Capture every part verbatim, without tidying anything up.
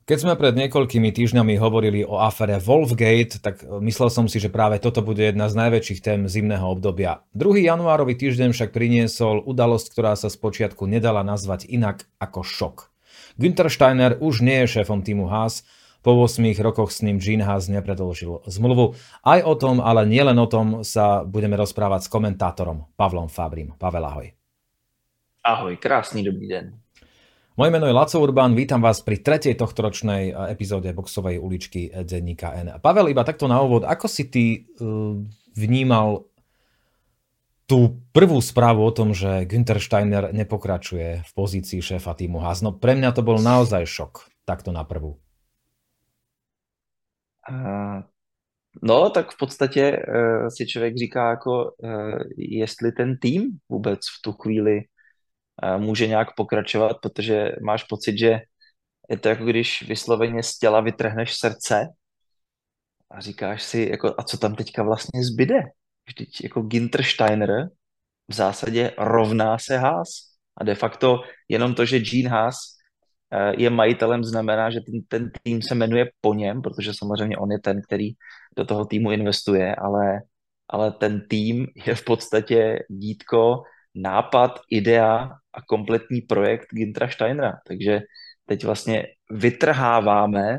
Keď sme pred niekoľkými týždňami hovorili o afére Wolfgate, tak myslel som si, že práve toto bude jedna z najväčších tém zimného obdobia. druhý januárový týždeň však priniesol udalosť, ktorá sa spočiatku nedala nazvať inak ako šok. Günther Steiner už nie je šéfom týmu Haas, po ôsmich rokoch s ním Gene Haas nepredĺžil zmluvu. Aj o tom, ale nielen o tom sa budeme rozprávať s komentátorom Pavlom Fábrim. Pavel, ahoj. Ahoj, krásný dobrý den. Moje meno je Laco Urbán, vítam vás pri tretej tohtoročnej epizóde Boxovej uličky denníka N. Pavel, iba takto na úvod, ako si ty uh, vnímal tú prvú správu o tom, že Günther Steiner nepokračuje v pozícii šéfa týmu Haas? No pre mňa to bol naozaj šok, takto na prvú. Uh, no, tak v podstatě uh, si člověk říká, jako, uh, jestli ten tým vůbec v tu chvíli může nějak pokračovat, protože máš pocit, že je to jako když vysloveně z těla vytrhneš srdce a říkáš si, jako, a co tam teďka vlastně zbyde? Vždyť jako Günther Steiner v zásadě rovná se Haas. A de facto jenom to, že Gene Haas je majitelem, znamená, že ten, ten tým se jmenuje po něm, protože samozřejmě on je ten, který do toho týmu investuje, ale, ale ten tým je v podstatě dítko, nápad, idea a kompletní projekt Günthera Steinera. Takže teď vlastně vytrháváme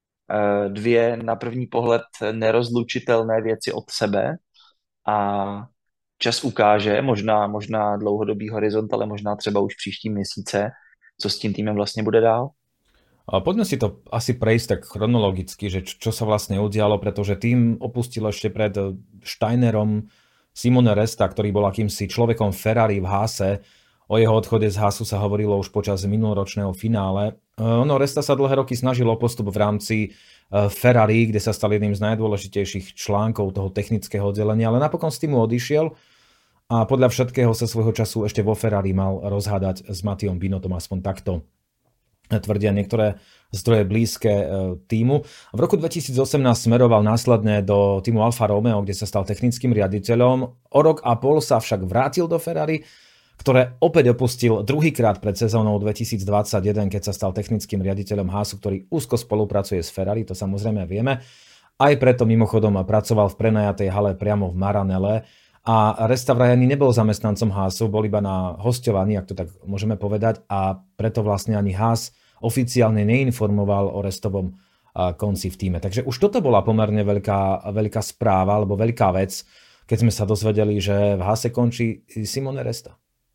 dvě na první pohled nerozlučitelné věci od sebe a čas ukáže, možná, možná dlouhodobý horizont, ale možná třeba už příští měsíce, co s tím týmem vlastně bude dál. Poďme si to asi prejsť tak chronologicky, že čo sa vlastne udialo, pretože tým opustil ešte pred Steinerom Simone Resta, ktorý bol akýmsi človekom Ferrari v Haase. O jeho odchode z Haasu sa hovorilo už počas minuloročného finále. Ono Resta sa dlhé roky snažilo postup v rámci Ferrari, kde sa stal jedným z najdôležitejších článkov toho technického oddelenia, ale napokon z týmu odišiel a podľa všetkého sa svojho času ešte vo Ferrari mal rozhádať s Mattiom Binottom, aspoň takto tvrdia niektoré zdroje blízke týmu. V roku dvetisícosemnásť smeroval následne do týmu Alfa Romeo, kde sa stal technickým riaditeľom. O rok a pol sa však vrátil do Ferrari, ktoré opäť opustil druhýkrát pred sezónou dvetisícdvadsaťjeden, keď sa stal technickým riaditeľom Haasu, ktorý úzko spolupracuje s Ferrari, to samozrejme vieme. Aj preto mimochodom pracoval v prenajatej hale priamo v Maranelle a Resta vraj ani nebol zamestnancom Haasu, bol iba na hosťovaní, ak to tak môžeme povedať, a preto vlastne ani Haas oficiálne neinformoval o Restovom konci v týme. Takže už toto bola pomerne veľká, veľká správa, alebo veľká vec, keď sme sa dozvedeli, že v Haase končí Simone Resta.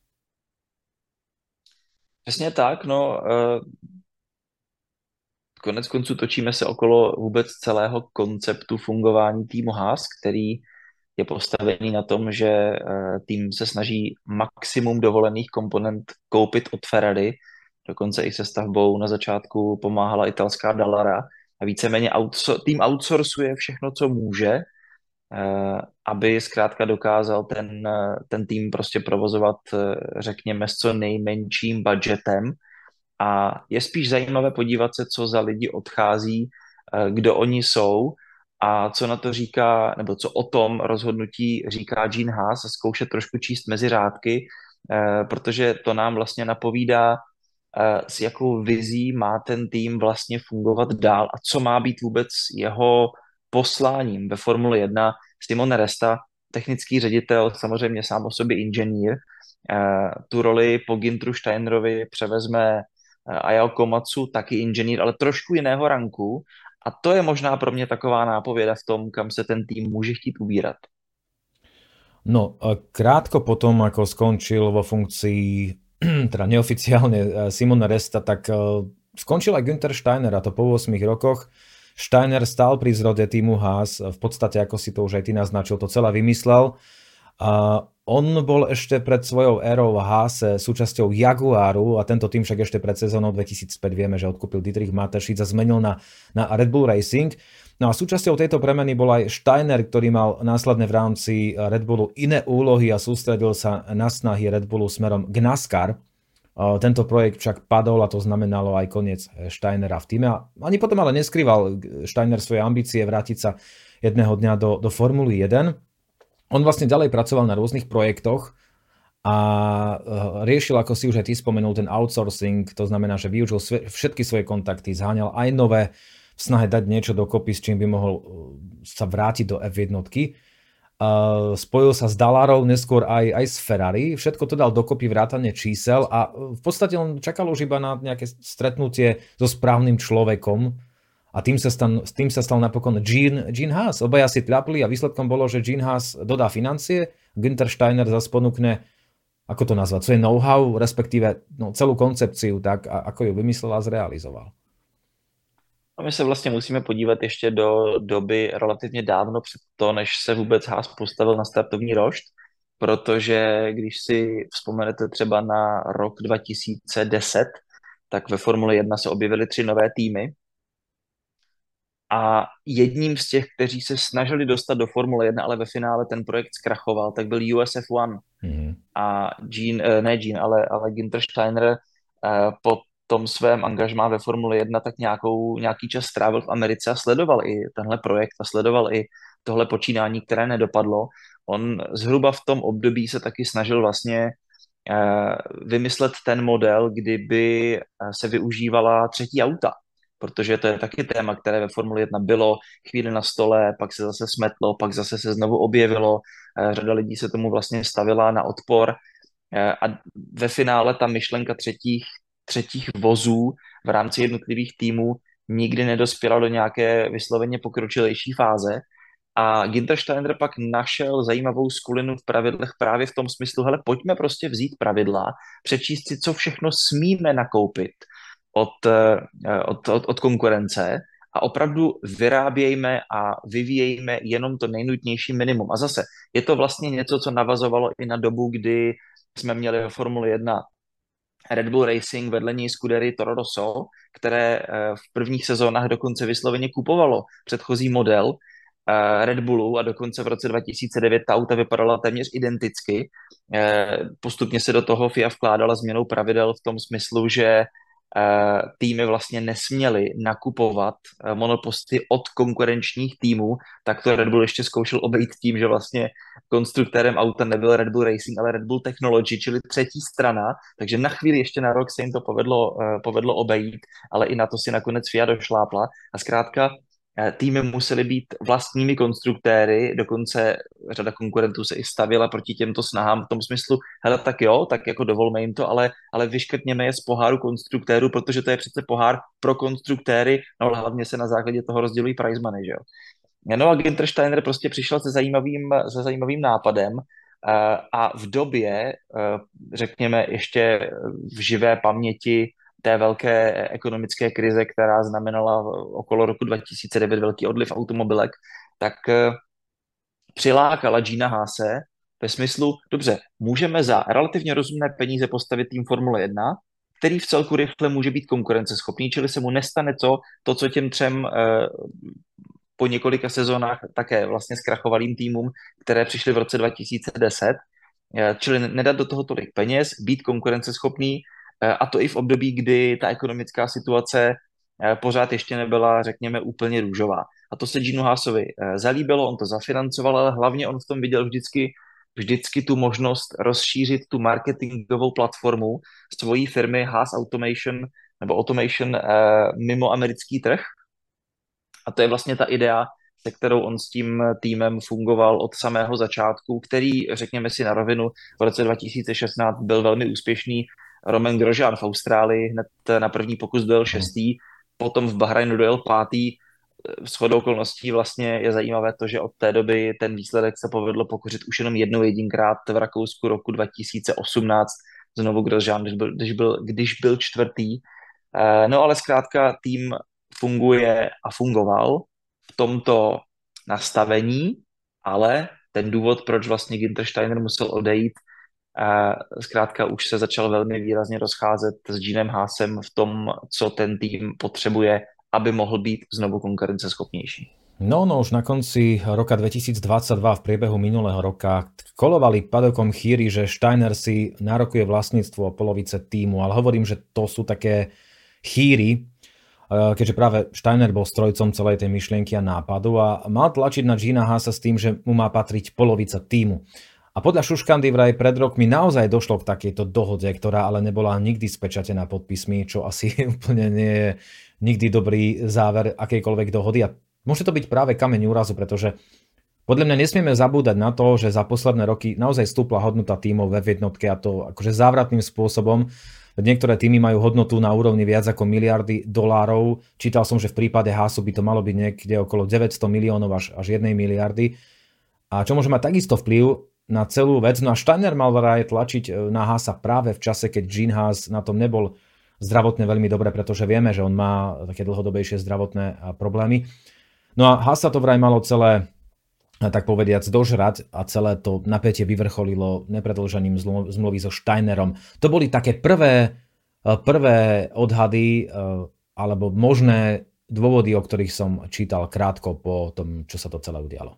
Přesně tak, no konec konců točíme se okolo vůbec celého konceptu fungování týmu Haas, který je postavený na tom, že tým se snaží maximum dovolených komponent koupit od Ferrari. Dokonce i se stavbou na začátku pomáhala italská Dallara a víceméně outso- tým outsourcuje všechno, co může, aby zkrátka dokázal ten, ten tým prostě provozovat, řekněme, s co nejmenším budgetem. A je spíš zajímavé podívat se, co za lidi odchází, kdo oni jsou a co na to říká, nebo co o tom rozhodnutí říká Gene Haas a zkoušet trošku číst mezi řádky, protože to nám vlastně napovídá, s jakou vizí má ten tým vlastně fungovat dál a co má být vůbec jeho posláním ve Formule jedna. Simone Resta, technický ředitel, samozřejmě sám o sobě inženýr, tu roli po Güntheru Steinerovi převezme Ayao Komatsu, taky inženýr, ale trošku jiného ranku. A to je možná pro mě taková nápověda v tom, kam se ten tým může chtít ubírat. No, krátko potom, ako skončil vo funkcii, teda neoficiálne Simone Resta, tak skončil aj Günther Steiner, a to po ôsmich rokoch. Steiner stál pri zrode týmu Haas, v podstate, ako si to už aj ty naznačil, to celé vymyslel. A on bol ešte pred svojou érou v Haase súčasťou Jaguaru a tento tým však ešte pred sezónou dvetisícpäť vieme, že odkúpil Dietrich Mateschitz a zmenil na, na Red Bull Racing. No a súčasťou tejto premeny bol aj Steiner, ktorý mal následne v rámci Red Bullu iné úlohy a sústredil sa na snahy Red Bullu smerom k NASCAR. Tento projekt však padol a to znamenalo aj koniec Steinera v týme. Ani potom ale neskrýval Steiner svoje ambície vrátiť sa jedného dňa do, do Formuly jeden. On vlastne ďalej pracoval na rôznych projektoch a riešil, ako si už aj ty spomenul, ten outsourcing, to znamená, že využil všetky svoje kontakty, zháňal aj nové v snahe dať niečo dokopy, s čím by mohol sa vrátiť do ef jedna. Uh, spojil sa s Dallarou, neskôr aj, aj s Ferrari, všetko to dal dokopy vrátane čísel a v podstate on čakal už iba na nejaké stretnutie so správnym človekom a tým sa stal, tým sa stal napokon Gene, Gene Haas. Obaja si tľapli a výsledkom bolo, že Gene Haas dodá financie, Günther Steiner zase ponúkne, ako to nazvať, svoje know-how, respektíve no, celú koncepciu, tak a, ako ju vymyslel a zrealizoval. A my se vlastně musíme podívat ještě do doby relativně dávno před to, než se vůbec Haas postavil na startovní rošt, protože když si vzpomenete třeba na rok dva tisíce deset, tak ve Formule jedna se objevily tři nové týmy a jedním z těch, kteří se snažili dostat do Formule jedna, ale ve finále ten projekt zkrachoval, tak byl U S F jedna. Mm-hmm. A Gene, ne Gene, ale, ale Günther Steiner po tom svém angažmá ve Formule jedna tak nějakou, nějaký čas strávil v Americe a sledoval i tenhle projekt a sledoval i tohle počínání, které nedopadlo. On zhruba v tom období se taky snažil vlastně eh, vymyslet ten model, kdyby se využívala třetí auta, protože to je taky téma, které ve Formule jedna bylo chvíli na stole, pak se zase smetlo, pak zase se znovu objevilo, eh, řada lidí se tomu vlastně stavila na odpor eh, a ve finále ta myšlenka třetích třetích vozů v rámci jednotlivých týmů nikdy nedospěla do nějaké vysloveně pokročilejší fáze. A Günther Steiner pak našel zajímavou skulinu v pravidlech právě v tom smyslu, hele, pojďme prostě vzít pravidla, přečíst si, co všechno smíme nakoupit od, od, od, od konkurence a opravdu vyrábějme a vyvíjejme jenom to nejnutnější minimum. A zase je to vlastně něco, co navazovalo i na dobu, kdy jsme měli ve Formule jedna Red Bull Racing, vedle ní Scudery Toro Rosso, které v prvních sezónách dokonce vysloveně kupovalo předchozí model Red Bullu a dokonce v roce dva tisíce devět ta auta vypadala téměř identicky. Postupně se do toho F I A vkládala změnou pravidel v tom smyslu, že týmy vlastně nesměly nakupovat monoposty od konkurenčních týmů, tak to Red Bull ještě zkoušel obejít tím, že vlastně konstruktérem auta nebyl Red Bull Racing, ale Red Bull Technology, čili třetí strana, takže na chvíli ještě na rok se jim to povedlo, povedlo obejít, ale i na to si nakonec F I A došlápla a zkrátka týmy musely být vlastními konstruktéry, dokonce řada konkurentů se i stavila proti těmto snahám v tom smyslu, hele, tak jo, tak jako dovolme jim to, ale, ale vyškrtněme je z poháru konstruktérů, protože to je přece pohár pro konstruktéry, no ale hlavně se na základě toho rozdělují prize money, že jo. No a Günther Steiner prostě přišel se zajímavým, se zajímavým nápadem a v době, řekněme, ještě v živé paměti té velké ekonomické krize, která znamenala okolo roku dva tisíce devět velký odliv automobilek, tak přilákala Gina Haase ve smyslu, dobře, můžeme za relativně rozumné peníze postavit tým Formule jedna, který v celku rychle může být konkurenceschopný, čili se mu nestane to, to co těm třem eh, po několika sezónách také vlastně zkrachovalým týmům, které přišly v roce dva tisíce deset, eh, čili nedat do toho tolik peněz, být konkurenceschopný, a to i v období, kdy ta ekonomická situace pořád ještě nebyla, řekněme, úplně růžová. A to se Ginu Haasovi zalíbilo, on to zafinancoval, ale hlavně on v tom viděl vždycky, vždycky tu možnost rozšířit tu marketingovou platformu svojí firmy Haas Automation nebo Automation mimo americký trh. A to je vlastně ta idea, se kterou on s tím týmem fungoval od samého začátku, který, řekněme si na rovinu, v roce dva tisíce šestnáct byl velmi úspěšný. Romain Grosjean v Austrálii hned na první pokus dojel šestý, potom v Bahrajnu dojel pátý. Shodou okolností vlastně je zajímavé to, že od té doby ten výsledek se povedlo pokořit už jenom jednou jedinkrát v Rakousku roku dva tisíce osmnáct, znovu Grosjean, když byl, když byl, když byl čtvrtý. No ale zkrátka tým funguje a fungoval v tomto nastavení, ale ten důvod, proč vlastně Günther Steiner musel odejít, a zkrátka už se začal velmi výrazně rozcházet s Ginem Haasem v tom, co ten tým potřebuje, aby mohl být znovu konkurenceschopnější. No, no už na konci roka dvetisícdvadsaťdva v priebehu minulého roka kolovali padokom chýry, že Steiner si nárokuje vlastníctvo polovice týmu, ale hovorím, že to sú také chýry, keďže práve Steiner bol strojcom celej tej myšlienky a nápadu a mal tlačiť na Gina Haasa s tým, že mu má patriť polovica týmu. A podľa Šuškandy vraj pred rokmi naozaj došlo k takejto dohode, ktorá ale nebola nikdy spečatená podpismi, čo asi úplne nie je nikdy dobrý záver akejkoľvek dohody. A môže to byť práve kameň úrazu, pretože podľa mňa nesmieme zabúdať na to, že za posledné roky naozaj stúpla hodnota tímov ve jednotke a to akože závratným spôsobom. Niektoré týmy majú hodnotu na úrovni viac ako miliardy dolárov. Čítal som, že v prípade Haasu by to malo byť niekde okolo deväťsto miliónov až, až jednej miliardy. A čo môže mať takisto vplyv na celú vec. No a Steiner mal vraj tlačiť na Haasa práve v čase, keď Gene Haas na tom nebol zdravotne veľmi dobre, pretože vieme, že on má také dlhodobejšie zdravotné problémy. No a Haasa to vraj malo celé, tak povediac, dožrať a celé to napätie vyvrcholilo nepredĺžením zmluvy so Steinerom. To boli také prvé, prvé odhady alebo možné dôvody, o ktorých som čítal krátko po tom, čo sa to celé udialo.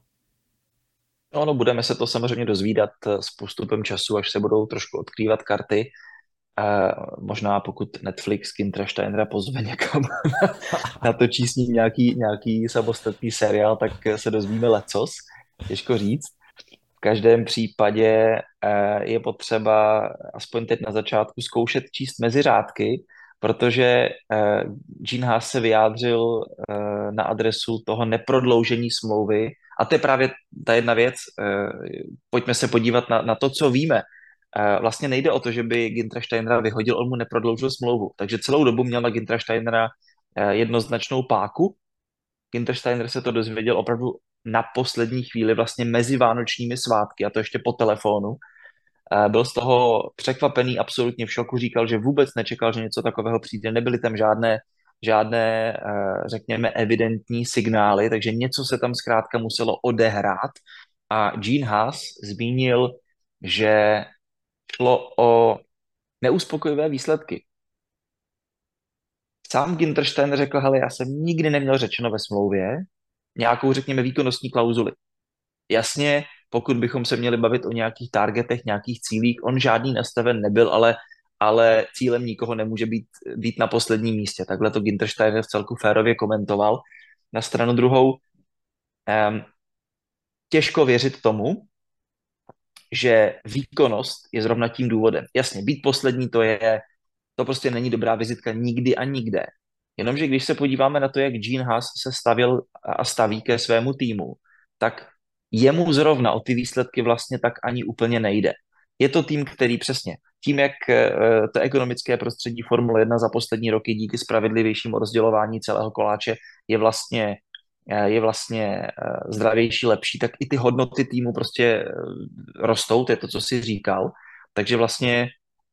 No, no, budeme se to samozřejmě dozvídat s postupem času, až se budou trošku odkrývat karty. E, možná pokud Netflix Günther Steinera pozve někam natočí s ním nějaký, nějaký samostatný seriál, tak se dozvíme lecos, těžko říct. V každém případě e, je potřeba aspoň teď na začátku zkoušet číst mezi řádky, protože e, Gene Haas se vyjádřil e, na adresu toho neprodloužení smlouvy. A to je právě ta jedna věc. Pojďme se podívat na, na to, co víme. Vlastně nejde o to, že by Günther Steinera vyhodil, on mu neprodloužil smlouvu. Takže celou dobu měl na Günthera Steinera jednoznačnou páku. Günther Steiner se to dozvěděl opravdu na poslední chvíli, vlastně mezi vánočními svátky, a to ještě po telefonu. Byl z toho překvapený, absolutně v šoku, říkal, že vůbec nečekal, že něco takového přijde. Nebyly tam žádné žádné, řekněme, evidentní signály, takže něco se tam zkrátka muselo odehrát. A Gene Haas zmínil, že šlo o neuspokojivé výsledky. Sám Günther Steiner řekl, hele, já jsem nikdy neměl řečeno ve smlouvě nějakou, řekněme, výkonnostní klauzuli. Jasně, pokud bychom se měli bavit o nějakých targetech, nějakých cílích, on žádný nastaven nebyl, ale ale cílem nikoho nemůže být, být na posledním místě. Takhle to Günther Steiner v celku férově komentoval. Na stranu druhou um, těžko věřit tomu, že výkonnost je zrovna tím důvodem. Jasně, být poslední, to je, to prostě není dobrá vizitka nikdy a nikde. Jenomže když se podíváme na to, jak Gene Haas se stavil a staví ke svému týmu, tak jemu zrovna o ty výsledky vlastně tak ani úplně nejde. Je to tým, který přesně, tím, jak to ekonomické prostředí Formule jedna za poslední roky díky spravedlivějšímu rozdělování celého koláče je vlastně, je vlastně zdravější, lepší, tak i ty hodnoty týmu prostě rostou, to je to, co jsi říkal. Takže vlastně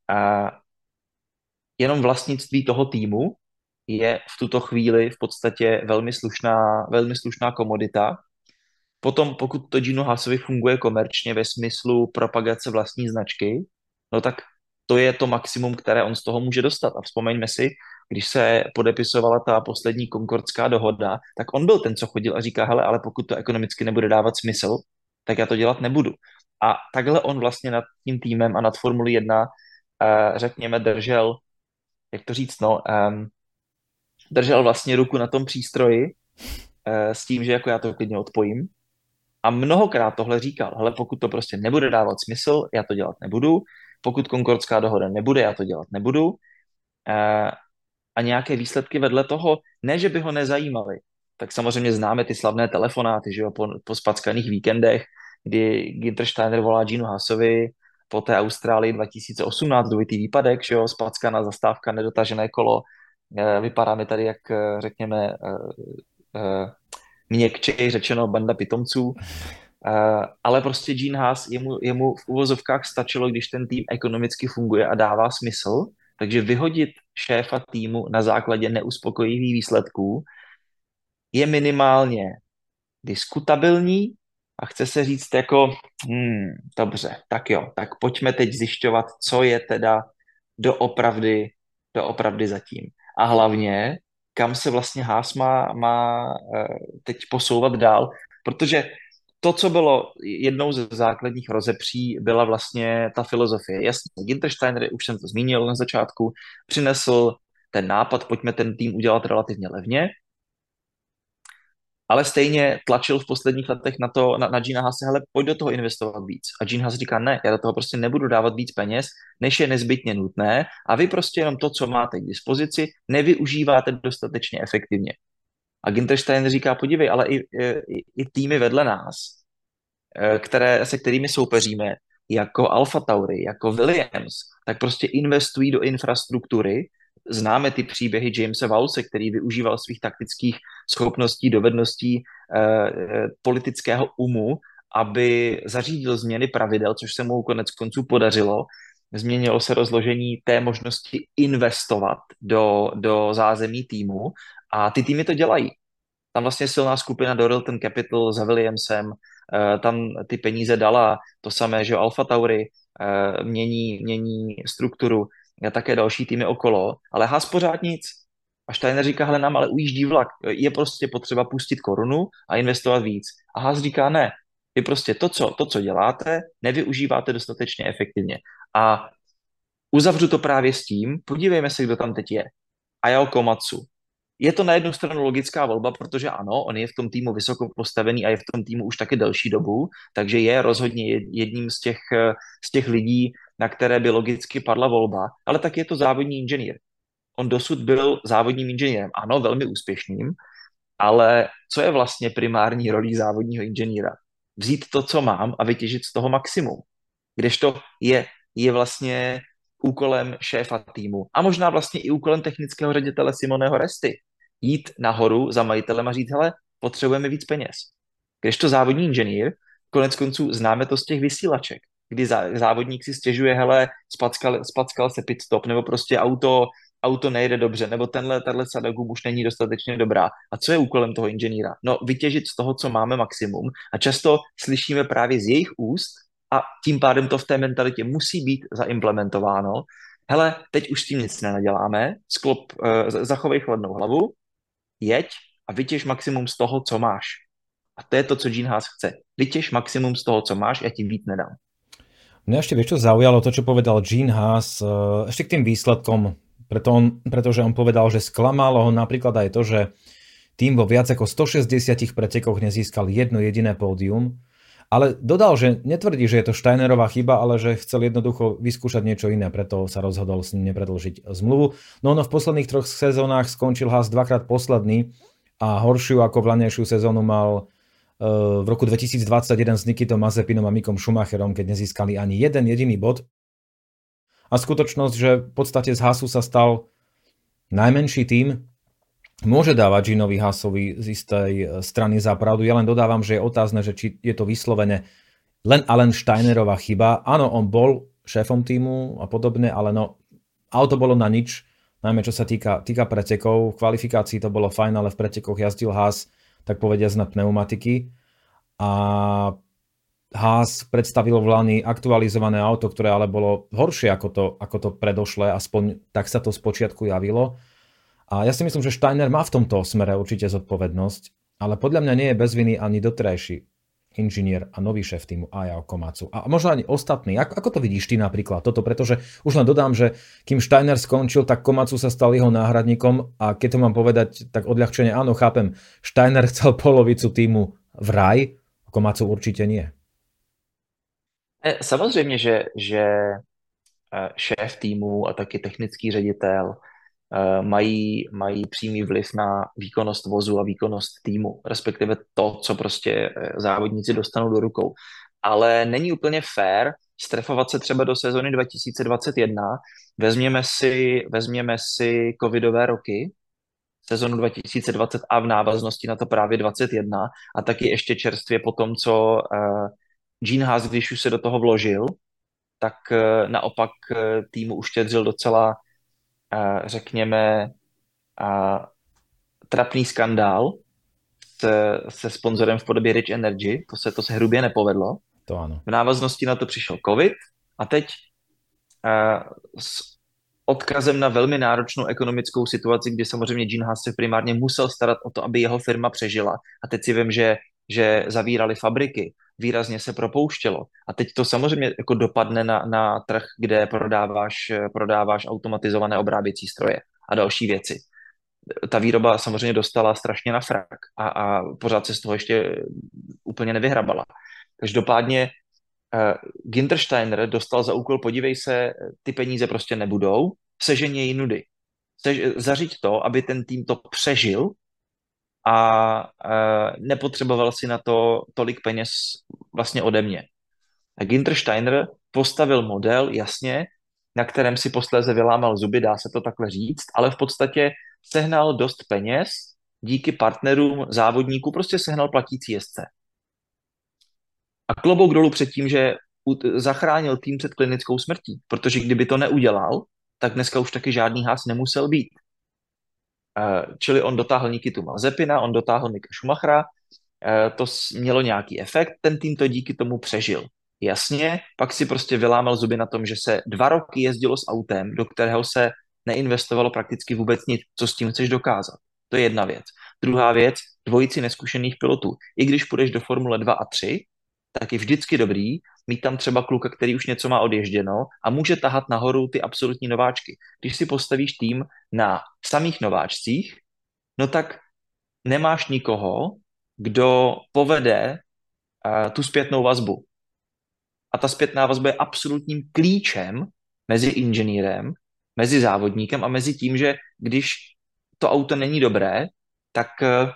jenom vlastnictví toho týmu je v tuto chvíli v podstatě velmi slušná, velmi slušná komodita. Potom, pokud to Ginu Haasovi funguje komerčně ve smyslu propagace vlastní značky, no tak to je to maximum, které on z toho může dostat. A vzpomeňme si, když se podepisovala ta poslední Concordská dohoda, tak on byl ten, co chodil a říká, hele, ale pokud to ekonomicky nebude dávat smysl, tak já to dělat nebudu. A takhle on vlastně nad tím týmem a nad Formuli jedna, řekněme, držel, jak to říct, no, držel vlastně ruku na tom přístroji s tím, že jako já to klidně odpojím. A mnohokrát tohle říkal, hele, pokud to prostě nebude dávat smysl, já to dělat nebudu, pokud Concordská dohoda nebude, já to dělat nebudu. A nějaké výsledky vedle toho, ne, že by ho nezajímaly, tak samozřejmě známe ty slavné telefonáty, že jo, po, po spackaných víkendech, kdy Günther Steiner volá Ginu Haasovi po té Austrálii dva tisíce osmnáct, dvojitý výpadek, že jo, spackaná zastávka, nedotažené kolo, vypadá mi tady, jak řekněme, měkčej řečeno banda pitomců, uh, ale prostě Gene Haas, jemu, jemu v uvozovkách stačilo, když ten tým ekonomicky funguje a dává smysl, takže vyhodit šéfa týmu na základě neuspokojivých výsledků je minimálně diskutabilní a chce se říct jako, hmm, dobře, tak jo, tak pojďme teď zjišťovat, co je teda doopravdy, doopravdy zatím. A hlavně, kam se vlastně Haas má, má teď posouvat dál, protože to, co bylo jednou ze základních rozepří, byla vlastně ta filozofie. Jasně, Günther Steiner, už jsem to zmínil na začátku, přinesl ten nápad, pojďme ten tým udělat relativně levně. ale stejně tlačil v posledních letech na to, na, na Gina Haase, hele, pojď do toho investovat víc. A Gene Haas říká, ne, já do toho prostě nebudu dávat víc peněz, než je nezbytně nutné a vy prostě jenom to, co máte k dispozici, nevyužíváte dostatečně efektivně. A Günther Steiner říká, podívej, ale i, i, i týmy vedle nás, které, se kterými soupeříme, jako Alfa Tauri, jako Williams, tak prostě investují do infrastruktury. Známe ty příběhy Jamese Vowse, který využíval svých taktických schopností, dovedností, eh, politického umu, aby zařídil změny pravidel, což se mu konec konců podařilo. Změnilo se rozložení té možnosti investovat do, do zázemí týmu a ty týmy to dělají. Tam vlastně silná skupina Dorilton Capital za Williamsem, tam ty peníze dala, to samé, že Alfa Tauri mění, mění strukturu, a také další týmy okolo, ale Haas pořád nic. A Steiner říká, hele, nám ale ujíždí vlak, je prostě potřeba pustit korunu a investovat víc. A Haas říká, ne, vy prostě to, co, to, co děláte, nevyužíváte dostatečně efektivně. A uzavřu to právě s tím, podívejme se, kdo tam teď je. Ayao Komatsu. Je to na jednu stranu logická volba, protože ano, on je v tom týmu vysoko postavený a je v tom týmu už taky delší dobu, takže je rozhodně jedním z těch, z těch lidí, na které by logicky padla volba, ale tak je to závodní inženýr. On dosud byl závodním inženýrem, ano, velmi úspěšným, ale co je vlastně primární rolí závodního inženýra? Vzít to, co mám a vytěžit z toho maximum. Kdežto je, je vlastně úkolem šéfa týmu a možná vlastně i úkolem technického ředitele Simoneho Resty jít nahoru za majitelem a říct, hele, potřebujeme víc peněz. Když to závodní inženýr, konec konců známe to z těch vysílaček, kdy závodník si stěžuje, hele, spackal, spackal se pit stop, nebo prostě auto, auto nejde dobře, nebo tenhle, tenhle sadagum už není dostatečně dobrá. A co je úkolem toho inženýra? No, vytěžit z toho, co máme maximum. A často slyšíme právě z jejich úst, a tím pádem to v té mentalitě musí být zaimplementováno. Hele, teď už s tím nic nenaděláme, sklop, uh, zachovej chladnou hlavu, jeď a vytěž maximum z toho, co máš. A to je to, co Gene Haas chce. Vytěž maximum z toho, co máš, ja ti víc nedám. Mňa ešte vieš, čo zaujalo, to, čo povedal Gene Haas, ešte k tým výsledkom, preto on, pretože on povedal, že sklamalo ho napríklad aj to, že tým vo viac ako stošesťdesiat pretekoch nezískal jedno jediné pódium, ale dodal, že netvrdí, že je to Steinerová chyba, ale že chcel jednoducho vyskúšať niečo iné, preto sa rozhodol s ním nepredĺžiť zmluvu. No ono v posledných troch sezónach skončil Haas dvakrát posledný a horšiu ako vlanejšiu sezónu mal v roku dvetisícdvadsaťjeden s Nikitom Mazepinom a Mickom Schumacherom, keď nezískali ani jeden jediný bod. A skutočnosť, že v podstate z Haasu sa stal najmenší tím, môže dávať Ginovi Haasovi z istej strany za pravdu. Ja len dodávam, že je otázne, že či je to vyslovene len a len Steinerová chyba. Áno, on bol šéfom týmu a podobne, ale no, auto bolo na nič, najmä čo sa týka, týka pretekov. V kvalifikácii to bolo fajn, ale v pretekoch jazdil Haas, tak povediac, na pneumatiky. A Haas predstavil v Lani aktualizované auto, ktoré ale bolo horšie ako to, ako to predošlé, aspoň tak sa to spočiatku javilo. A ja si myslím, že Steiner má v tomto smere určite zodpovednosť, ale podľa mňa nie je bez viny ani doterajší inžinier a nový šéf týmu Ayao Komatsu. A možno ani ostatní. Ako, ako to vidíš ty napríklad toto? Pretože už len dodám, že kým Steiner skončil, tak Komatsu sa stal jeho náhradníkom a keď to mám povedať tak odľahčene, áno, chápem, Steiner chcel polovicu týmu v raj, Komatsu určite nie. Samozřejmě, že, že šéf týmu a taky technický ředitel mají, mají přímý vliv na výkonnost vozu a výkonnost týmu, respektive to, co prostě závodníci dostanou do rukou. Ale není úplně fair strefovat se třeba do sezony dva tisíce dvacet jedna. Vezměme si, vezměme si covidové roky, sezonu dva tisíce dvacet a v návaznosti na to právě dvacet jedna a taky ještě čerstvě po tom, co uh, Gene Haas, když už se do toho vložil, tak uh, naopak uh, týmu uštědřil docela řekněme, trapný skandál se, se sponzorem v podobě Rich Energy. To se, to se hrubě nepovedlo. To ano. V návaznosti na to přišel covid a teď s odkazem na velmi náročnou ekonomickou situaci, kdy samozřejmě Gene Haas se primárně musel starat o to, aby jeho firma přežila. A teď si vím, že, že zavírali fabriky, výrazně se propouštělo. A teď to samozřejmě jako dopadne na, na trh, kde prodáváš, prodáváš automatizované obráběcí stroje a další věci. ta výroba samozřejmě dostala strašně na frak a, a pořád se z toho ještě úplně nevyhrabala. Každopádně uh, Günther Steiner dostal za úkol, podívej se, ty peníze prostě nebudou, sežeň její nudy. Sež, zařiď to, aby ten tým to přežil a uh, nepotřeboval si na to tolik peněz vlastně ode mě. A Günther Steiner postavil model, jasně, na kterém si posléze vylámal zuby, dá se to takhle říct, ale v podstatě sehnal dost peněz díky partnerům, závodníků, prostě sehnal platící jezdce. A klobouk dolů před tím, že zachránil tým před klinickou smrtí, protože kdyby to neudělal, tak dneska už taky žádný Haas nemusel být. Čili on dotáhl Nikitu Mazepina, on dotáhl Mika Schumachera, to mělo nějaký efekt, ten tým to díky tomu přežil. Jasně, pak si prostě vylámal zuby na tom, že se dva roky jezdilo s autem, do kterého se neinvestovalo prakticky vůbec nic. Co s tím chceš dokázat? To je jedna věc. Druhá věc, dvojici neskušených pilotů. I když půjdeš do Formule dva a tři, tak je vždycky dobrý mít tam třeba kluka, který už něco má odježděno a může tahat nahoru ty absolutní nováčky. Když si postavíš tým na samých nováčcích, no tak nemáš nikoho, kdo povede uh, tu zpětnou vazbu. A ta zpětná vazba je absolutním klíčem mezi inženýrem, mezi závodníkem a mezi tím, že když to auto není dobré, tak uh,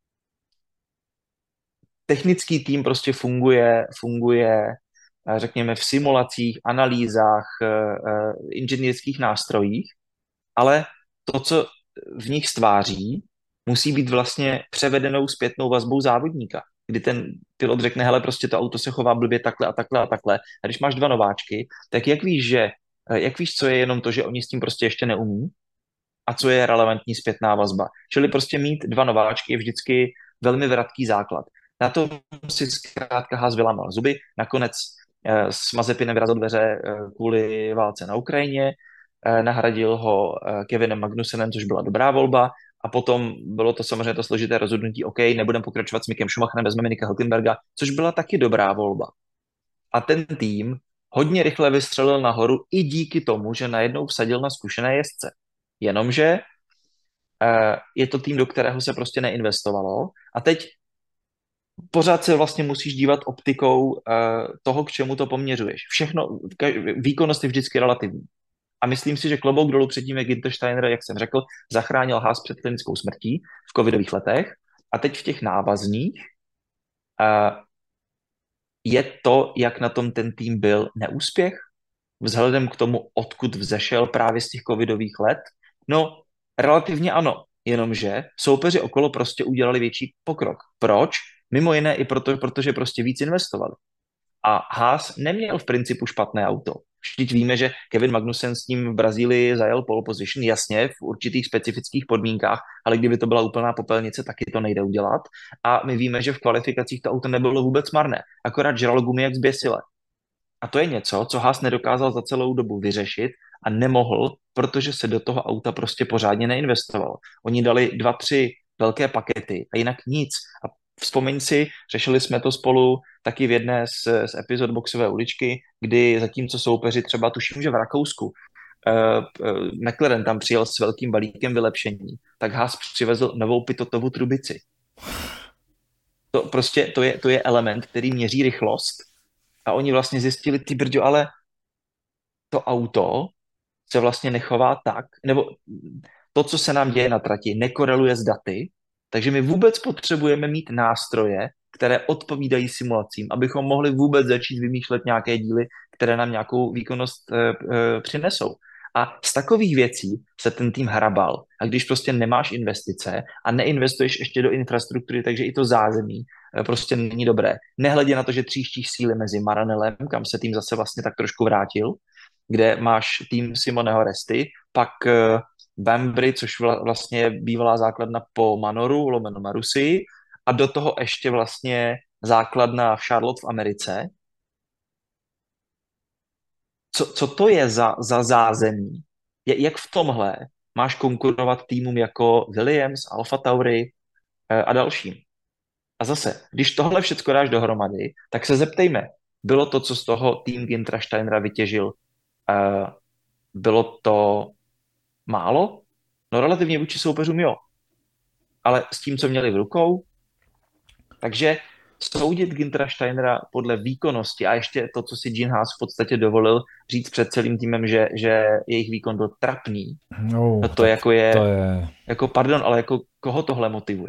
technický tým prostě funguje, funguje, uh, řekněme, v simulacích, analýzách, uh, inženýrských nástrojích, ale to, co v nich stváří, musí být vlastně převedenou zpětnou vazbou závodníka, kdy ten pilot řekne, hele, prostě to auto se chová blbě takhle a takhle a takhle. A když máš dva nováčky, tak jak víš, že, jak víš, co je jenom to, že oni s tím prostě ještě neumí a co je relevantní zpětná vazba. Čili prostě mít dva nováčky je vždycky velmi vratký základ. Na to si zkrátka Haas vylámal zuby, nakonec s Mazepinem vyrazil dveře kvůli válce na Ukrajině, nahradil ho Kevinem Magnusenem, což byla dobrá volba, a potom bylo to samozřejmě to složité rozhodnutí, OK, nebudeme pokračovat s Mikem Schumacherem, vezmeme Nika Hülkenberga, což byla taky dobrá volba. A ten tým hodně rychle vystřelil nahoru i díky tomu, že najednou vsadil na zkušené jezdce. Jenomže uh, je to tým, do kterého se prostě neinvestovalo a teď pořád se vlastně musíš dívat optikou uh, toho, k čemu to poměřuješ. Všechno, výkonnost je vždycky relativní. A myslím si, že klobouk dolů před tím, jak Günther Steiner, jak jsem řekl, zachránil Haas před klinickou smrtí v covidových letech. A teď v těch návazných uh, je to, jak na tom ten tým byl, neúspěch? Vzhledem k tomu, odkud vzešel právě z těch covidových let? No, relativně ano, jenomže soupeři okolo prostě udělali větší pokrok. Proč? Mimo jiné i proto, protože prostě víc investovali. A Haas neměl v principu špatné auto. Vždyť víme, že Kevin Magnussen s ním v Brazílii zajel pole position, jasně, v určitých specifických podmínkách, ale kdyby to byla úplná popelnice, taky to nejde udělat. A my víme, že v kvalifikacích to auto nebylo vůbec marné, akorát žralo gumy jak zběsile. A to je něco, co Haas nedokázal za celou dobu vyřešit a nemohl, protože se do toho auta prostě pořádně neinvestovalo. Oni dali dva, tři velké pakety a jinak nic. A vzpomeň si, řešili jsme to spolu taky v jedné z, z epizod Boxové uličky, kdy zatímco soupeři třeba, tuším, že v Rakousku, uh, uh, McLaren tam přijel s velkým balíkem vylepšení, tak Haas přivezl novou pitotovou trubici. To prostě, to je, to je element, který měří rychlost a oni vlastně zjistili, ty brďo, ale to auto se vlastně nechová tak, nebo to, co se nám děje na trati, nekoreluje s daty, takže my vůbec potřebujeme mít nástroje, které odpovídají simulacím, abychom mohli vůbec začít vymýšlet nějaké díly, které nám nějakou výkonnost e, e, přinesou. A z takových věcí se ten tým hrabal. A když prostě nemáš investice a neinvestuješ ještě do infrastruktury, takže i to zázemí e, prostě není dobré. Nehledě na to, že tříštíš síly mezi Maranelem, kam se tým zase vlastně tak trošku vrátil, kde máš tým Simoneho Resty, pak e, Bambry, což vlastně je bývalá základna po Manoru, lomeno Marusii, a do toho ještě vlastně základna v Charlotte v Americe. Co, co to je za, za zázemí? Je, jak v tomhle máš konkurovat týmům jako Williams, Alfa Tauri e, a dalším? A zase, když tohle všechno dáš dohromady, tak se zeptejme, bylo to, co z toho tým Günthera Steinera vytěžil, e, bylo to málo? No relativně vůči soupeřům jo. ale s tím, co měli v rukou. Takže soudit Güntera Steinera podle výkonnosti a ještě to, co si Gene Haas v podstatě dovolil říct před celým týmem, že, že jejich výkon byl trapný, No, no to jako je, to je... jako pardon, ale jako koho tohle motivuje?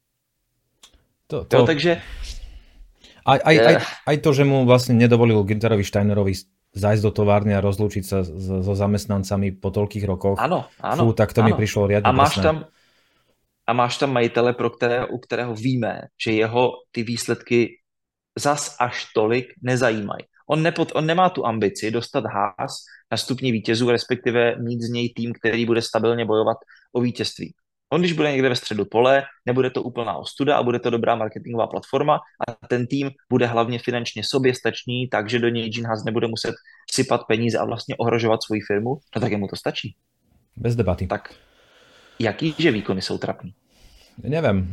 To, to... Jo, takže... Aj, aj, aj, aj to, že mu vlastne nedovolil Günterovi Steinerovi zájsť do továrny a rozlúčiť sa so zamestnancami po toľkých rokoch. Áno, áno. Fú, tak to áno. mi prišlo riadne a máš presné. tam A máš tam majitele, pro kterého, u kterého víme, že jeho ty výsledky zas až tolik nezajímají. On, nepod, on nemá tu ambici dostat Haas na stupni vítězů, respektive mít z něj tým, který bude stabilně bojovat o vítězství. On, když bude někde ve středu pole, nebude to úplná ostuda a bude to dobrá marketingová platforma a ten tým bude hlavně finančně soběstačný, takže do něj Gene Haas nebude muset sypat peníze a vlastně ohrožovat svoji firmu, no tak jemu to stačí. Bez debaty. Tak jaký, že výkony jsou trapný? Neviem,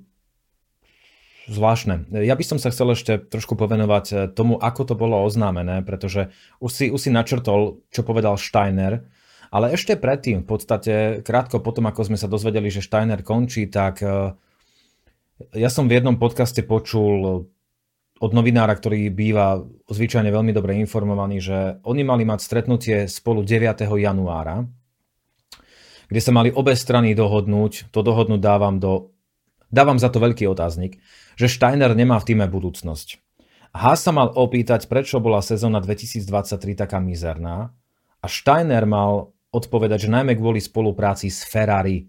zvláštne. Ja by som sa chcel ešte trošku povenovať tomu, ako to bolo oznámené, pretože už si, už si načrtol, čo povedal Steiner, ale ešte predtým, v podstate krátko potom, ako sme sa dozvedeli, že Steiner končí, tak ja som v jednom podcaste počul od novinára, ktorý býva zvyčajne veľmi dobre informovaný, že oni mali mať stretnutie spolu deviateho januára, kde sa mali obe strany dohodnúť, to dohodnúť dávam do, dávam za to veľký otáznik, že Steiner nemá v týme budúcnosť. Haas sa mal opýtať, prečo bola sezóna dvetisíctridsaťtri taká mizerná a Steiner mal odpovedať, že najmä kvôli spolupráci s Ferrari.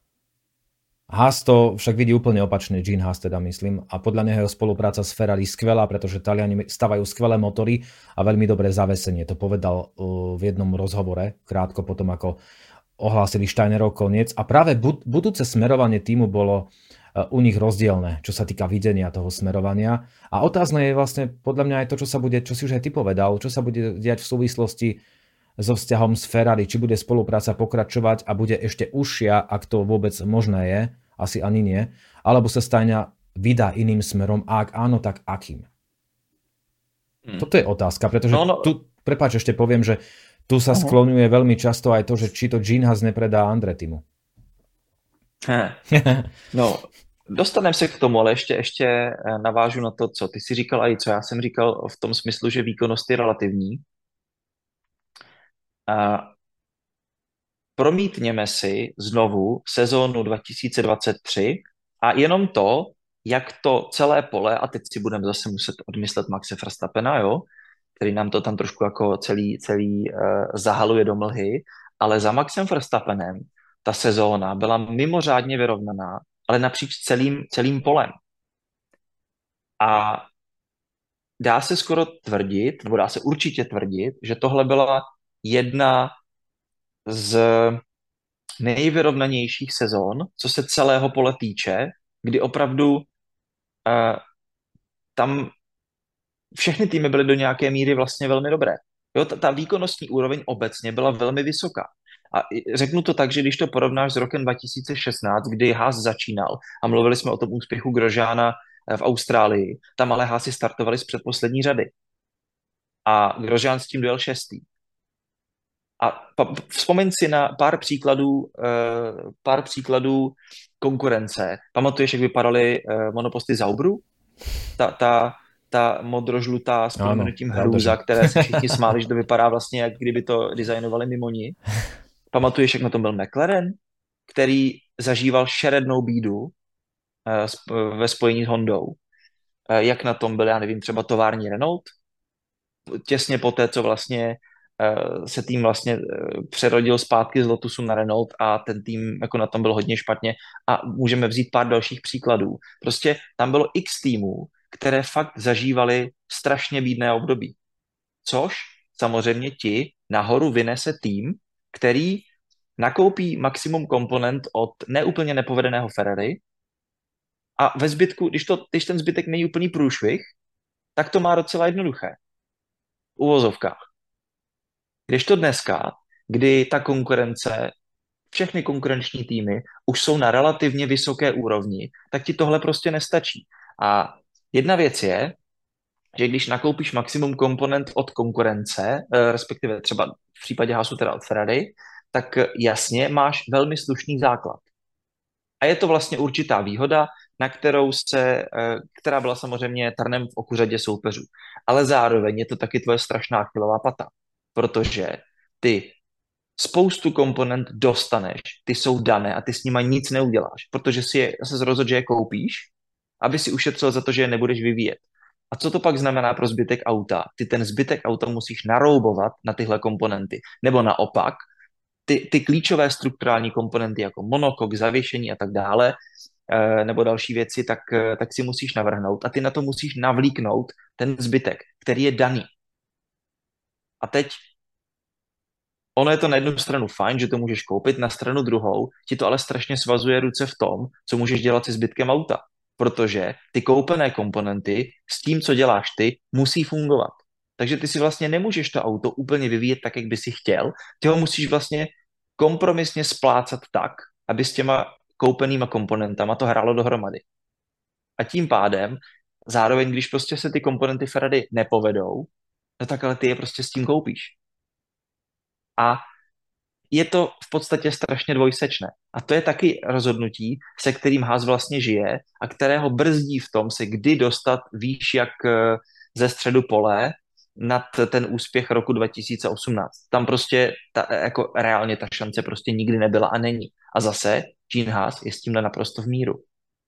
Haas to však vidí úplne opačne, Gene Haas teda myslím, a podľa neho je spolupráca s Ferrari skvelá, pretože Taliani stavajú skvelé motory a veľmi dobré zavesenie. To povedal v jednom rozhovore, krátko potom, ako ohlásili Steinerov koniec a práve budúce smerovanie týmu bolo u nich rozdielne, čo sa týka videnia toho smerovania. A otázne je vlastne podľa mňa aj to, čo sa bude, čo si už aj ty povedal, čo sa bude diať v súvislosti so vzťahom s Ferrari, či bude spolupráca pokračovať a bude ešte užšia, ak to vôbec možné je, asi ani nie, alebo sa Steiner vydá iným smerom a ak áno, tak akým? Hmm. Toto je otázka, pretože no, no. tu, prepáč, ešte poviem, že tu sa skloňuje veľmi často aj to, že či to Gene Haas nepredá Andrettimu. No, dostaneme se k tomu, ale ještě, ještě navážu na to, co ty si říkal a i co já jsem říkal v tom smyslu, že výkonnost je relativní. A promítněme si znovu sezónu dva tisíce dvacet tři a jenom to, jak to celé pole, a teď si budeme zase muset odmyslet Maxe Verstappena, jo, který nám to tam trošku jako celý, celý uh, zahaluje do mlhy, ale za Maxem Verstappenem ta sezóna byla mimořádně vyrovnaná, ale napříč celým, celým polem. A dá se skoro tvrdit, nebo dá se určitě tvrdit, že tohle byla jedna z nejvyrovnanějších sezón, co se celého pole týče, kdy opravdu uh, tam všechny týmy byly do nějaké míry vlastně velmi dobré. Jo, ta, ta výkonnostní úroveň obecně byla velmi vysoká. A řeknu to tak, že když to porovnáš s rokem dva tisíce šestnáct, kdy Haas začínal a mluvili jsme o tom úspěchu Grosjeana v Austrálii, tam ale Haasi startovali z předposlední řady. A Grosjean s tím dojel šestý. A pa, vzpomeň si na pár příkladů, uh, pár příkladů konkurence. Pamatuješ, jak vypadaly uh, monoposty Zaubru? Ta, ta, ta modrožlutá s proměnutím hrůza, které se všichni smáli, že to vypadá vlastně, jak kdyby to designovali mimo ní. Pamatuješ, jak na tom byl McLaren, který zažíval šerednou bídu uh, ve spojení s Hondou. Uh, jak na tom byl, já nevím, třeba tovární Renault? Těsně poté, co vlastně se tým vlastně přerodil zpátky z Lotusu na Renault a ten tým jako na tom byl hodně špatně a můžeme vzít pár dalších příkladů. Prostě tam bylo x týmů, které fakt zažívali strašně bídné období. Což samozřejmě ti nahoru vynese tým, který nakoupí maximum komponent od neúplně nepovedeného Ferrari a ve zbytku, když, to, když ten zbytek není úplný průšvih, tak to má docela jednoduché. V uvozovkách. Kdežto dneska, kdy ta konkurence, všechny konkurenční týmy už jsou na relativně vysoké úrovni, tak ti tohle prostě nestačí. A jedna věc je, že když nakoupíš maximum komponent od konkurence, respektive třeba v případě Haasu teda od Ferrari, tak jasně máš velmi slušný základ. A je to vlastně určitá výhoda, na kterou se, eh, která byla samozřejmě trnem v oku řadě soupeřů. Ale zároveň je to taky tvoje strašná Achillová pata, protože ty spoustu komponent dostaneš, ty jsou dané a ty s nimi nic neuděláš, protože si je, se rozhodl, že je koupíš, aby si ušetřil za to, že je nebudeš vyvíjet. A co to pak znamená pro zbytek auta? Ty ten zbytek auta musíš naroubovat na tyhle komponenty. Nebo naopak, ty, ty klíčové strukturální komponenty jako monokok, zavěšení a tak dále, eh, nebo další věci, tak, eh, tak si musíš navrhnout a ty na to musíš navlíknout ten zbytek, který je daný. A teď ono je to na jednu stranu fajn, že to můžeš koupit, na stranu druhou ti to ale strašně svazuje ruce v tom, co můžeš dělat se zbytkem auta. Protože ty koupené komponenty s tím, co děláš ty, musí fungovat. Takže ty si vlastně nemůžeš to auto úplně vyvíjet tak, jak by si chtěl. Ty ho musíš vlastně kompromisně splácat tak, aby s těma koupenýma komponentama to hrálo dohromady. A tím pádem, zároveň, když prostě se ty komponenty Ferrari nepovedou, no tak ale ty je prostě s tím koupíš. A je to v podstatě strašně dvojsečné. A to je taky rozhodnutí, se kterým Haas vlastně žije a kterého brzdí v tom se kdy dostat výš jak eh, ze středu pole nad ten úspěch roku dva tisíce osmnáct. Tam prostě ta, jako reálně ta šance prostě nikdy nebyla a není. A zase Gene Haas je s tímhle naprosto v míru.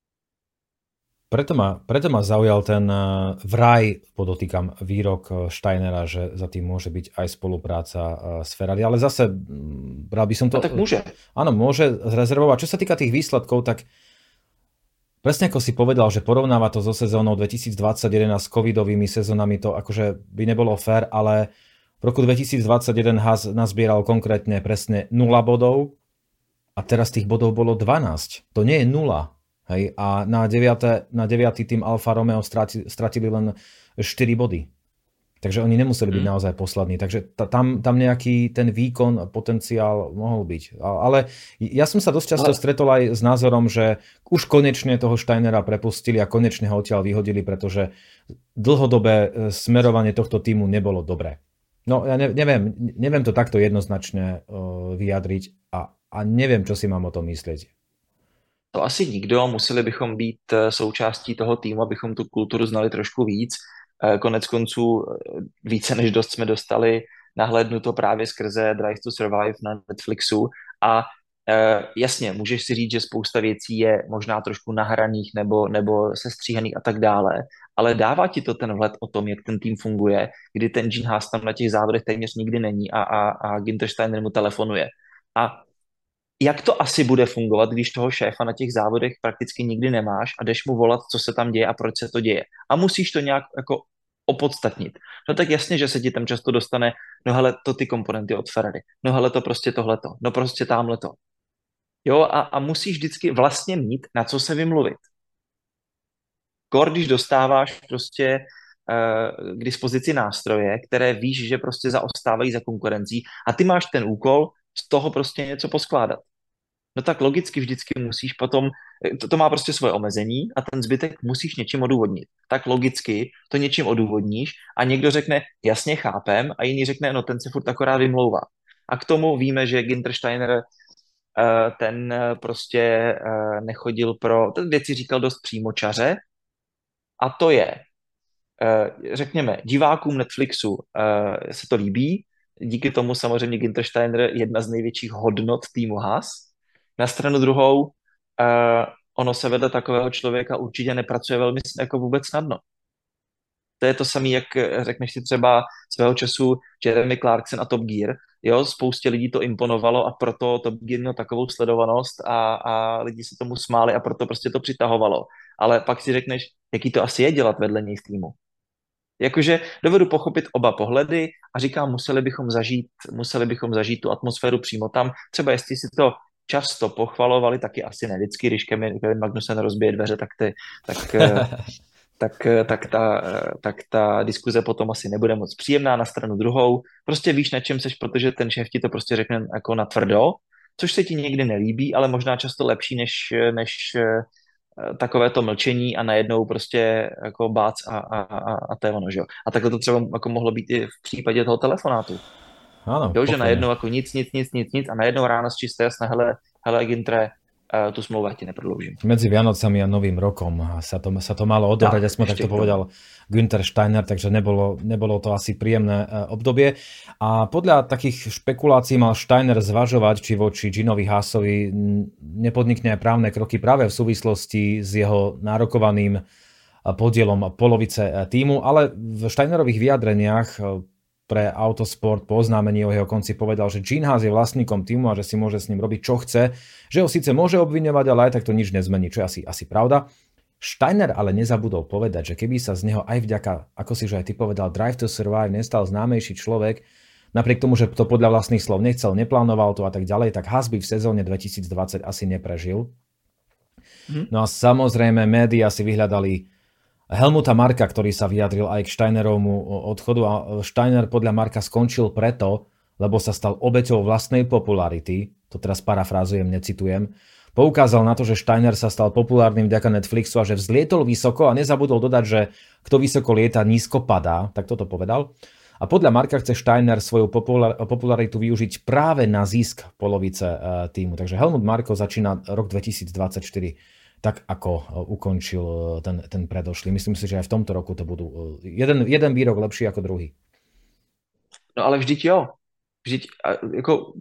Preto ma, preto ma zaujal ten uh, vraj, podotýkam, výrok Steinera, že za tým môže byť aj spolupráca uh, s Ferrari, ale zase um, bral by som to... No tak môže. Áno, môže zrezervovať. Čo sa týka tých výsledkov, tak presne ako si povedal, že porovnáva to so sezónou dvetisícdvadsaťjeden a s covidovými sezónami, to akože by nebolo fér, ale v roku dvetisícdvadsaťjeden Haas nazbieral konkrétne presne nula bodov a teraz tých bodov bolo dvanásť. To nie je nula. Hej, a na, deviate, na deviatý tým Alfa Romeo strati, stratili len štyri body. Takže oni nemuseli byť mm. naozaj poslední. Takže ta, tam, tam nejaký ten výkon, potenciál mohol byť. Ale ja som sa dosť často stretol aj s názorom, že už konečne toho Steinera prepustili a konečne ho odtiaľ vyhodili, pretože dlhodobé smerovanie tohto týmu nebolo dobré. No ja ne, neviem, neviem to takto jednoznačne uh, vyjadriť a, a neviem, čo si mám o tom myslieť. To asi nikdo, museli bychom být součástí toho týmu, abychom tu kulturu znali trošku víc. Konec konců více než dost jsme dostali nahlédnuto právě skrze Drive to Survive na Netflixu a jasně, můžeš si říct, že spousta věcí je možná trošku nahraných nebo, nebo sestříhaných a tak dále, ale dává ti to ten vhled o tom, jak ten tým funguje, kdy ten Gene Haas tam na těch závodech téměř nikdy není a, a, a Günther Steiner mu telefonuje. A jak to asi bude fungovat, když toho šéfa na těch závodech prakticky nikdy nemáš a jdeš mu volat, co se tam děje a proč se to děje. A musíš to nějak jako opodstatnit. No tak jasně, že se ti tam často dostane, no hele, to ty komponenty od Ferrari, no hele, to prostě tohleto, no prostě támhleto. Jo, a, a musíš vždycky vlastně mít, na co se vymluvit. Kor, když dostáváš prostě uh, k dispozici nástroje, které víš, že prostě zaostávají za konkurencí a ty máš ten úkol z toho prostě něco poskládat. No tak logicky vždycky musíš potom, to, to má prostě svoje omezení a ten zbytek musíš něčím odůvodnit. Tak logicky to něčím odůvodníš a někdo řekne, jasně chápem a jiný řekne, no ten se furt akorát vymlouvá. A k tomu víme, že Günther Steiner ten prostě nechodil pro, ten věci říkal dost přímočaře a to je, řekněme, divákům Netflixu se to líbí, díky tomu samozřejmě Günther Steiner jedna z největších hodnot týmu Haas. Na stranu druhou, uh, ono se vedle takového člověka určitě nepracuje velmi jako vůbec snadno. To je to samé, jak řekneš si třeba svého času Jeremy Clarkson a Top Gear. Jo, spoustě lidí to imponovalo a proto Top Gear měl takovou sledovanost a, a lidi se tomu smáli a proto prostě to přitahovalo. Ale pak si řekneš, jaký to asi je dělat vedle něj v týmu. Jakože dovedu pochopit oba pohledy a říkám, museli bychom zažít, museli bychom zažít tu atmosféru přímo tam. Třeba jestli si to často pochvalovali, taky asi ne vždycky, když Kevin Magnussen rozbije dveře, tak, ty, tak, tak, tak, ta, tak ta diskuze potom asi nebude moc příjemná na stranu druhou. Prostě víš, na čem seš, protože ten šéf ti to prostě řekne jako na tvrdo, což se ti někdy nelíbí, ale možná často lepší než, než takové to mlčení a najednou prostě jako bác a, a, a, a to je ono, že jo. A takhle to třeba jako mohlo být i v případě toho telefonátu. Áno, jo, že najednou jako nic, nic, nic, nic, nic a najednou ráno z čisté jasné, hele, hele, Gintre, tu smlouvu ti neprodloužím. Medzi Vianocami a Novým rokom sa to, sa to malo odohrať, aspoň tak to povedal Günther Steiner, takže nebolo, nebolo to asi príjemné obdobie. A podľa takých špekulácií mal Steiner zvažovať, či voči Ginovi Haasovi nepodnikne aj právne kroky práve v súvislosti s jeho nárokovaným podielom polovice tímu, ale v Steinerových vyjadreniach pre Autosport po oznámení o jeho konci povedal, že Gene Haas je vlastníkom týmu a že si môže s ním robiť čo chce, že ho síce môže obviňovať, ale aj tak to nič nezmení, čo je asi, asi pravda. Steiner ale nezabudol povedať, že keby sa z neho aj vďaka, ako si že aj ty povedal, Drive to Survive nestal známejší človek, napriek tomu, že to podľa vlastných slov nechcel, neplánoval to a tak ďalej, tak Haas by v sezóne dvetisícdvadsať asi neprežil. Hm. No a samozrejme médiá si vyhľadali Helmuta Marka, ktorý sa vyjadril aj k Steinerovmu odchodu a Steiner podľa Marka skončil preto, lebo sa stal obeťou vlastnej popularity, to teraz parafrázujem, necitujem, poukázal na to, že Steiner sa stal populárnym vďaka Netflixu a že vzlietol vysoko a nezabudol dodať, že kto vysoko lieta, nízko padá, tak toto povedal. A podľa Marka chce Steiner svoju popular- popularitu využiť práve na zisk polovice uh, týmu. Takže Helmut Marko začína rok dvetisícdvadsaťštyri tak, ako ukončil ten, ten predošlý. Myslím si, že aj v tomto roku to budú jeden, jeden výrok lepší ako druhý. No ale vždyť jo. Vždyť jako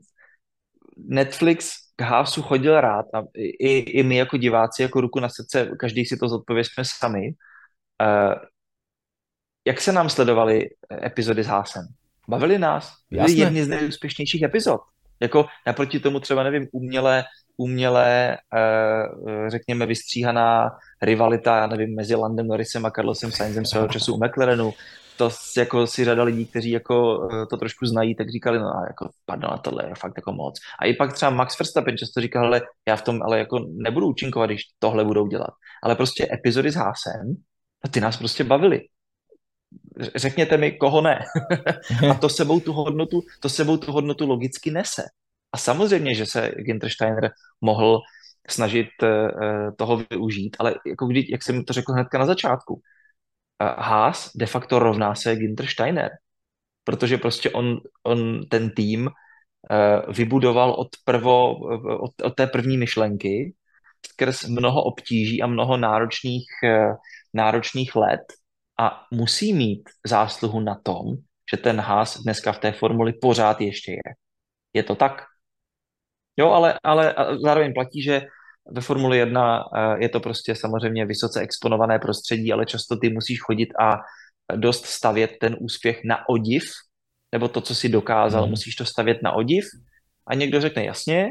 Netflix k Haasu chodil rád a i, i my jako diváci, jako ruku na srdce, každý si to zodpověděme sami. Uh, jak se nám sledovaly epizody s Haasem? Bavili nás? Byly jedny z nejúspěšnějších epizod. Jako naproti tomu třeba, nevím, umělé umělé, řekněme, vystříhaná rivalita, já nevím, mezi Landem Norrisem a Carlosem Sainzem svého času u McLarenu. To jako si řada lidí, kteří jako to trošku znají, tak říkali, no jako, pardon, a tohle je fakt jako moc. A i pak třeba Max Verstappen často říkal, hele, já v tom ale jako nebudu účinkovat, když tohle budou dělat. Ale prostě epizody s Haasem, ty nás prostě bavily. Řekněte mi, koho ne. A to sebou tu hodnotu, to sebou tu hodnotu logicky nese. A samozřejmě, že se Günther Steiner mohl snažit uh, toho využít, ale jako kdy, jak jsem to řekl hnedka na začátku, uh, Haas de facto rovná se Günther Steiner, protože prostě on, on ten tým uh, vybudoval od, prvo, od, od té první myšlenky skrz mnoho obtíží a mnoho náročných, uh, náročných let a musí mít zásluhu na tom, že ten Haas dneska v té formuli pořád ještě je. Je to tak? Jo, ale, ale zároveň platí, že ve Formuli jedna je to prostě samozřejmě vysoce exponované prostředí, ale často ty musíš chodit a dost stavět ten úspěch na odiv, nebo to, co si dokázal, hmm. musíš to stavět na odiv a někdo řekne jasně,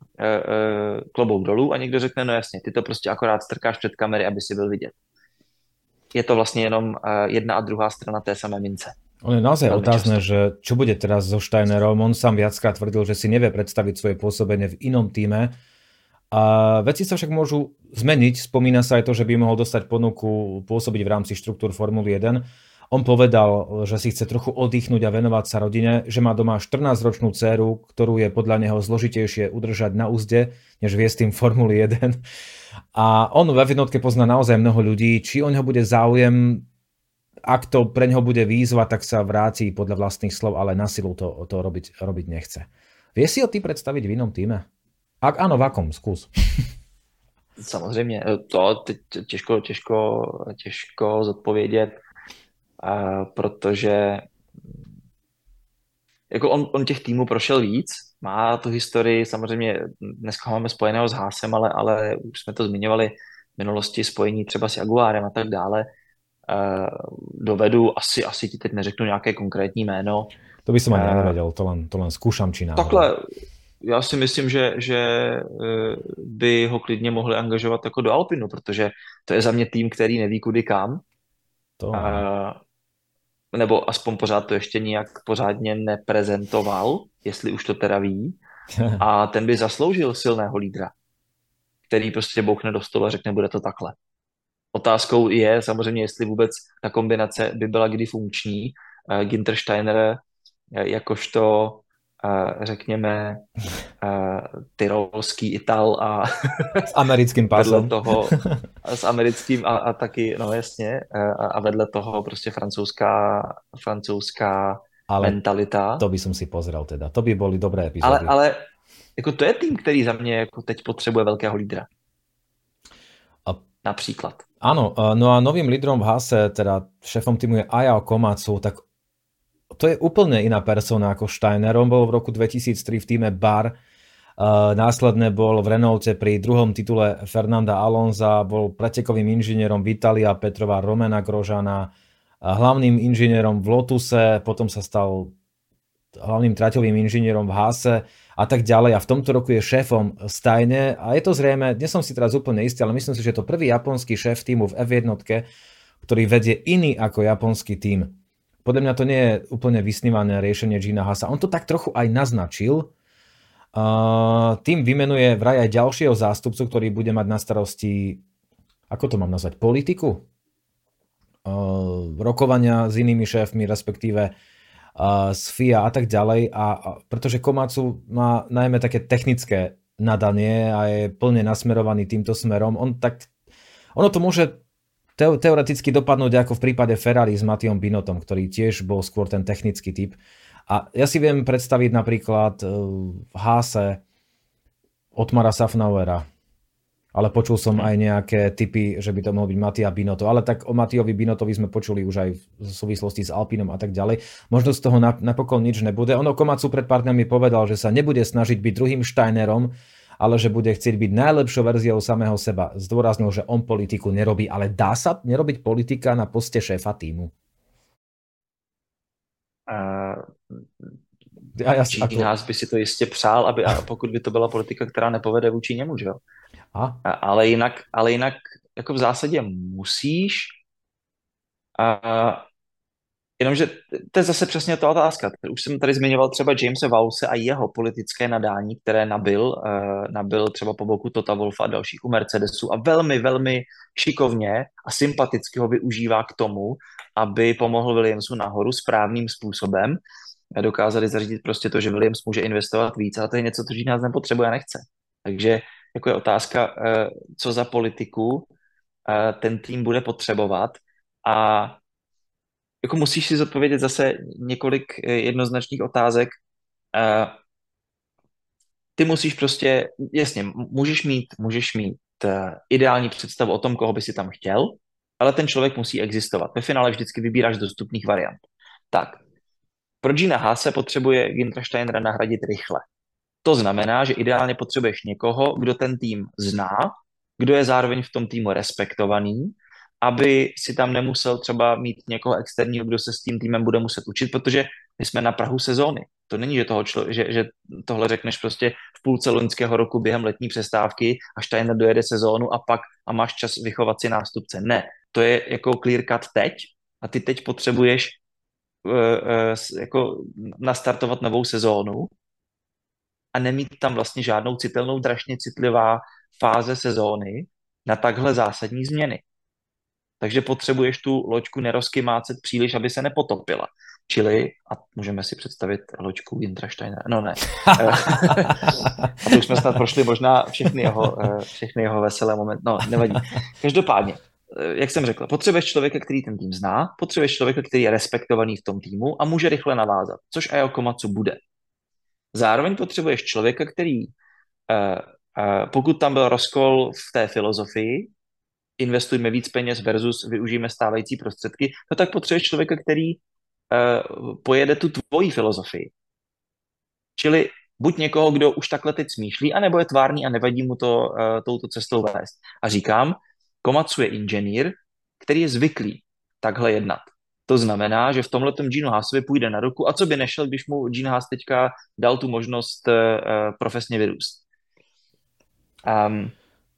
klobouk dolů a někdo řekne no jasně, ty to prostě akorát strkáš před kamery, aby si byl vidět. Je to vlastně jenom jedna a druhá strana té samé mince. On je naozaj otázne, že čo bude teraz so Steinerom. On sám viackrát tvrdil, že si nevie predstaviť svoje pôsobenie v inom týme. A veci sa však môžu zmeniť. Spomína sa aj to, že by mohol dostať ponuku pôsobiť v rámci štruktúr Formuly jeden. On povedal, že si chce trochu oddychnúť a venovať sa rodine, že má doma štrnásťročnú dcéru, ktorú je podľa neho zložitejšie udržať na úzde, než viesť tým Formuly jeden. A on v ef jednotke pozná naozaj mnoho ľudí. Či o neho bude záujem, ak to pre neho bude výzva, tak sa vráti podľa vlastných slov, ale na silu to, to robiť, robiť nechce. Vie si ho ty predstaviť v inom týme? Ak áno, v akom? Skús. Samozřejmě, to těžko, těžko, těžko zodpovědět, protože jako on, on těch týmů prošel víc, má tu historii, samozřejmě dneska máme spojeného s Haasem, ale, ale už jsme to zmiňovali v minulosti, spojení třeba s Jaguárem a tak dále. Dovedu, asi, asi ti teď neřeknu nějaké konkrétní jméno. To by som ani nevedel, to len, to len skúšam, či náhodou. Takhle, já si myslím, že, že by ho klidně mohli angažovat jako do Alpinu, protože to je za mě tým, který neví kudy kam. To... A, nebo aspoň pořád to ještě nijak pořádně neprezentoval, jestli už to teda ví. A ten by zasloužil silného lídra, který prostě bouchne do stolu a řekne, bude to takhle. Otázkou je samozřejmě, jestli vůbec ta kombinace by byla kdy funkční. Günther Steiner jakožto, řekněme, tyrolský Ital a s americkým pásom. Toho, s americkým a, a taky, no jasně, a, a vedle toho prostě francouzská, francouzská ale mentalita. To by som si pozrel teda. To by boli dobré epizódy. Ale, ale jako to je tým, který za mě jako teď potřebuje velkého lídra. A například. áno, no a novým lídrom v Hase, teda šéfom týmu je Ayao Komatsu, tak to je úplne iná persona ako Steiner. On bol v roku dvetisíctri v týme Bar, následne bol v Renaulte pri druhom titule Fernanda Alonza, bol pretekovým inžinierom Vitalia Petrova, Romana Grožana, hlavným inžinierom v Lotuse, potom sa stal hlavným traťovým inžinierom v Hase a tak ďalej. A v tomto roku je šéfom Steine a je to zrejme, nie som si teraz úplne istý, ale myslím si, že je to prvý japonský šéf týmu v ef jedna, ktorý vedie iný ako japonský tím. Podľa mňa to nie je úplne vysnívané riešenie Gina Haasa. On to tak trochu aj naznačil. Uh, tým vymenuje vraj aj ďalšieho zástupcu, ktorý bude mať na starosti, ako to mám nazvať, politiku? Uh, rokovania s inými šéfmi, respektíve uh, s ef í á a tak ďalej. A, a pretože Komatsu má najmä také technické nadanie a je plne nasmerovaný týmto smerom, on tak, ono to môže teoreticky dopadnúť ako v prípade Ferrari s Mattiom Binottom, ktorý tiež bol skôr ten technický typ. A ja si viem predstaviť napríklad v Haase Otmara Safnauera, ale počul som aj nejaké tipy, že by to mohol byť Mattia Binotto, ale tak o Mattiovi Binottovi sme počuli už aj v súvislosti s Alpinom a tak ďalej. Možno z toho napokon nič nebude. Ono Komatsu pred pár dňami povedal, že sa nebude snažiť byť druhým Steinerom, ale že bude chcieť byť najlepšou verziou samého seba. Zdôraznil, že on politiku nerobí, ale dá sa nerobiť politika na poste šéfa týmu? Uh, ja, ja, Gene Haas by si to jistě přál, aby, a pokud by to byla politika, která nepovede vůči němu, že jo? A? Ale jinak, ale jinak jako v zásadě musíš. A jenomže to je zase přesně ta otázka. Už jsem tady zmiňoval třeba Jamese Vowse a jeho politické nadání, které nabil, uh, nabil třeba po boku Tota Wolffa a dalších u Mercedesu a velmi, velmi šikovně a sympaticky ho využívá k tomu, aby pomohl Williamsu nahoru správným způsobem. A dokázali zařídit prostě to, že Williams může investovat víc, ale to je něco, co nás nepotřebuje a nechce. Takže jako je otázka, uh, co za politiku uh, ten tým bude potřebovat a jako musíš si zodpovědět zase několik jednoznačných otázek. Ty musíš prostě, jasně, můžeš mít, můžeš mít ideální představu o tom, koho by si tam chtěl, ale ten člověk musí existovat. Ve finále vždycky vybíráš z dostupných variant. Tak, pro Gina Haase potřebuje Günther Steinera nahradit rychle. To znamená, že ideálně potřebuješ někoho, kdo ten tým zná, kdo je zároveň v tom týmu respektovaný, aby si tam nemusel třeba mít někoho externího, kdo se s tím týmem bude muset učit, protože my jsme na prahu sezóny. To není, že, toho člo, že, že tohle řekneš prostě v půlce loňského roku během letní přestávky a Steiner dojede sezónu a pak a máš čas vychovat si nástupce. Ne, to je jako clear cut teď a ty teď potřebuješ uh, uh, jako nastartovat novou sezónu a nemít tam vlastně žádnou citelnou, dražně citlivá fáze sezóny na takhle zásadní změny. Takže potřebuješ tu loďku nerozkymácet příliš, aby se nepotopila. Čili, a můžeme si představit loďku Günther Steinera, no ne. A to už jsme snad prošli možná všechny jeho, všechny jeho veselé momenty, no nevadí. Každopádně, jak jsem řekl, potřebuješ člověka, který ten tým zná, potřebuješ člověka, který je respektovaný v tom týmu a může rychle navázat, což Ayao Komatsu bude. Zároveň potřebuješ člověka, který, pokud tam byl rozkol v té filozofii, investujme víc peněz versus využijeme stávající prostředky, no tak potřebuješ člověka, který uh, pojede tu tvoji filozofii. Čili buď někoho, kdo už takhle teď smýšlí, anebo je tvárný a nevadí mu to uh, touto cestou vést. A říkám, Komatsu je inženýr, který je zvyklý takhle jednat. To znamená, že v tomhletom Ginu Haasovi půjde na ruku a co by nešel, když mu Gene Haas teďka dal tu možnost uh, profesně vyrůst. Um,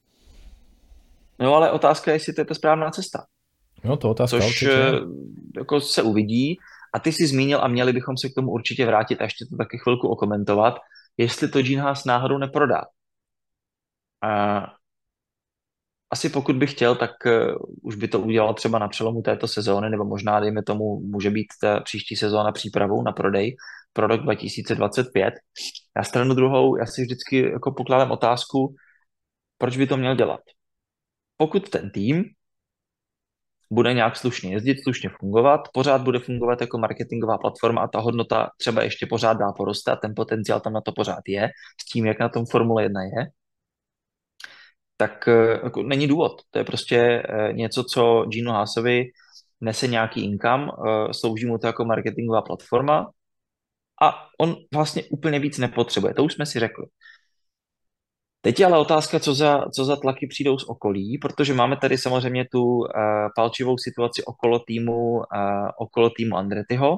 No ale otázka je, jestli to je ta správná cesta. No to otázka Což určitě. Jako se uvidí. A ty jsi zmínil, a měli bychom se k tomu určitě vrátit a ještě to taky chvilku okomentovat, jestli to Gene Haas náhodou neprodá. A asi pokud by chtěl, tak uh, už by to udělal třeba na přelomu této sezóny, nebo možná, dejme tomu, může být ta příští sezóna přípravou na prodej pro rok dva tisíce dvacet pět. Na stranu druhou, já si vždycky jako pokládám otázku, proč by to měl dělat. Pokud ten tým bude nějak slušně jezdit, slušně fungovat, pořád bude fungovat jako marketingová platforma a ta hodnota třeba ještě pořád dá poroste a ten potenciál tam na to pořád je, s tím, jak na tom Formule jedna je, tak jako není důvod. To je prostě něco, co Gino Haasovi nese nějaký income, slouží mu to jako marketingová platforma a on vlastně úplně víc nepotřebuje. To už jsme si řekli. Teď je ale otázka, co za, co za tlaky přijdou z okolí, protože máme tady samozřejmě tu uh, palčivou situaci okolo týmu, uh, okolo týmu Andrettiho,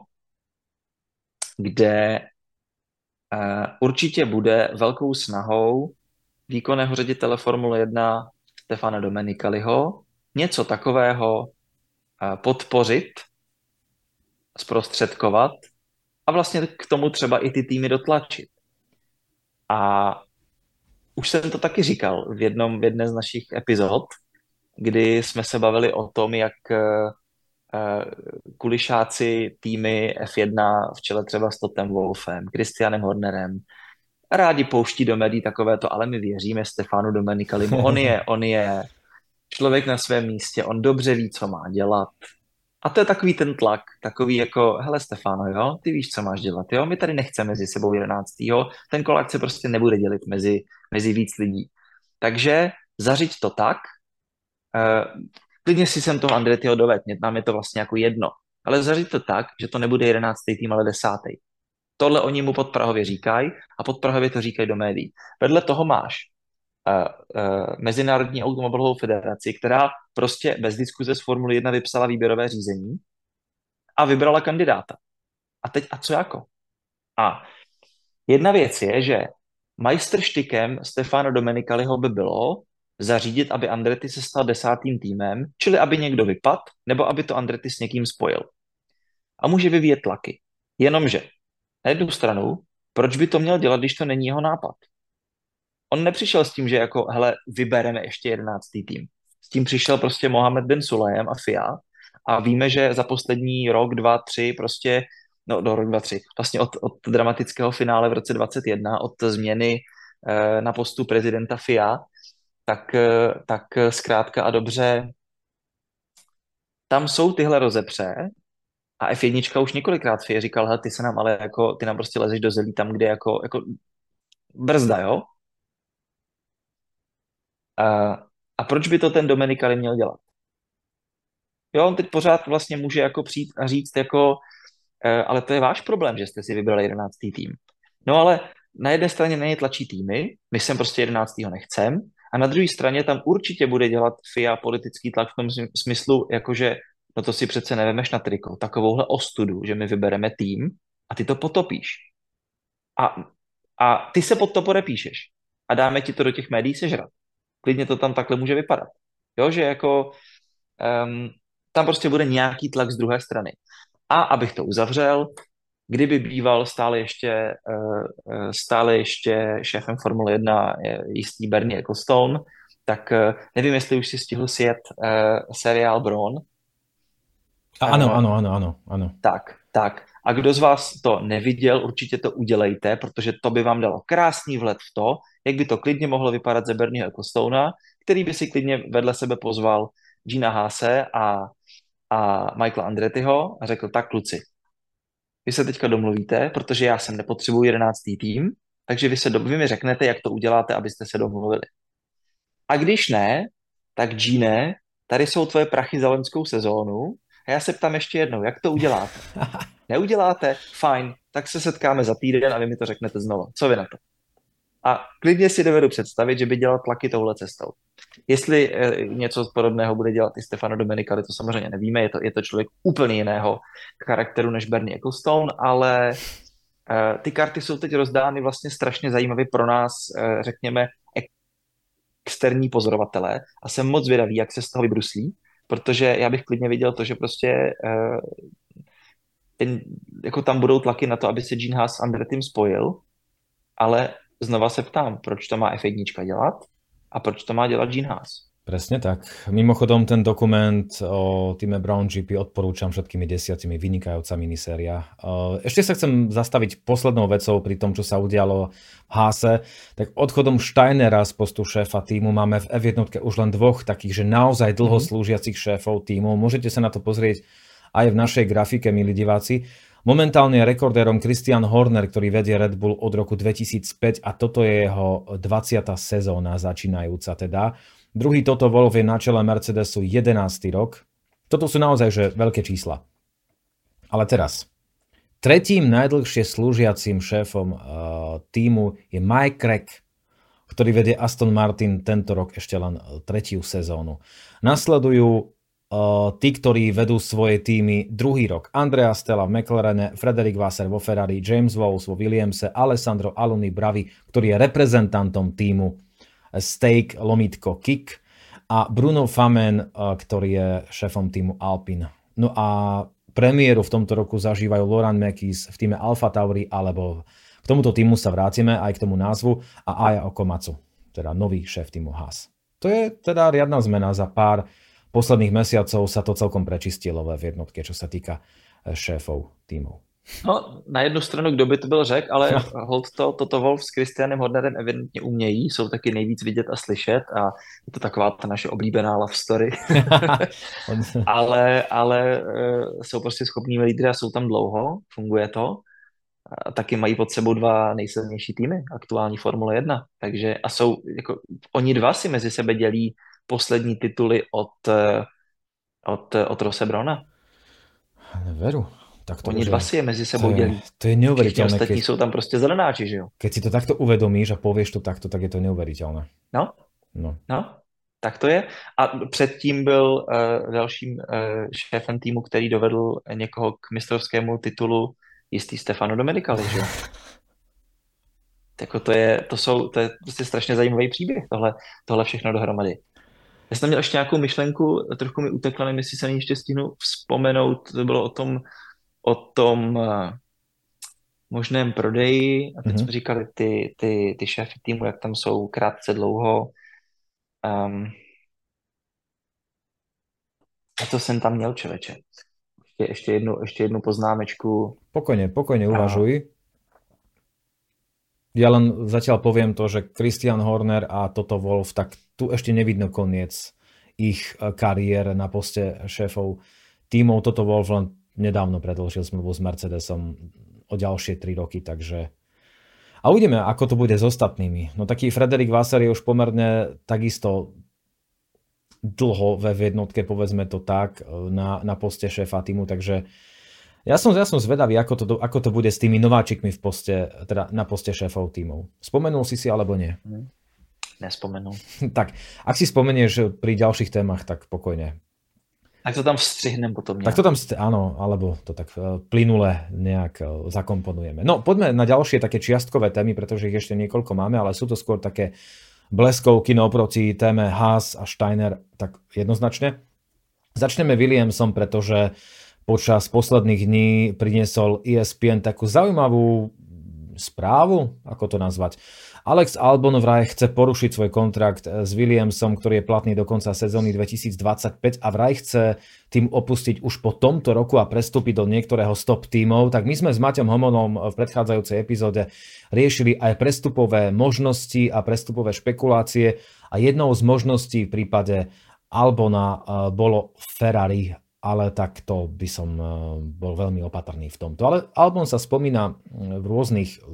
kde uh, určitě bude velkou snahou výkonného ředitele Formule jedna Stefana Domenicaliho něco takového uh, podpořit, zprostředkovat a vlastně k tomu třeba i ty týmy dotlačit. A už jsem to taky říkal v jednom, v jedné z našich epizod, kdy jsme se bavili o tom, jak kulišáci týmy F jedna v čele třeba s Tottem Wolffem, Christianem Hornerem rádi pouští do médií takovéto, ale my věříme Stefanu Domenicalimu. On je, on je člověk na svém místě, on dobře ví, co má dělat. A to je takový ten tlak, takový jako, hele Stefano, jo, ty víš, co máš dělat, jo, my tady nechceme mezi sebou jedenáctého, ten kolák se prostě nebude dělit mezi, mezi víc lidí. Takže zařiď to tak, uh, klidně si sem toho Andrettiho dovedl, nám je to vlastně jako jedno, ale zařiď to tak, že to nebude jedenáctý tým, ale desátý. Tohle oni mu podprahově říkají a podprahově to říkají do médií. Vedle toho máš uh, uh, Mezinárodní automobilovou federaci, která prostě bez diskuze z Formule jedna vypsala výběrové řízení a vybrala kandidáta. A teď a co jako? A jedna věc je, že majstrštykem Stefano Domenicaliho by bylo zařídit, aby Andretti se stal desátým týmem, čili aby někdo vypadl, nebo aby to Andretti s někým spojil. A může vyvíjet tlaky. Jenomže na jednu stranu, proč by to měl dělat, když to není jeho nápad? On nepřišel s tím, že jako, hele, vybereme ještě jedenáctý tým. S tím přišel prostě Mohamed Ben Sulayem a F I A a víme, že za poslední rok, dva, tři prostě, no do rok, dva, tři, vlastně od, od dramatického finále v roce dvacet jedna, od změny eh, na postu prezidenta F I A, tak, eh, tak zkrátka a dobře tam jsou tyhle rozepře a F jedna už několikrát F I A říkal, hele, ty se nám ale jako, ty nám prostě lezeš do zelí tam, kde jako, jako brzda, jo? A, a proč by to ten Domenicali měl dělat? Jo, on teď pořád vlastně může jako přijít a říct jako, e, ale to je váš problém, že jste si vybrali jedenáctý tým. No ale na jedné straně na ně tlačí týmy, my sem prostě jedenáctého nechcem, a na druhé straně tam určitě bude dělat F I A politický tlak v tom smyslu, jakože no to si přece nevemeš na triko, takovouhle ostudu, že my vybereme tým a ty to potopíš. A, a ty se pod to podepíšeš a dáme ti to do těch médií sežrat. Klidně to tam takhle může vypadat. Jo, že jako um, tam prostě bude nějaký tlak z druhé strany. A abych to uzavřel, kdyby býval stále ještě, uh, stále ještě šéfem Formule jedna jistý Bernie Ecclestone, tak uh, nevím, jestli už si stihl sjet uh, seriál Brawn. Ano, uh, ano, ano, ano, ano. Tak, tak. A kdo z vás to neviděl, určitě to udělejte, protože to by vám dalo krásný vhled v to, jak by to klidně mohlo vypadat ze Bernieho Ecclestona, který by si klidně vedle sebe pozval Gina Haase a, a Michaela Andrettiho a řekl, tak kluci, vy se teďka domluvíte, protože já sem nepotřebuji jedenáctý tým, takže vy, se do, vy mi řeknete, jak to uděláte, abyste se domluvili. A když ne, tak Gine, tady jsou tvoje prachy za loňskou sezónu a já se ptám ještě jednou, jak to uděláte? Neuděláte? Fajn, tak se setkáme za týden a vy mi to řeknete znovu. Co vy na to? A klidně si dovedu představit, že by dělal tlaky touhle cestou. Jestli e, něco podobného bude dělat i Stefano Domenicali, to samozřejmě nevíme, je to, je to člověk úplně jiného charakteru než Bernie Ecclestone, ale e, ty karty jsou teď rozdány vlastně strašně zajímavě pro nás, e, řekněme, externí pozorovatelé a jsem moc zvědavý, jak se z toho vybruslí, protože já bych klidně viděl to, že prostě e, ten, jako tam budou tlaky na to, aby se Gene Haas s Andrettim spojil, ale znova se ptám, proč to má F jedna dělat a proč to má dělat Gene Haas. Presne tak. Mimochodom, ten dokument o týme Brown gé pé odporúčam všetkými desiatimi, vynikajúca miniséria. Ešte sa chcem zastaviť poslednou vecou pri tom, čo sa udialo v Haase. Tak odchodom Steinera z postu šéfa týmu máme v ef jedna už len dvoch takých, že naozaj dlho slúžiacich šéfov týmu. Môžete sa na to pozrieť aj v našej grafike, milí diváci. Momentálne je rekordérom Christian Horner, ktorý vedie Red Bull od roku dvetisícpäť a toto je jeho dvadsiata sezóna začínajúca teda. Druhý Toto Wolff je na čele Mercedesu jedenásty rok. Toto sú naozaj že veľké čísla. Ale teraz, tretím najdlhšie slúžiacím šéfom uh, týmu je Mike Crack, ktorý vedie Aston Martin tento rok ešte len tretiu sezónu. Nasledujú uh, tí, ktorí vedú svoje týmy druhý rok. Andrea Stella v McLarene, Frederick Vasseur vo Ferrari, James Vowles vo Williamse, Alessandro Aloni Bravi, ktorý je reprezentantom týmu Stake lomitko Kick a Bruno Famen, ktorý je šéfom týmu Alpine. No a premiéru v tomto roku zažívajú Laurent Mekies v týme Alfa Tauri, alebo k tomuto týmu sa vrátime, aj k tomu názvu, a Aya Okomatsu, teda nový šéf týmu Haas. To je teda riadna zmena, za pár posledných mesiacov sa to celkom prečistilo v jednotke, čo sa týka šéfov týmov. No, na jednu stranu, kdo by to byl řek, ale hold to, Toto Wolff s Christianem Hornerem evidentně umějí, jsou taky nejvíc vidět a slyšet a je to taková ta naše oblíbená love story. ale ale jsou prostě schopní lídry a jsou tam dlouho, funguje to. A taky mají pod sebou dva nejsilnější týmy aktuální Formule jedna. Takže a jsou, jako, oni dva si mezi sebe dělí poslední tituly od, od, od Rosse Browna. Veru. Tak to Oni dva si je mezi sebou to je, dělí. To je neuveriteľné. Ostatní keď, sú tam proste zelenáči, že jo? Keď si to takto uvedomíš a povieš to takto, tak je to neuveriteľné. No, no. no tak to je. A předtím byl uh, dalším uh, šéfem týmu, který dovedl někoho k mistrovskému titulu, jistý Stefano Domenicali, že jo? Tako to je, to jsou, to je prostě strašně zajímavý příběh, tohle, tohle všechno dohromady. Já jsem měl ještě nějakou myšlenku, trochu mi utekla, nevím, jestli se na ní ještě stihnu vzpomenout, to bylo o tom, o tom uh, možném prodeji a teď mm-hmm. jsme říkali ty, ty, ty šéfy týmu, jak tam jsou krátce dlouho. Um, a to jsem tam měl, člověče. Ještě, ještě, jednu, ještě jednu poznámečku. Pokojne, pokojne uvažuj. Ja len zatiaľ poviem to, že Christian Horner a Toto Wolff, tak tu ešte nevidno koniec ich kariér na poste šéfov tímov. Toto Wolff len nedávno predĺžil zmluvu s Mercedesom o ďalšie tri roky, takže... A uvidíme, ako to bude s ostatnými. No taký Frederick Vasseur je už pomerne takisto dlho ve jednotke, povedzme to tak, na, na poste šéfa týmu, takže ja som, ja som zvedavý, ako to, ako to bude s tými nováčikmi v poste, teda na poste šéfov tímov. Spomenul si si alebo nie? Nespomenul. Tak, ak si spomenieš pri ďalších témach, tak pokojne. Tak to tam vstřihnem potom. Tak to tam, áno, alebo to tak plynule nejak zakomponujeme. No, poďme na ďalšie také čiastkové témy, pretože ich ešte niekoľko máme, ale sú to skôr také bleskovky oproti téme Haas a Steiner, tak jednoznačne. Začneme Williamsom, pretože počas posledných dní priniesol é es pé en takú zaujímavú správu, ako to nazvať. Alex Albon vraj chce porušiť svoj kontrakt s Williamsom, ktorý je platný do konca sezóny dvetisícdvadsaťpäť a vraj chce tým opustiť už po tomto roku a prestúpiť do niektorého z top tímov. Tak my sme s Maťom Homonom v predchádzajúcej epizóde riešili aj prestupové možnosti a prestupové špekulácie a jednou z možností v prípade Albona bolo Ferrari, ale tak to by som bol veľmi opatrný v tomto. Ale Albon sa spomína v rôznych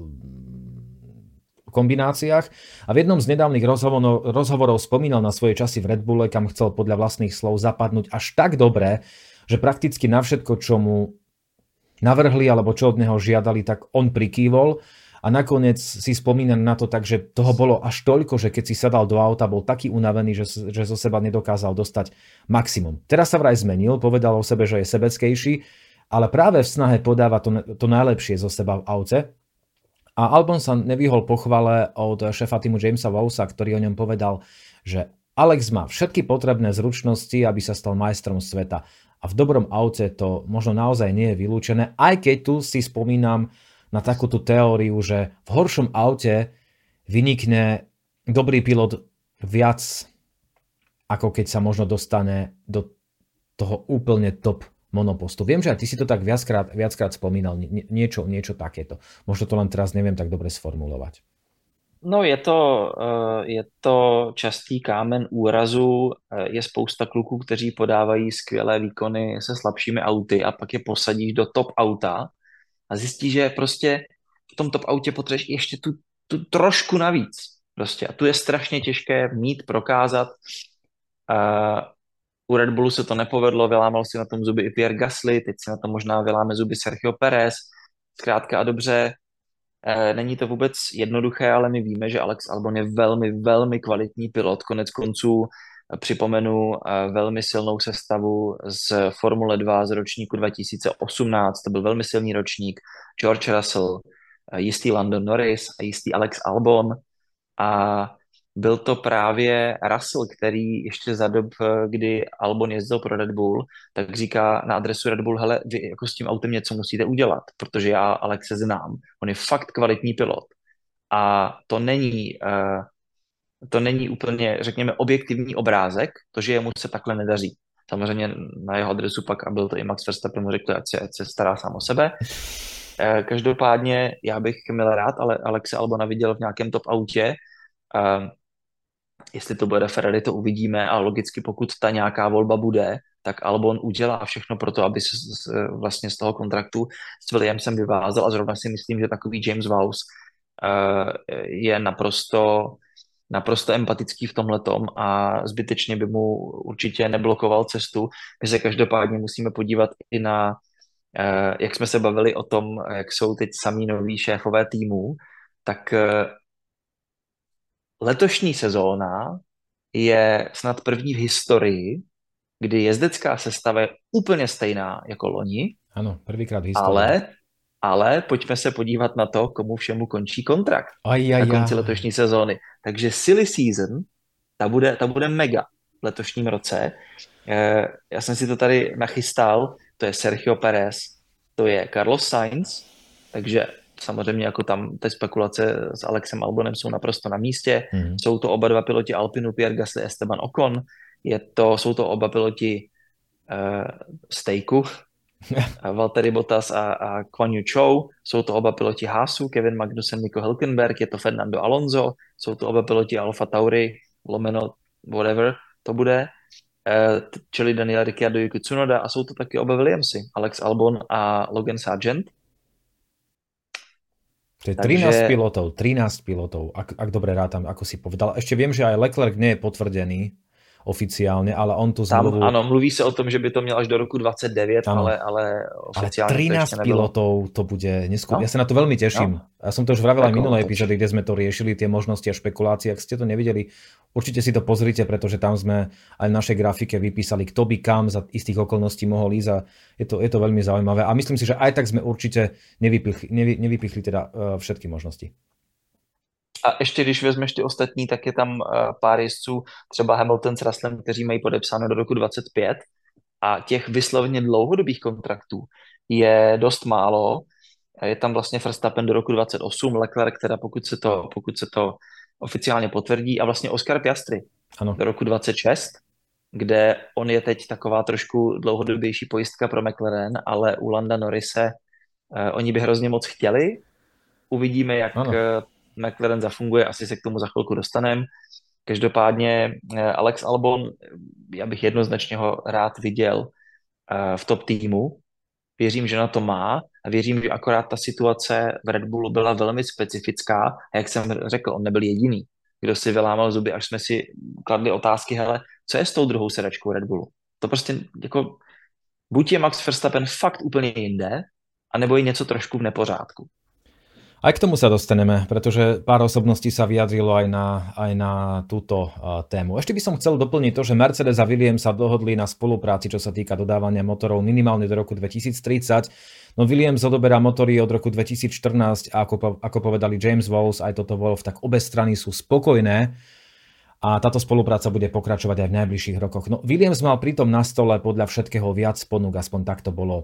kombináciách a v jednom z nedávnych rozhovorov, rozhovorov spomínal na svoje časy v Red Bulle, kam chcel podľa vlastných slov zapadnúť až tak dobre, že prakticky na všetko, čo mu navrhli alebo čo od neho žiadali, tak on prikývol a nakoniec si spomína na to tak, že toho bolo až toľko, že keď si sadal do auta, bol taký unavený, že, že zo seba nedokázal dostať maximum. Teraz sa vraj zmenil, povedal o sebe, že je sebeckejší, ale práve v snahe podáva to, to najlepšie zo seba v aute. A Albon sa nevyhol pochvale od šéfa týmu Jamesa Vowlesa, ktorý o ňom povedal, že Alex má všetky potrebné zručnosti, aby sa stal majstrom sveta. A v dobrom aute to možno naozaj nie je vylúčené, aj keď tu si spomínam na takúto teóriu, že v horšom aute vynikne dobrý pilot viac ako keď sa možno dostane do toho úplne top monopostu. Viem, že aj ty si to tak viackrát, viackrát spomínal, nie, niečo, niečo takéto. Možno to len teraz neviem tak dobre sformulovať. No je to, je to častý kámen úrazu, je spousta kluků, kteří podávají skvělé výkony se slabšími auty a pak je posadíš do top auta a zjistíš, že prostě v tom top autě potřebuješ ještě tu, tu trošku navíc. Prostě. A tu je strašně těžké mít, prokázat. Uh, u Red Bullu se to nepovedlo, vylámal si na tom zuby i Pierre Gasly, teď si na tom možná vyláme zuby Sergio Perez. Zkrátka a dobře, uh, není to vůbec jednoduché, ale my víme, že Alex Albon je velmi, velmi kvalitní pilot. Konec konců uh, připomenu uh, velmi silnou sestavu z Formule dva z ročníku dva tisíce osmnáct. To byl velmi silný ročník. George Russell, uh, jistý Lando Norris a jistý Alex Albon. A byl to právě Russell, který ještě za dob, kdy Albon jezdil pro Red Bull, tak říká na adresu Red Bull, hele, vy jako s tím autem něco musíte udělat, protože já Alexe znám. On je fakt kvalitní pilot. A to není, uh, to není úplně, řekněme, objektivní obrázek, to, že jemu se takhle nedaří. Samozřejmě na jeho adresu pak, a byl to i Max Verstappen, mu řekl, ať se, ať se stará sám o sebe. Uh, každopádně já bych měl rád, ale Alexe Albona viděl v nějakém top autě. Uh, jestli to bude Ferrari, to uvidíme, a logicky pokud ta nějaká volba bude, tak Albon udělá všechno pro to, aby se z, vlastně z toho kontraktu s Williamsem vyvázal, a zrovna si myslím, že takový James Vowles uh, je naprosto, naprosto empatický v tomhletom a zbytečně by mu určitě neblokoval cestu. My se každopádně musíme podívat i na, uh, jak jsme se bavili o tom, jak jsou teď samý noví šéfové týmů, tak uh, letošní sezóna je snad první v historii, kdy jezdecká sestava je úplně stejná jako loni. Ano, prvýkrát v historii. Ale, ale pojďme se podívat na to, komu všemu končí kontrakt aj, aj, na konci aj. letošní sezóny. Takže silly season, ta bude, ta bude mega v letošním roce. Já jsem si to tady nachystal, to je Sergio Perez, to je Carlos Sainz, takže samozřejmě jako tam ty spekulace s Alexem Albonem jsou naprosto na místě. Mm. Jsou to oba dva piloti Alpinu, Pierre Gasly, Esteban Ocon. Je to, jsou to oba piloti uh, Stejku, Valtteri Bottas a, a Guan Yu Zhou. Jsou to oba piloti Haasu, Kevin Magnussen, Nico Hülkenberg. Je to Fernando Alonso. Jsou to oba piloti Alfa Tauri, lomeno whatever to bude. Uh, čili Daniel Ricciardo, Yuki Tsunoda. A jsou to taky oba Williamsy, Alex Albon a Logan Sargent. To je trinásť Takže... pilotov, trinásť pilotov, ak, ak dobre rátam, ako si povedal. Ešte viem, že aj Leclerc nie je potvrdený oficiálne, ale on tu zmluvu... Áno, mluví sa o tom, že by to měl až do roku dvadsaťdeväť, ale, ale oficiálne ale trinásť to pilotov, to bude neskôr. No? Ja sa na to veľmi teším. No. Ja som to už vravel aj v minulej epizóde, kde sme to riešili, tie možnosti a špekulácie. Ak ste to nevideli, určite si to pozrite, pretože tam sme aj v našej grafike vypísali, kto by kam za istých okolností mohol ísť, a je to, je to veľmi zaujímavé. A myslím si, že aj tak sme určite nevypichli, nevy, nevypichli teda uh, všetky možnosti. A ještě když vezmeš ty ostatní, tak je tam pár jezdců, třeba Hamilton s Russellem, kteří mají podepsáno do roku dvacet pět, a těch vysloveně dlouhodobých kontraktů je dost málo. Je tam vlastně Verstappen do roku dvacet osm, Leclerc, teda pokud se to, pokud se to oficiálně potvrdí, a vlastně Oscar Piastri ano. do roku dvacet šest, kde on je teď taková trošku dlouhodobější pojistka pro McLaren, ale u Landa Norrise eh, oni by hrozně moc chtěli. Uvidíme, jak ano. McLaren zafunguje, asi se k tomu za chvilku dostaneme. Každopádně Alex Albon, já bych jednoznačně ho rád viděl v top týmu. Věřím, že na to má, a věřím, že akorát ta situace v Red Bullu byla velmi specifická. A jak jsem řekl, on nebyl jediný, kdo si vylámal zuby, až jsme si kladli otázky, hele, co je s tou druhou sedačkou Red Bullu? To prostě jako, buď je Max Verstappen fakt úplně jinde, anebo je něco trošku v nepořádku. Aj k tomu sa dostaneme, pretože pár osobností sa vyjadrilo aj na, aj na túto uh, tému. Ešte by som chcel doplniť to, že Mercedes a Williams sa dohodli na spolupráci, čo sa týka dodávania motorov minimálne do roku dvetisíctridsať. No Williams odoberá motory od roku dvetisícštrnásť a ako, ako povedali James Vowles, aj toto Wolff, tak obe strany sú spokojné a táto spolupráca bude pokračovať aj v najbližších rokoch. No Williams mal pritom na stole podľa všetkého viac ponúk, aspoň tak to bolo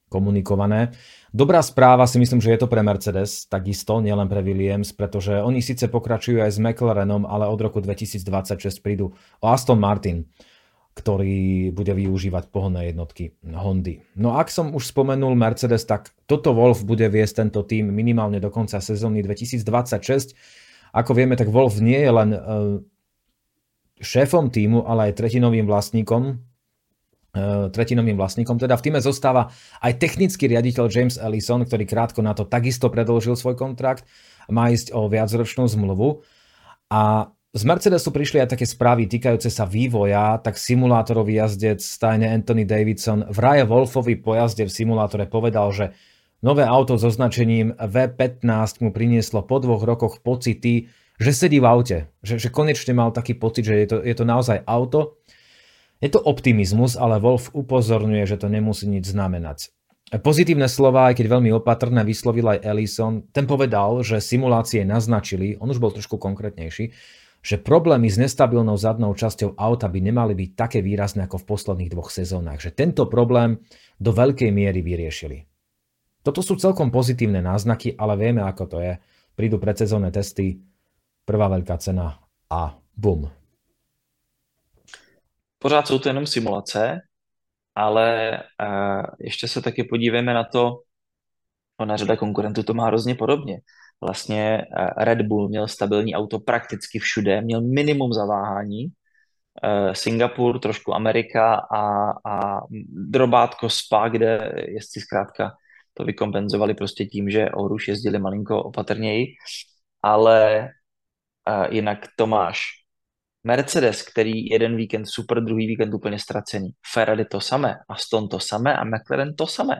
komunikované. Dobrá správa si myslím, že je to pre Mercedes, takisto, nielen pre Williams, pretože oni síce pokračujú aj s McLarenom, ale od roku dvetisícdvadsaťšesť prídu o Aston Martin, ktorý bude využívať pohonné jednotky Hondy. No ak som už spomenul Mercedes, tak Toto Wolff bude viesť tento tým minimálne do konca sezóny dvetisícdvadsaťšesť. Ako vieme, tak Wolff nie je len šéfom týmu, ale aj tretinovým vlastníkom, tretinovým vlastníkom. Teda v týme zostáva aj technický riaditeľ James Ellison, ktorý krátko na to takisto predĺžil svoj kontrakt. Má ísť o viacročnú zmluvu. A z Mercedesu prišli aj také správy týkajúce sa vývoja, tak simulátorový jazdec tajne Anthony Davidson vraje Wolffovi po jazde v simulátore povedal, že nové auto s označením vé pätnásť mu prinieslo po dvoch rokoch pocity, že sedí v aute. Že, že konečne mal taký pocit, že je to, je to naozaj auto. Je to optimizmus, ale Wolff upozorňuje, že to nemusí nič znamenať. Pozitívne slová, aj keď veľmi opatrné, vyslovil aj Ellison. Ten povedal, že simulácie naznačili, on už bol trošku konkrétnejší, že problémy s nestabilnou zadnou časťou auta by nemali byť také výrazné ako v posledných dvoch sezónach. Že tento problém do veľkej miery vyriešili. Toto sú celkom pozitívne náznaky, ale vieme, ako to je. Prídu predsezónne testy, prvá veľká cena a bum. Pořád jsou to jenom simulace, ale uh, ještě se taky podívejme na to, ona řada konkurentů to má hrozně podobně. Vlastně uh, Red Bull měl stabilní auto prakticky všude, měl minimum zaváhání, uh, Singapur, trošku Amerika a, a drobátko Spa, kde jezdci zkrátka to vykompenzovali prostě tím, že o Rouge jezdili malinko opatrněji, ale uh, jinak Tomáš, Mercedes, který jeden víkend super, druhý víkend úplně ztracený. Ferrari to samé, Aston to samé a McLaren to samé.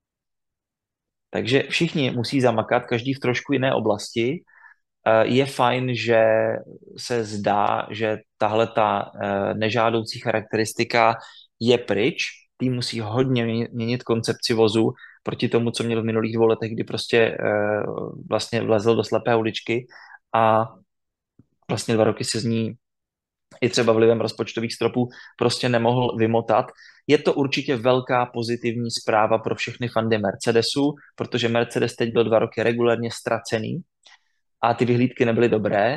Takže všichni musí zamakat, každý v trošku jiné oblasti. Je fajn, že se zdá, že tahle ta nežádoucí charakteristika je pryč. Tým musí hodně měnit koncepci vozu proti tomu, co měl v minulých dvou letech, kdy prostě vlastně vlezl do slepé uličky a vlastně dva roky se z ní i třeba vlivem rozpočtových stropů prostě nemohl vymotat. Je to určitě velká pozitivní zpráva pro všechny fandy Mercedesu, protože Mercedes teď byl dva roky regulérně ztracený a ty vyhlídky nebyly dobré.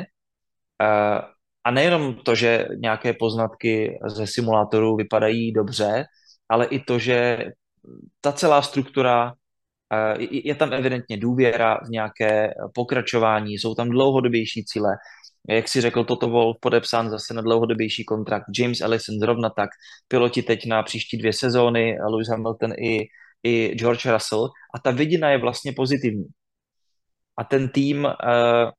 A nejenom to, že nějaké poznatky ze simulátorů vypadají dobře, ale i to, že ta celá struktura, je tam evidentně důvěra v nějaké pokračování, jsou tam dlouhodobější cíle. Jak si řekl, Toto Wolff podepsán zase na dlouhodobější kontrakt, James Ellison zrovna tak, piloti teď na příští dvě sezóny, Lewis Hamilton i, i George Russell a ta vidina je vlastně pozitivní. A ten tým, uh,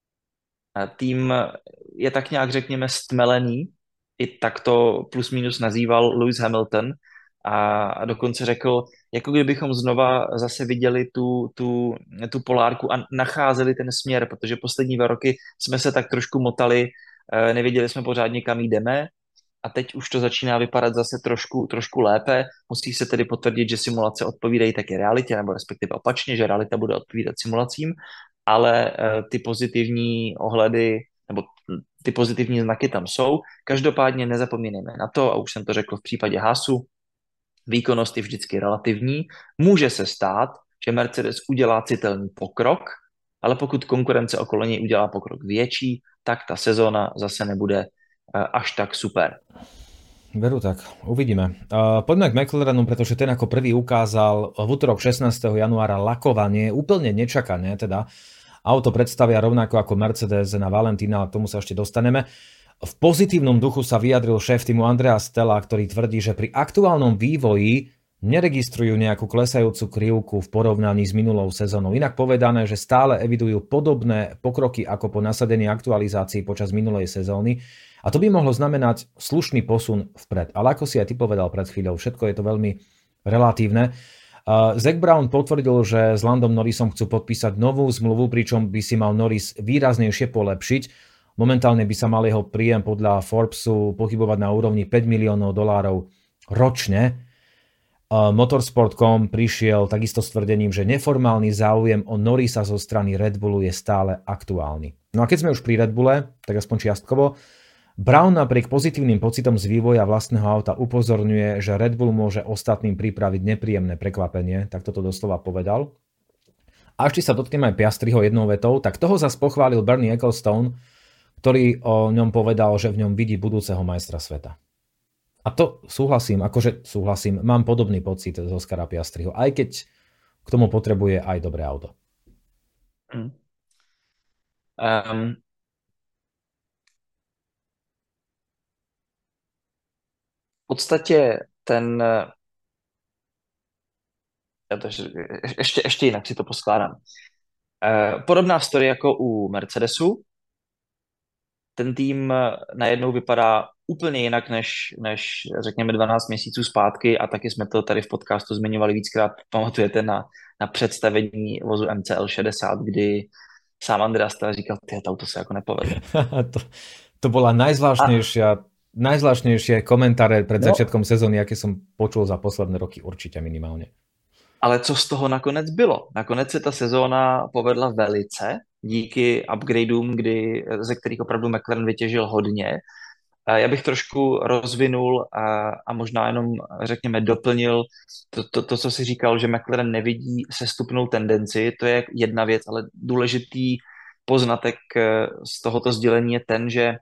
tým je tak nějak, řekněme, stmelený, i tak to plus minus nazýval Lewis Hamilton a, a dokonce řekl, jako kdybychom znova zase viděli tu, tu, tu polárku a nacházeli ten směr, protože poslední dva roky jsme se tak trošku motali, nevěděli jsme pořádně, kam jdeme a teď už to začíná vypadat zase trošku, trošku lépe. Musí se tedy potvrdit, že simulace odpovídají také realitě, nebo respektive opačně, že realita bude odpovídat simulacím, ale ty pozitivní ohledy nebo ty pozitivní znaky tam jsou. Každopádně nezapomínejme na to, a už jsem to řekl v případě Haasu, výkonnost je vždycky relativní. Může se stát, že Mercedes udělá citelný pokrok, ale pokud konkurence okolo něj udělá pokrok větší, tak ta sezóna zase nebude až tak super. Veru tak, uvidíme. Uh, poďme k McLarenu, pretože ten ako prvý ukázal v útorok šestnásteho januára lakovanie, úplne nečakané, teda auto predstavia rovnako ako Mercedes na Valentína, ale k tomu sa ešte dostaneme. V pozitívnom duchu sa vyjadril šéf týmu Andrea Stella, ktorý tvrdí, že pri aktuálnom vývoji neregistrujú nejakú klesajúcu krivku v porovnaní s minulou sezónou. Inak povedané, že stále evidujú podobné pokroky ako po nasadení aktualizácií počas minulej sezóny. A to by mohlo znamenať slušný posun vpred. Ale ako si aj ty povedal pred chvíľou, všetko je to veľmi relatívne. Uh, Zac Brown potvrdil, že s Landom Norrisom chcú podpísať novú zmluvu, pričom by si mal Norris výraznejšie polepšiť. Momentálne by sa mal jeho príjem podľa Forbesu pohybovať na úrovni päť miliónov dolárov ročne. Uh, Motorsport bodka com prišiel takisto s tvrdením, že neformálny záujem o Norrisa zo strany Red Bullu je stále aktuálny. No a keď sme už pri Red Bulle, tak aspoň čiastkovo, Brown napriek pozitívnym pocitom z vývoja vlastného auta upozorňuje, že Red Bull môže ostatným pripraviť nepríjemné prekvapenie, tak toto doslova povedal. A ešte sa dotknem aj Piastriho jednou vetou, tak toho zas pochválil Bernie Ecclestone, ktorý o ňom povedal, že v ňom vidí budúceho majstra sveta. A to súhlasím, akože súhlasím, mám podobný pocit z Oscara Piastriho, aj keď k tomu potrebuje aj dobré auto. Hmm. Um, v podstatě ten... Já to ještě, ještě, ještě jinak si to poskládám. Uh, podobná story jako u Mercedesu. Ten tým najednou vypadá úplně jinak, než, než řekněme dvanáct měsíců zpátky a taky jsme to tady v podcastu zmiňovali víckrát. Pamatujete na, na představení vozu M C L šedesát, kdy sám Andrea Stella říkal, ty, to auto se jako nepovedlo. to, to bola najzvláštnejšia, a... najzvláštnejšie komentáre pred no. začiatkom sezóny, aké som počul za posledné roky, určitě minimálně. Ale co z toho nakonec bylo? Nakonec se ta sezóna povedla velice, díky upgradeům, kdy, ze kterých opravdu McLaren vytěžil hodně. Já bych trošku rozvinul a, a možná jenom, řekněme, doplnil to, to, to, co si říkal, že McLaren nevidí sestupnou tendenci. To je jedna věc, ale důležitý poznatek z tohoto sdělení je ten, že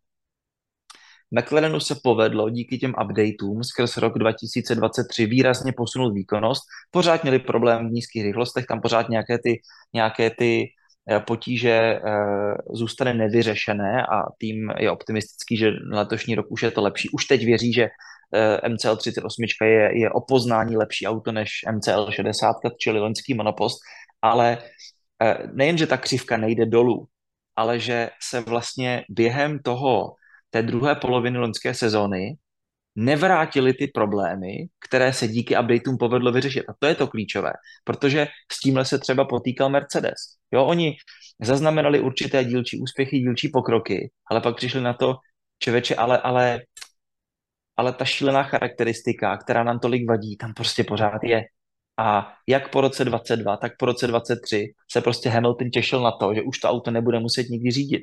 McLarenu se povedlo díky těm updateům skrz rok dva tisíce dvacet tři výrazně posunout výkonnost. Pořád měli problém v nízkých rychlostech, tam pořád nějaké ty, nějaké ty potíže zůstane nevyřešené a tým je optimistický, že letošní rok už je to lepší. Už teď věří, že M C L třicet osm je, je o poznání lepší auto než M C L šedesát, čili loňský monopost, ale nejen, že ta křivka nejde dolů, ale že se vlastně během toho té druhé poloviny loňské sezóny nevrátily ty problémy, které se díky updateům povedlo vyřešit. A to je to klíčové, protože s tímhle se třeba potýkal Mercedes. Jo, oni zaznamenali určité dílčí úspěchy, dílčí pokroky, ale pak přišli na to, čověče, ale, ale, ale ta šílená charakteristika, která nám tolik vadí, tam prostě pořád je. A jak po roce dvacet dva, tak po roce dvacet tři se prostě Hamilton těšil na to, že už to auto nebude muset nikdy řídit.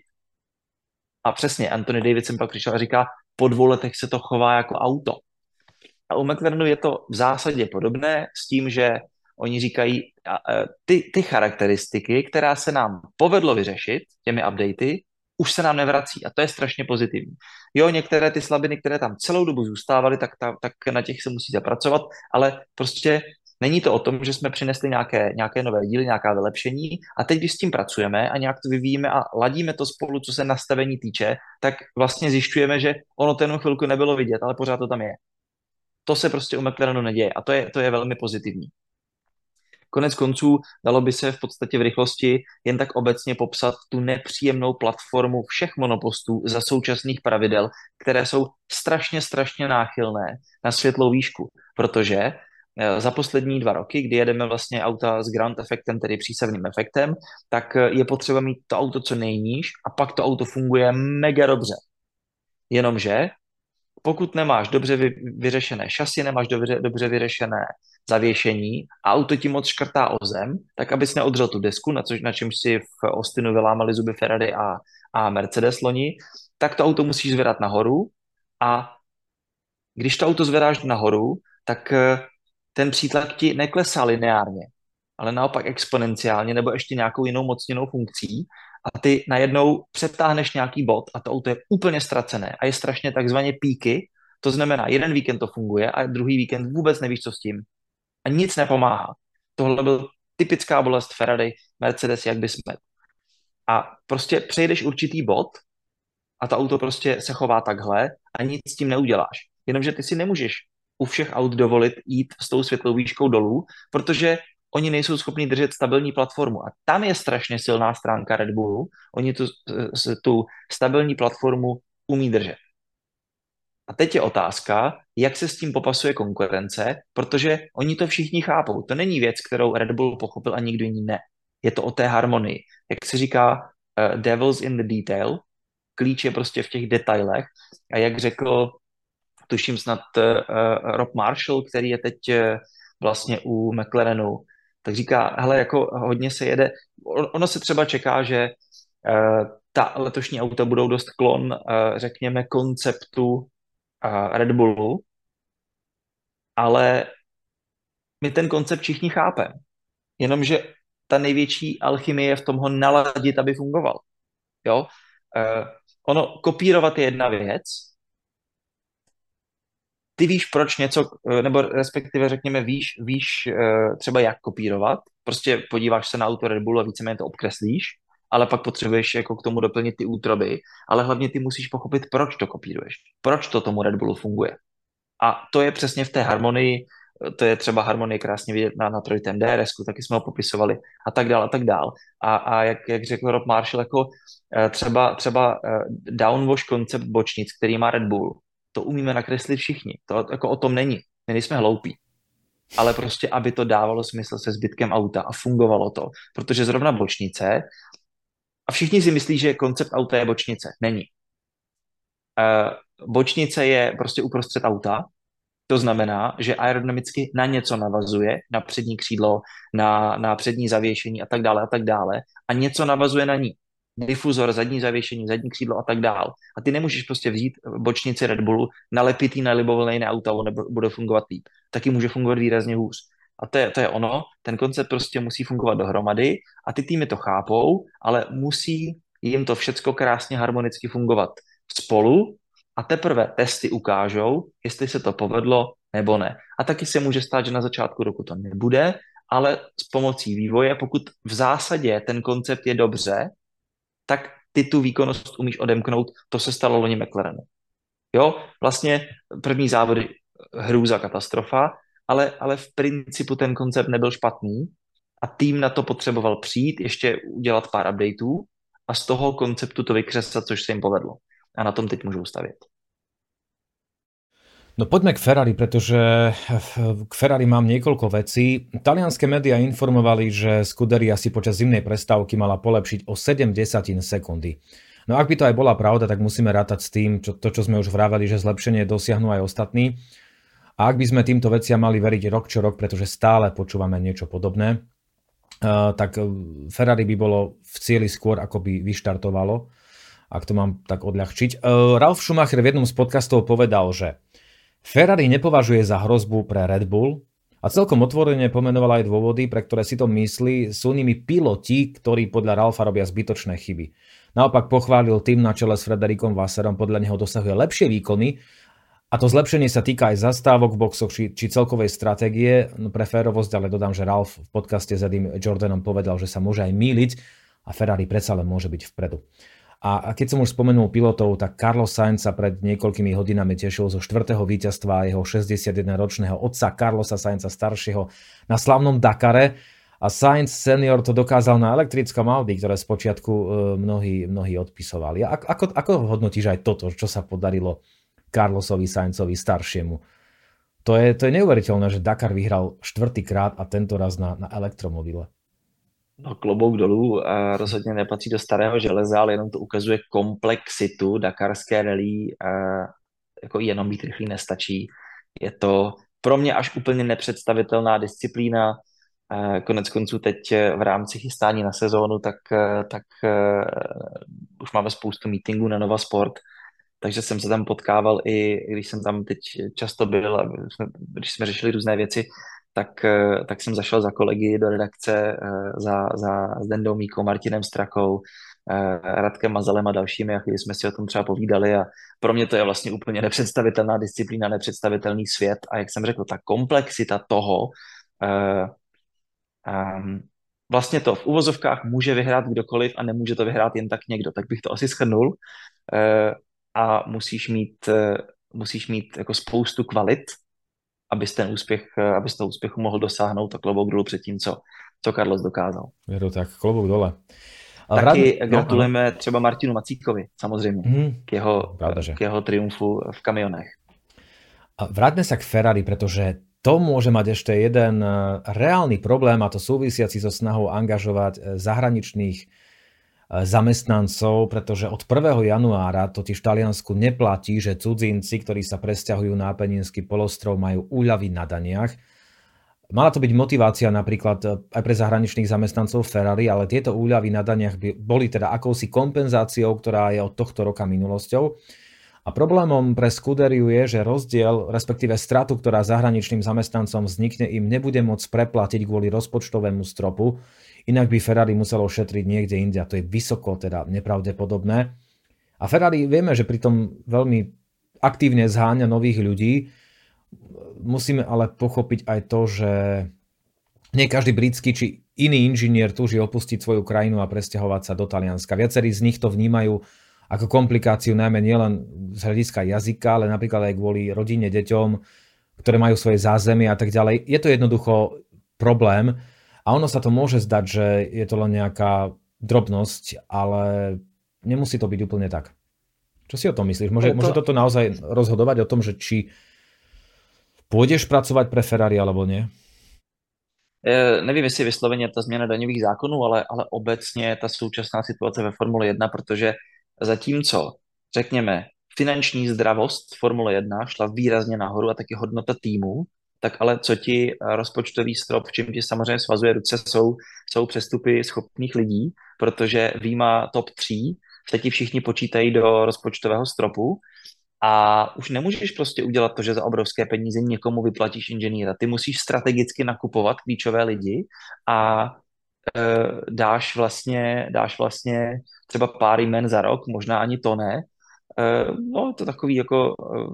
A přesně, Anthony Davidson pak přišel a říká, po dvou letech se to chová jako auto. A u McLarenu je to v zásadě podobné s tím, že oni říkají, ty, ty charakteristiky, která se nám povedlo vyřešit těmi updaty, už se nám nevrací a to je strašně pozitivní. Jo, některé ty slabiny, které tam celou dobu zůstávaly, tak, ta, tak na těch se musí zapracovat, ale prostě není to o tom, že jsme přinesli nějaké, nějaké nové díly, nějaká vylepšení a teď, když s tím pracujeme a nějak to vyvíjíme a ladíme to spolu, co se nastavení týče, tak vlastně zjišťujeme, že ono ten chvilku nebylo vidět, ale pořád to tam je. To se prostě u McLarenu neděje a to je, to je velmi pozitivní. Konec konců dalo by se v podstatě v rychlosti jen tak obecně popsat tu nepříjemnou platformu všech monopostů za současných pravidel, které jsou strašně, strašně náchylné na světlou výšku, protože za poslední dva roky, kdy jedeme vlastně auta s ground efektem, tedy přísevným efektem, tak je potřeba mít to auto co nejníž a pak to auto funguje mega dobře. Jenomže pokud nemáš dobře vy, vyřešené šasy, nemáš dobře, dobře vyřešené zavěšení a auto ti moc škrtá o zem, tak abys neodřel tu desku, na, což, na čemž si v Austinu vylámali zuby Ferrari a, a Mercedes loni, tak to auto musíš zvedat nahoru a když to auto zvedáš nahoru, tak ten přítlak ti neklesá lineárně, ale naopak exponenciálně nebo ještě nějakou jinou mocněnou funkcí a ty najednou přetáhneš nějaký bod a to auto je úplně ztracené a je strašně takzvaně píky, to znamená, jeden víkend to funguje a druhý víkend vůbec nevíš, co s tím. A nic nepomáhá. Tohle byl typická bolest Ferrari, Mercedes, jak by smet. A prostě přejdeš určitý bod a to auto prostě se chová takhle a nic s tím neuděláš. Jenomže ty si nemůžeš u všech aut dovolit jít s tou světlou výškou dolů, protože oni nejsou schopni držet stabilní platformu. A tam je strašně silná stránka Red Bullu. Oni tu, tu stabilní platformu umí držet. A teď je otázka, jak se s tím popasuje konkurence, protože oni to všichni chápou. To není věc, kterou Red Bull pochopil a nikdo jiný ne. Je to o té harmonii. Jak se říká, uh, devil's in the detail, klíč je prostě v těch detailech. A jak řekl, tuším snad uh, Rob Marshall, který je teď uh, vlastně u McLarenu, tak říká, hele, jako hodně se jede, ono se třeba čeká, že uh, ta letošní auta budou dost klon, řekněme, konceptu Red Bullu, ale my ten koncept všichni chápeme. Jenomže ta největší alchymie je v tom ho naladit, aby fungoval. Jo? Ono, kopírovat je jedna věc. Ty víš, proč něco, nebo respektive řekněme, víš, víš třeba jak kopírovat. Prostě podíváš se na auto Red Bullu a víceméně to obkreslíš, ale pak potřebuješ jako k tomu doplnit ty útroby, ale hlavně ty musíš pochopit, proč to kopíruješ, proč to tomu Red Bullu funguje. A to je přesně v té harmonii, to je třeba harmonie krásně vidět na, na trojitém D R S ku, taky jsme ho popisovali a tak dál a tak dál. A, a jak, jak řekl Rob Marshall, jako třeba, třeba downwash koncept bočnic, který má Red Bull, to umíme nakreslit všichni, to jako o tom není, my nejsme hloupí. Ale prostě, aby to dávalo smysl se zbytkem auta a fungovalo to, protože zrovna bočnice, a všichni si myslí, že koncept auta je bočnice, není. Bočnice je prostě uprostřed auta, to znamená, že aerodynamicky na něco navazuje, na přední křídlo, na, na přední zavěšení a tak dále a tak dále a něco navazuje na ní. Difuzor, zadní zavěšení, zadní křídlo a tak dále. A ty nemůžeš prostě vzít bočnici Red Bullu, nalepit jí na libovolné auto a ono bude fungovat líp. Taky může fungovat výrazně hůř. A to je, to je ono, ten koncept prostě musí fungovat dohromady a ty týmy to chápou, ale musí jim to všecko krásně harmonicky fungovat spolu a teprve testy ukážou, jestli se to povedlo nebo ne. A taky se může stát, že na začátku roku to nebude, ale s pomocí vývoje, pokud v zásadě ten koncept je dobře, tak ty tu výkonnost umíš odemknout. To se stalo loni McLarenu. Jo, vlastně první závody hrůza, katastrofa, ale, ale v principu ten koncept nebyl špatný a tým na to potřeboval přijít, ještě udělat pár updateů a z toho konceptu to vykresat, což se jim povedlo. A na tom teď můžou stavět. No poďme k Ferrari, pretože k Ferrari mám niekoľko vecí. Talianské médiá informovali, že Scuderia si počas zimnej prestávky mala polepšiť o sedem desatín sekundy. No ak by to aj bola pravda, tak musíme rátať s tým, čo, to čo sme už vraveli, že zlepšenie dosiahnu aj ostatní. A ak by sme týmto veciam mali veriť rok čo rok, pretože stále počúvame niečo podobné, tak Ferrari by bolo v cieli skôr, ako by vyštartovalo, ak to mám tak odľahčiť. Ralf Schumacher v jednom z podcastov povedal, že Ferrari nepovažuje za hrozbu pre Red Bull a celkom otvorene pomenoval aj dôvody, pre ktoré si to myslí. Sú nimi piloti, ktorí podľa Ralfa robia zbytočné chyby. Naopak pochválil tým na čele s Frederikom Vasserom, podľa neho dosahuje lepšie výkony a to zlepšenie sa týka aj zastávok v boxoch či, či celkovej stratégie. No pre férovosť ale dodám, že Ralf v podcaste s Eddym Jordanom povedal, že sa môže aj mýliť a Ferrari predsa len môže byť vpredu. A keď som už spomenul pilotov, tak Carlos Sainz sa pred niekoľkými hodinami tešil zo štvrtého víťazstva jeho šesťdesiatjedenročného otca Carlosa Sainza staršieho na slavnom Dakare. A Sainz senior to dokázal na elektrickom Audi, ktoré spočiatku mnohí, mnohí odpisovali. A ako, ako hodnotíš aj toto, čo sa podarilo Carlosovi Sainzovi staršiemu? To je, to je neuveriteľné, že Dakar vyhral štvrtýkrát a tento raz na, na elektromobile. No klobouk dolů, a rozhodně nepatří do starého železa, ale jenom to ukazuje komplexitu dakarské rally, jako jenom být rychlý nestačí. Je to pro mě až úplně nepředstavitelná disciplína. Konec konců teď v rámci chystání na sezónu, tak, tak už máme spoustu meetingů na Nova Sport, takže jsem se tam potkával i když jsem tam teď často byl, když jsme řešili různé věci, tak, tak jsem zašel za kolegy do redakce za, za Zdendou Míkou, Martinem Strakou, Radkem Mazalem a dalšími a chvíli jsme si o tom třeba povídali a pro mě to je vlastně úplně nepředstavitelná disciplína, nepředstavitelný svět a jak jsem řekl, ta komplexita toho, um, vlastně to v uvozovkách může vyhrát kdokoliv a nemůže to vyhrát jen tak někdo, tak bych to asi shrnul a musíš mít, musíš mít jako spoustu kvalit, abys ten úspěch, abys toho úspěchu mohl dosáhnout a klobouk dolů před tím, co, co Carlos dokázal. Věru, tak klobouk dole. A taky vrát... gratulujeme no, třeba Martinu Macíkovi, samozřejmě, mm, k, jeho, pravda, k jeho triumfu v kamionech. A vráťme sa k Ferrari, pretože to môže mať ešte jeden reálny problém a to súvisiaci so snahou angažovať zahraničných zamestnancov, pretože od prvého januára totiž v Taliansku neplatí, že cudzinci, ktorí sa presťahujú na Apeninský polostrov, majú úľavy na daniach. Mala to byť motivácia napríklad aj pre zahraničných zamestnancov Ferrari, ale tieto úľavy na daniach by boli teda akousi kompenzáciou, ktorá je od tohto roka minulosťou. A problémom pre Scuderiu je, že rozdiel, respektíve stratu, ktorá zahraničným zamestnancom vznikne, im nebude môcť preplatiť kvôli rozpočtovému stropu, inak by Ferrari muselo šetriť niekde inde, a to je vysoko teda nepravdepodobné. A Ferrari vieme, že pritom veľmi aktívne zháňa nových ľudí. Musíme ale pochopiť aj to, že nie každý britský či iný inžinier túži opustiť svoju krajinu a presťahovať sa do Talianska. Viacerí z nich to vnímajú ako komplikáciu najmä nielen z hľadiska jazyka, ale napríklad aj kvôli rodine, deťom, ktoré majú svoje zázemie a tak ďalej. Je to jednoducho problém a ono sa to môže zdať, že je to len nejaká drobnosť, ale nemusí to byť úplne tak. Čo si o tom myslíš? Môže, to... môže toto naozaj rozhodovať o tom, že či pôjdeš pracovať pre Ferrari alebo nie? Nevím, jestli vysloveně ta změna daňových zákonů, ale, ale obecně ta současná situace ve Formule jedna, protože zatímco, řekněme, finanční zdravost Formule jedna šla výrazně nahoru a taky hodnota týmu, tak ale co ti rozpočtový strop, v čem ti samozřejmě svazuje ruce, jsou, jsou přestupy schopných lidí, protože výjima top tří se ti všichni počítají do rozpočtového stropu a už nemůžeš prostě udělat to, že za obrovské peníze někomu vyplatíš inženýra. Ty musíš strategicky nakupovat klíčové lidi a e, dáš vlastně, dáš vlastně třeba pár jmen za rok, možná ani to ne. E, no, to takový jako...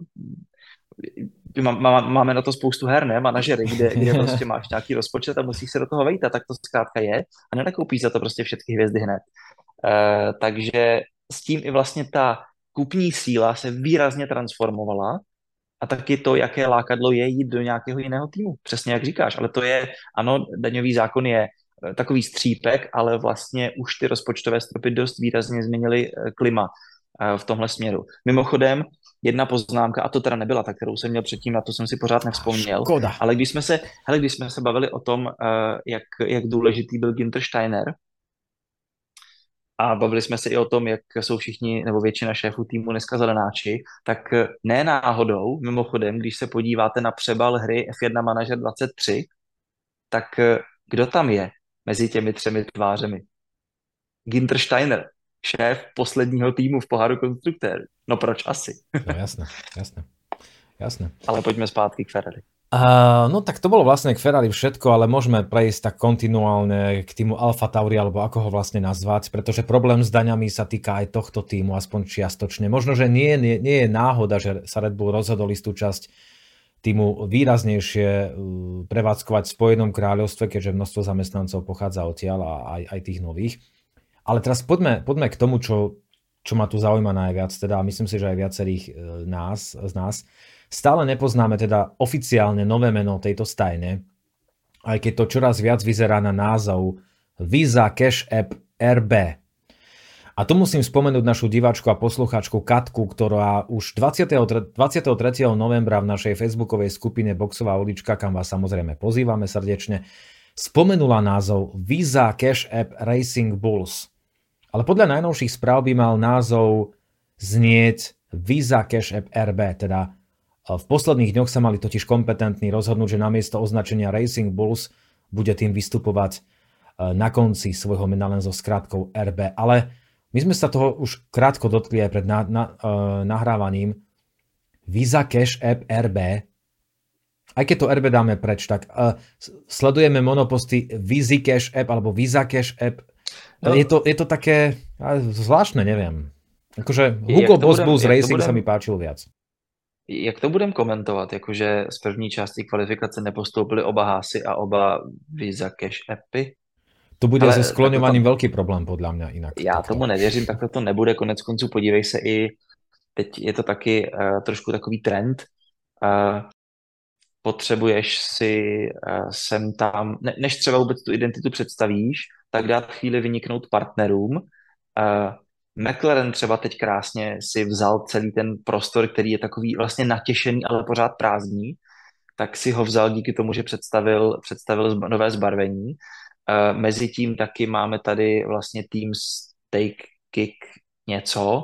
E, má, má, máme na to spoustu her, ne? Manažery, kde, kde prostě máš nějaký rozpočet a musíš se do toho vejít, a tak to zkrátka je a nenakoupíš za to prostě všechny hvězdy hned. E, takže s tím i vlastně ta kupní síla se výrazně transformovala a taky to, jaké lákadlo je jít do nějakého jiného týmu. Přesně jak říkáš, ale to je, ano, daňový zákon je takový střípek, ale vlastně už ty rozpočtové stropy dost výrazně změnily klima v tomhle směru. Mimochodem, jedna poznámka, a to teda nebyla ta, kterou jsem měl předtím, na to jsem si pořád nevzpomněl, Škoda. ale když jsme se, hele, když jsme se bavili o tom, jak, jak důležitý byl Günther Steiner, a bavili jsme se i o tom, jak jsou všichni, nebo většina šéfů týmu dneska zelenáči, tak ne náhodou, mimochodem, když se podíváte na přebal hry F jedna Manager dvacet tři, tak kdo tam je mezi těmi třemi tvářemi? Günther Steiner, šéf posledního týmu v poháru konstruktérů. No proč asi? No jasné, jasné, jasné. Ale pojďme zpátky k Ferrari. Uh, no tak to bolo vlastne k Ferrari všetko, ale môžeme prejsť tak kontinuálne k týmu Alfa Tauri, alebo ako ho vlastne nazvať, pretože problém s daňami sa týka aj tohto týmu, aspoň čiastočne. Možno, že nie, nie, nie je náhoda, že sa Red Bull rozhodol istú časť týmu výraznejšie prevádzkovať v Spojenom kráľovstve, keďže množstvo zamestnancov pochádza odtiaľ a aj, aj tých nových. Ale teraz poďme, poďme k tomu, čo, čo ma tu zaujíma najviac, teda myslím si, že aj viacerých nás, z nás. Stále nepoznáme teda oficiálne nové meno tejto stajne, aj keď to čoraz viac vyzerá na názov Visa Cash App er bé. A tu musím spomenúť našu diváčku a poslucháčku Katku, ktorá už dvadsiateho tretieho novembra v našej facebookovej skupine Boxová ulička, kam vás samozrejme pozývame srdečne, spomenula názov Visa Cash App Racing Bulls. Ale podľa najnovších správ by mal názov znieť Visa Cash App er bé, teda v posledných dňoch sa mali totiž kompetentní rozhodnúť, že namiesto označenia Racing Bulls bude tým vystupovať na konci svojho mena len so skratkou er bé. Ale my sme sa toho už krátko dotkli aj pred na, na, uh, nahrávaním. Visa Cash App er bé. Aj keď to er bé dáme preč, tak uh, sledujeme monoposty Visa Cash App alebo Visa Cash App. No. Je, to, je to také uh, zvláštne, neviem. Akože Hugo Boss Bulls Racing budem... sa mi páčil viac. Jak to budeme komentovat, jakože z první části kvalifikace nepostoupili oba Haasy a oba Visa Cash Appy? To bude ale so skloňovaním tam... velký problém podle mě jinak. Já takto. tomu nevěřím, tak to nebude. Konec konců podívej se i, teď je to taky uh, trošku takový trend. Uh, potřebuješ si uh, sem tam, ne, než třeba vůbec tu identitu představíš, tak dát chvíli vyniknout partnerům. Uh, McLaren třeba teď krásně si vzal celý ten prostor, který je takový vlastně natěšený, ale pořád prázdný, tak si ho vzal díky tomu, že představil, představil nové zbarvení. Uh, Mezitím taky máme tady vlastně tým Stake Kick něco,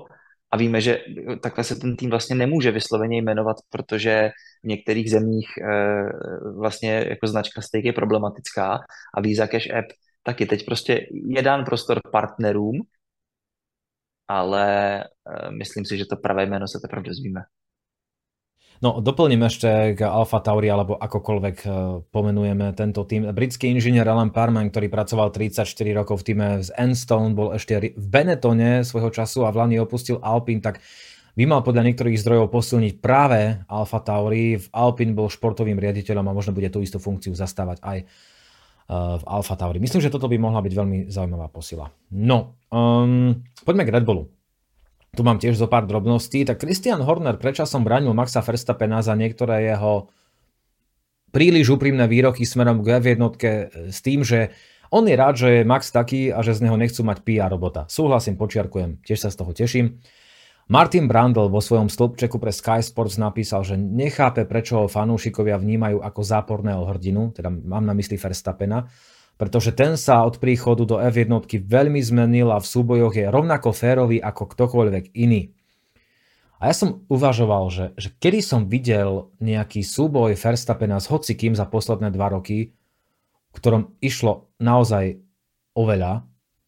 A víme, že takhle se ten tým vlastně nemůže vysloveně jmenovat, protože v některých zemích eh, vlastně jako značka Stake je problematická a Visa Cash App taky. Teď prostě je dán prostor partnerům, ale eh, myslím si, že to pravé jméno se teprve dozvíme. No, doplním ešte k Alfa Tauri, alebo akokoľvek pomenujeme tento tým. Britský inžinier Alan Parman, ktorý pracoval tridsaťštyri rokov v týme z Enstone, bol ešte v Benettone svojho času a v Lani opustil Alpine, tak by mal podľa niektorých zdrojov posilniť práve Alfa Tauri. V Alpine bol športovým riaditeľom a možno bude tú istú funkciu zastávať aj v Alfa Tauri. Myslím, že toto by mohla byť veľmi zaujímavá posila. No, um, poďme k Red Bullu. Tu mám tiež zo pár drobností. Tak Christian Horner predčasom bránil Maxa Verstappena za niektoré jeho príliš úprimné výroky smerom k ef jeden s tým, že on je rád, že je Max taký a že z neho nechcú mať pé er robota. Súhlasím, počiarkujem, tiež sa z toho teším. Martin Brundle vo svojom stĺpčeku pre Sky Sports napísal, že nechápe, prečo ho fanúšikovia vnímajú ako záporného hrdinu, teda mám na mysli Verstappena, pretože ten sa od príchodu do ef jeden veľmi zmenil a v súbojoch je rovnako férový ako ktokoľvek iný. A ja som uvažoval, že, že kedy som videl nejaký súboj Verstappena s hocikým za posledné dva roky, v ktorom išlo naozaj o veľa.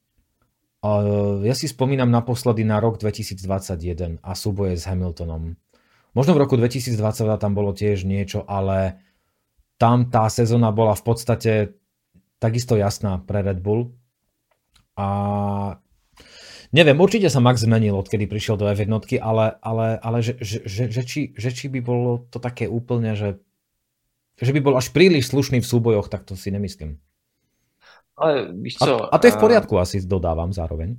Ja si spomínam naposledy na rok dvetisícdvadsaťjeden a súboje s Hamiltonom. Možno v roku dvetisícdvadsať tam bolo tiež niečo, ale tam tá sezóna bola v podstate takisto jasná pre Red Bull. A neviem, určite sa Max zmenil, odkedy prišiel do ef jeden, ale, ale, ale že, že, že, že, či, že či by bolo to také úplne, že, že by bol až príliš slušný v súbojoch, tak to si nemyslím. Ale víš co, a, a to je v poriadku, uh, asi dodávám zároveň.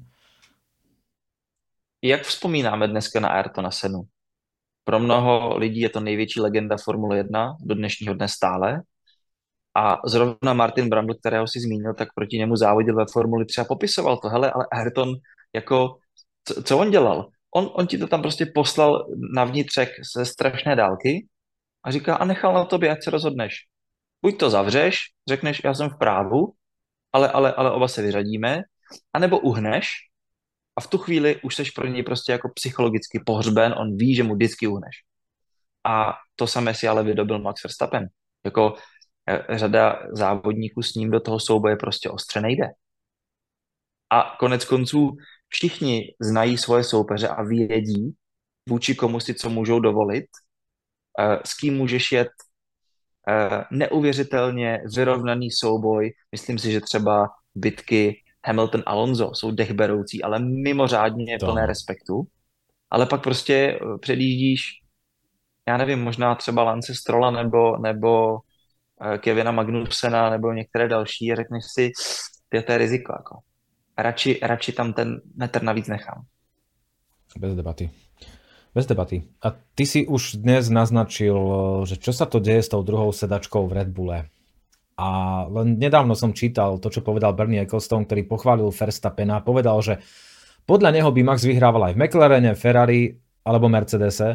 Jak vzpomínáme dneska na Ayrtona Sennu? Pro mnoho lidí je to největší legenda Formule jedna do dnešního dne stále. A zrovna Martin Brundle, kterého si zmínil, tak proti němu závodil ve Formuli tři a popisoval to. Hele, ale Ayrton, jako, co, co on dělal? On, on ti to tam prostě poslal na vnitřek ze strašné dálky a říká, a nechal na tobě, ať se rozhodneš. Buď to zavřeš, řekneš, já jsem v právu, ale, ale, ale oba se vyřadíme, anebo uhneš a v tu chvíli už seš pro něj prostě jako psychologicky pohřben, on ví, že mu vždycky uhneš. A to samé si ale vydobil Max Verstappen. Jako řada závodníků s ním do toho souboje prostě ostře nejde. A konec konců všichni znají svoje soupeře a vědí, vůči komu si co můžou dovolit, s kým můžeš jet neuvěřitelně vyrovnaný souboj. Myslím si, že třeba bitky Hamilton-Alonso jsou dechberoucí, ale mimořádně to plné respektu. Ale pak prostě předjíždíš, já nevím, možná třeba Lance Strolla nebo, nebo Kevina Magnusena nebo některé další a řekneš si, to je riziko. Jako. Radši, radši tam ten metr navíc nechám. Bez debaty. Bez debaty. A ty si už dnes naznačil, že čo sa to deje s tou druhou sedačkou v Red Bulle. A len nedávno som čítal to, čo povedal Bernie Ecclestone, ktorý pochválil Verstappena. Povedal, že podľa neho by Max vyhrával aj v McLarene, Ferrari alebo Mercedese.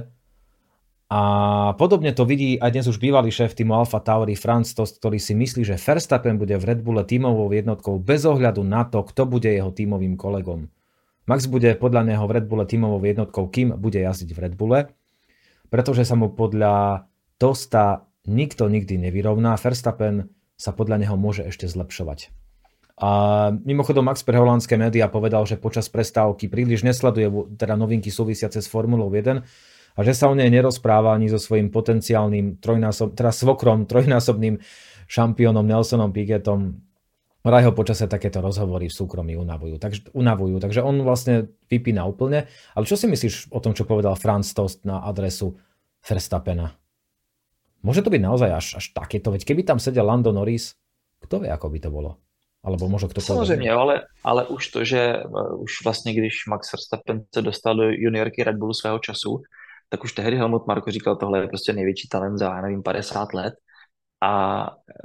A podobne to vidí aj dnes už bývalý šéf týmu Alfa Tauri Franz Tost, ktorý si myslí, že Verstappen bude v Red Bulle tímovou jednotkou bez ohľadu na to, kto bude jeho tímovým kolegom. Max bude podľa neho v Red Bulle tímovou jednotkou, kým bude jazdiť v Red Bulle, pretože sa mu podľa Tosta nikto nikdy nevyrovná. Verstappen sa podľa neho môže ešte zlepšovať. A mimochodom Max pre holandské médiá povedal, že počas prestávky príliš nesleduje teda novinky súvisiace s Formulou jeden a že sa o nej nerozpráva ani so svojím potenciálnym trojnásob, teda svokrom, trojnásobným šampiónom Nelsonom Piquetom. Vraj ho počase takéto rozhovory v súkromí unavujú. Takže, unavujú. Takže on vlastne vypína úplne. Ale čo si myslíš o tom, čo povedal Franz Tost na adresu Verstappena? Môže to byť naozaj až, až takéto? Veď keby tam sedel Lando Norris, kto vie, ako by to bolo? Alebo možno kto Samozřejmě, ale, ale už to, že už vlastně, když Max Verstappen se dostal do juniorky Red Bullu svého času, tak už tehdy Helmut Marko říkal, tohle je prostě největší talent za, já nevím, padesát let. A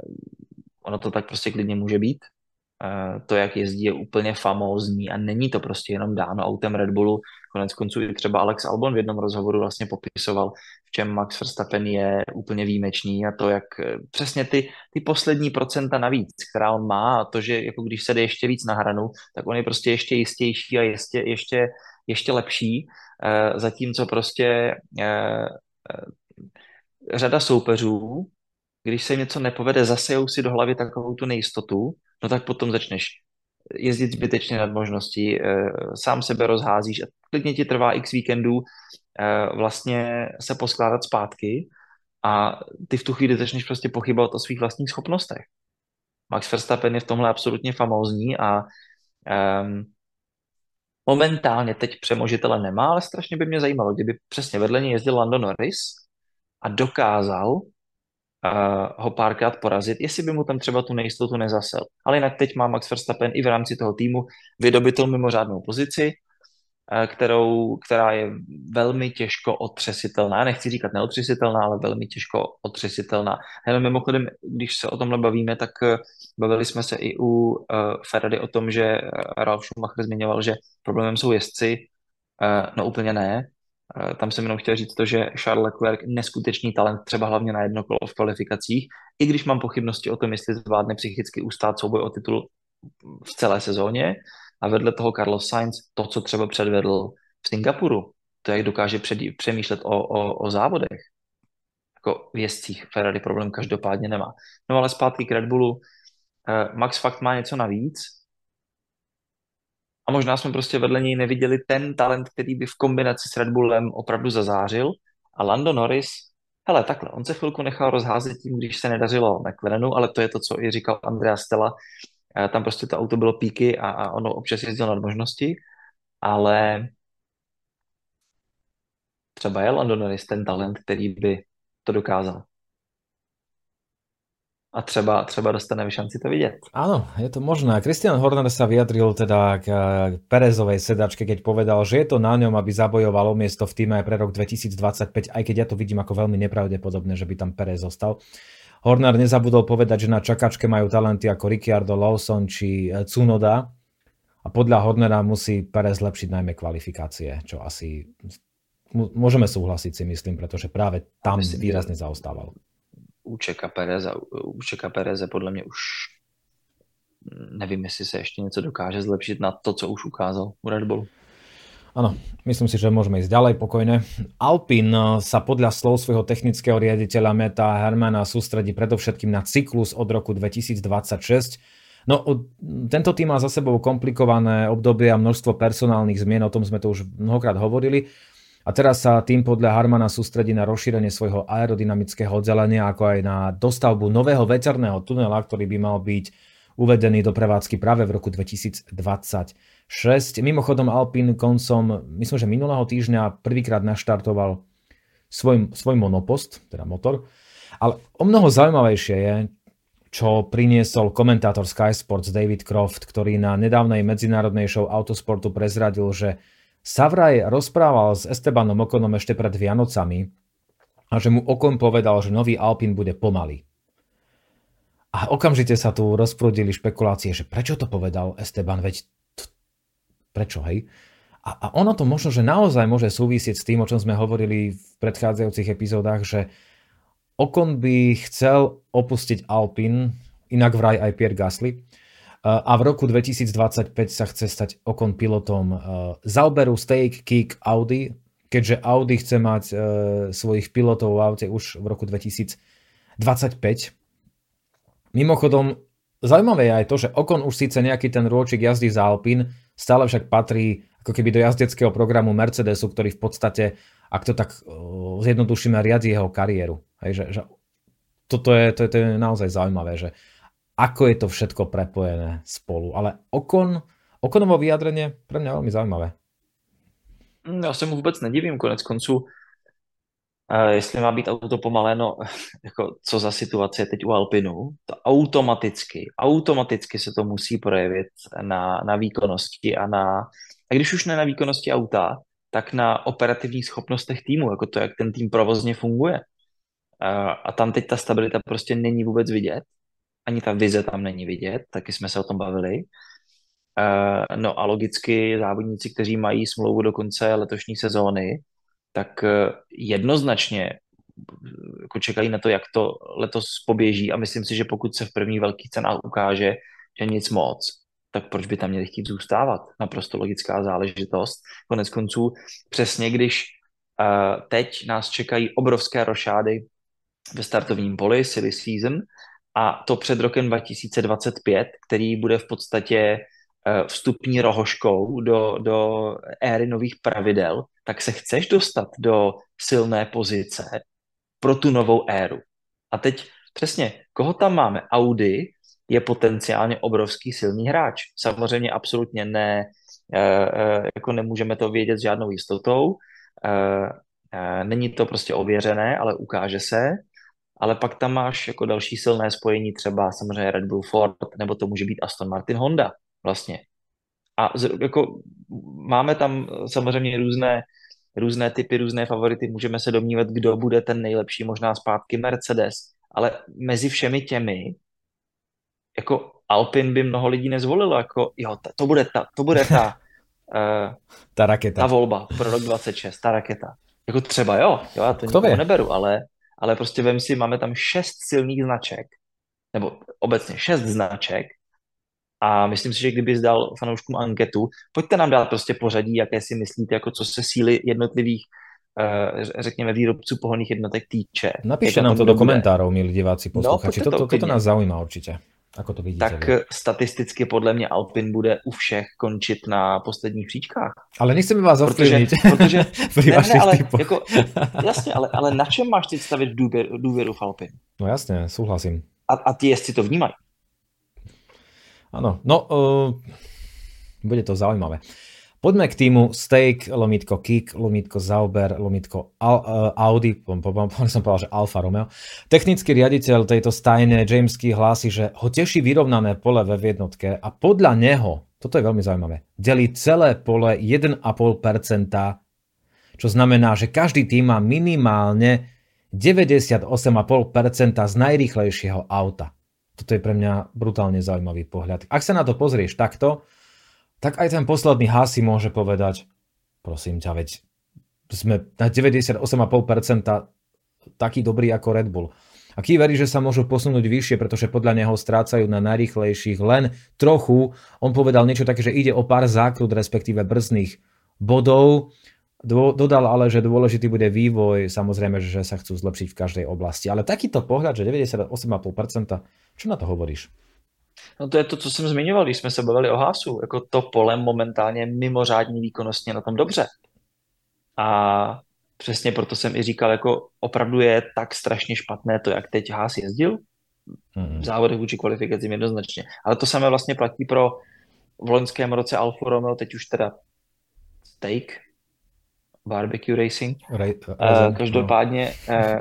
ono to tak prostě klidně může být. To, jak jezdí, je úplně famózní a není to prostě jenom dáno autem Red Bullu. Konec konců i třeba Alex Albon v jednom rozhovoru vlastně popisoval, v čem Max Verstappen je úplně výjimečný a to, jak přesně ty, ty poslední procenta navíc, která on má a to, že jako když se jde ještě víc na hranu, tak on je prostě ještě jistější a ještě, ještě ještě lepší, zatímco prostě řada soupeřů, když se jim něco nepovede, zasejou si do hlavy takovou tu nejistotu, no tak potom začneš jezdit zbytečně nad možností, sám sebe rozházíš a klidně ti trvá x víkendů vlastně se poskládat zpátky a ty v tu chvíli začneš prostě pochybovat o svých vlastních schopnostech. Max Verstappen je v tomhle absolutně famózní a um, momentálně teď přemožitele nemá, ale strašně by mě zajímalo, kdyby přesně vedle něj jezdil Lando Norris a dokázal uh, ho párkrát porazit, jestli by mu tam třeba tu nejistotu nezasel. Ale jinak teď má Max Verstappen i v rámci toho týmu vydobytil mimořádnou pozici, kterou, která je velmi těžko otřesitelná. Nechci říkat neotřesitelná, ale velmi těžko otřesitelná. Jenom mimochodem, když se o tomhle bavíme, tak bavili jsme se i u uh, Ferrari o tom, že Ralf Schumacher zmiňoval, že problémem jsou jezdci. Uh, no úplně ne. Uh, tam jsem jenom chtěl říct to, že Charles Leclerc neskutečný talent, třeba hlavně na jedno kolo v kvalifikacích, i když mám pochybnosti o tom, jestli zvládne psychicky ustát souboj o titul v celé sezóně. A vedle toho Carlos Sainz, to, co třeba předvedl v Singapuru, to, jak dokáže před, přemýšlet o, o, o závodech. Jako v jezdcích Ferrari problém každopádně nemá. No ale zpátky k Red Bullu. Max fakt má něco navíc. A možná jsme prostě vedle něj neviděli ten talent, který by v kombinaci s Red Bullem opravdu zazářil. A Lando Norris, hele, takhle, on se chvilku nechal rozházet tím, když se nedařilo McLarenu, ale to je to, co i říkal Andrea Stella. Tam prostě to auto bylo píky a, a ono občas jezdilo nad možnosti, ale třeba je Lando Norris ten talent, který by to dokázal. A třeba, třeba dostaneme šanci to vidět. Áno, je to možné. Christian Horner sa vyjadril teda k Perezovej sedačke, keď povedal, že je to na ňom, aby zabojoval o miesto v týme aj pre rok dvetisícdvadsaťpäť, aj keď ja to vidím ako veľmi nepravdepodobné, že by tam Perez zostal. Horner nezabudol povedať, že na čakačke majú talenty ako Ricciardo, Lawson či Tsunoda a podľa Hornera musí Perez lepšiť najmä kvalifikácie, čo asi môžeme súhlasiť, si myslím, pretože práve tam myslím, výrazne zaostával. Účeka Pereza, účeka Pereze podle mě už nevím, jestli se ještě něco dokáže zlepšit na to, co už ukázal u Red Bullu. Áno, myslím si, že môžeme ísť ďalej pokojne. Alpine sa podľa slov svojho technického riaditeľa Metta Hermana sústredí predovšetkým na cyklus od roku dvetisícdvadsaťšesť. No, tento tým má za sebou komplikované obdobie a množstvo personálnych zmien, o tom sme to už mnohokrát hovorili. A teraz sa tým podľa Harmana sústredí na rozšírenie svojho aerodynamického oddelenia, ako aj na dostavbu nového veterného tunela, ktorý by mal byť uvedený do prevádzky práve v roku dvetisícdvadsaťšesť. Mimochodom Alpine koncom, myslím, že minulého týždňa prvýkrát naštartoval svoj, svoj monopost, teda motor. Ale o mnoho zaujímavejšie je, čo priniesol komentátor Sky Sports David Croft, ktorý na nedávnej medzinárodnej show Autosportu prezradil, že sa vraj rozprával s Estebanom Oconom ešte pred Vianocami a že mu Ocon povedal, že nový Alpine bude pomalý. A okamžite sa tu rozprúdili špekulácie, že prečo to povedal Esteban, veď to, prečo, hej? A, a ono to možno, že naozaj môže súvisieť s tým, o čom sme hovorili v predchádzajúcich epizódach, že Ocon by chcel opustiť Alpine, inak vraj aj Pierre Gasly, a v roku dvetisícdvadsaťpäť sa chce stať Ocon pilotom Zauberu Stake Kick Audi, keďže Audi chce mať svojich pilotov v aute už v roku dvetisícdvadsaťpäť. Mimochodom, zaujímavé je aj to, že Ocon už síce nejaký ten rôčik jazdí za Alpine, stále však patrí ako keby do jazdeckého programu Mercedesu, ktorý v podstate, ak to tak zjednodušíme, riadi jeho kariéru. Hej, že, že toto je, to je, to je naozaj zaujímavé, že ako je to všetko prepojené spolu. Ale Ocon, Oconovo vyjadrenie pre mňa veľmi zaujímavé. Já se mu vůbec nedivím, konec konců, jestli má být auto pomalé, no, jako co za situace je teď u Alpinu, to automaticky, automaticky se to musí projevit na, na výkonnosti a na, a když už ne na výkonnosti auta, tak na operativních schopnostech týmu, jako to, jak ten tým provozně funguje. A tam teď ta stabilita prostě není vůbec vidět. Ani ta vize tam není vidět, taky jsme se o tom bavili. No a logicky závodníci, kteří mají smlouvu do konce letošní sezóny, tak jednoznačně jako čekají na to, jak to letos poběží a myslím si, že pokud se v prvních velkých cenách ukáže, že nic moc, tak proč by tam měli chtít zůstávat? Naprosto logická záležitost. Konec konců, přesně když uh, teď nás čekají obrovské rošády ve startovním poli, silly season, a to před rokem dva tisíce dvacet pět, který bude v podstatě uh, vstupní rohoškou do, do éry nových pravidel, tak se chceš dostat do silné pozice pro tu novou éru. A teď přesně, koho tam máme? Audi je potenciálně obrovský silný hráč. Samozřejmě absolutně ne, jako nemůžeme to vědět s žádnou jistotou. Není to prostě ověřené, ale ukáže se. Ale pak tam máš jako další silné spojení třeba samozřejmě Red Bull Ford, nebo to může být Aston Martin Honda vlastně. A jako máme tam samozřejmě různé různé typy, různé favority, můžeme se domnívat, kdo bude ten nejlepší, možná zpátky Mercedes, ale mezi všemi těmi jako Alpine by mnoho lidí nezvolilo, jako jo, ta, to bude ta, to bude ta, uh, ta raketa. Ta volba pro rok dvacet šest, ta raketa. Jako třeba jo, jo já to nikomu neberu, ale, ale prostě vem si, máme tam šest silných značek, nebo obecně šest značek, a myslím si, že kdyby zdal fanouškům anketu, pojďte nám dát prostě pořadí, jaké si myslíte, jako co se síly jednotlivých, řekněme, výrobců pohonných jednotek týče. Napíšte nám to do komentárov, milí diváci, posluchači. No, toto, toto nás zaujíma určitě. Ako to vidíte? Tak vy? Statisticky podle mě Alpine bude u všech končit na posledních příčkách. Ale nechceme vás ovplyvnit. Protože, protože ne, ne, ale jako, jasně, ale, ale na čem máš teď stavit důvěru, důvěru v Alpine? No jasně, souhlasím. A, a ty jezdci to vnímají. Áno, no uh, bude to zaujímavé. Poďme k týmu Stake, lomitko Kick, lomitko Sauber, lomitko Al, uh, Audi, som povedal, že Alfa Romeo. Technický riaditeľ tejto stajne James Key hlási, že ho teší vyrovnané pole ve jednotke a podľa neho, toto je veľmi zaujímavé, delí celé pole jeden a pol percenta, čo znamená, že každý tým má minimálne deväťdesiatosem a pol percenta z najrýchlejšieho auta. Toto je pre mňa brutálne zaujímavý pohľad. Ak sa na to pozrieš takto, tak aj ten posledný Haas si môže povedať, prosím ťa, veď sme na deväťdesiatosem a pol percenta taký dobrý ako Red Bull. A Key verí, že sa môžu posunúť vyššie, pretože podľa neho strácajú na najrýchlejších len trochu. On povedal niečo také, že ide o pár zákrut, respektíve brzdných bodov. Dodal ale, že dôležitý bude vývoj, samozrejme, že sa chcú zlepšiť v každej oblasti. Ale takýto pohľad, že deväťdesiatosem a pol percenta, čo na to hovoríš? No to je to, co jsem zmiňoval, když jsme se bavili o Haasu. Jako to pole momentálně mimořádně výkonnostně na tom dobře. A přesně proto jsem i říkal, jako opravdu je tak strašně špatné to, jak teď Haas jezdil. V závodech vůči kvalifikacím jednoznačně. Ale to samé vlastně platí pro v loňském roce Alfa Romeo, teď už teda Stake, Barbecue Racing. Ray, uh, každopádně uh,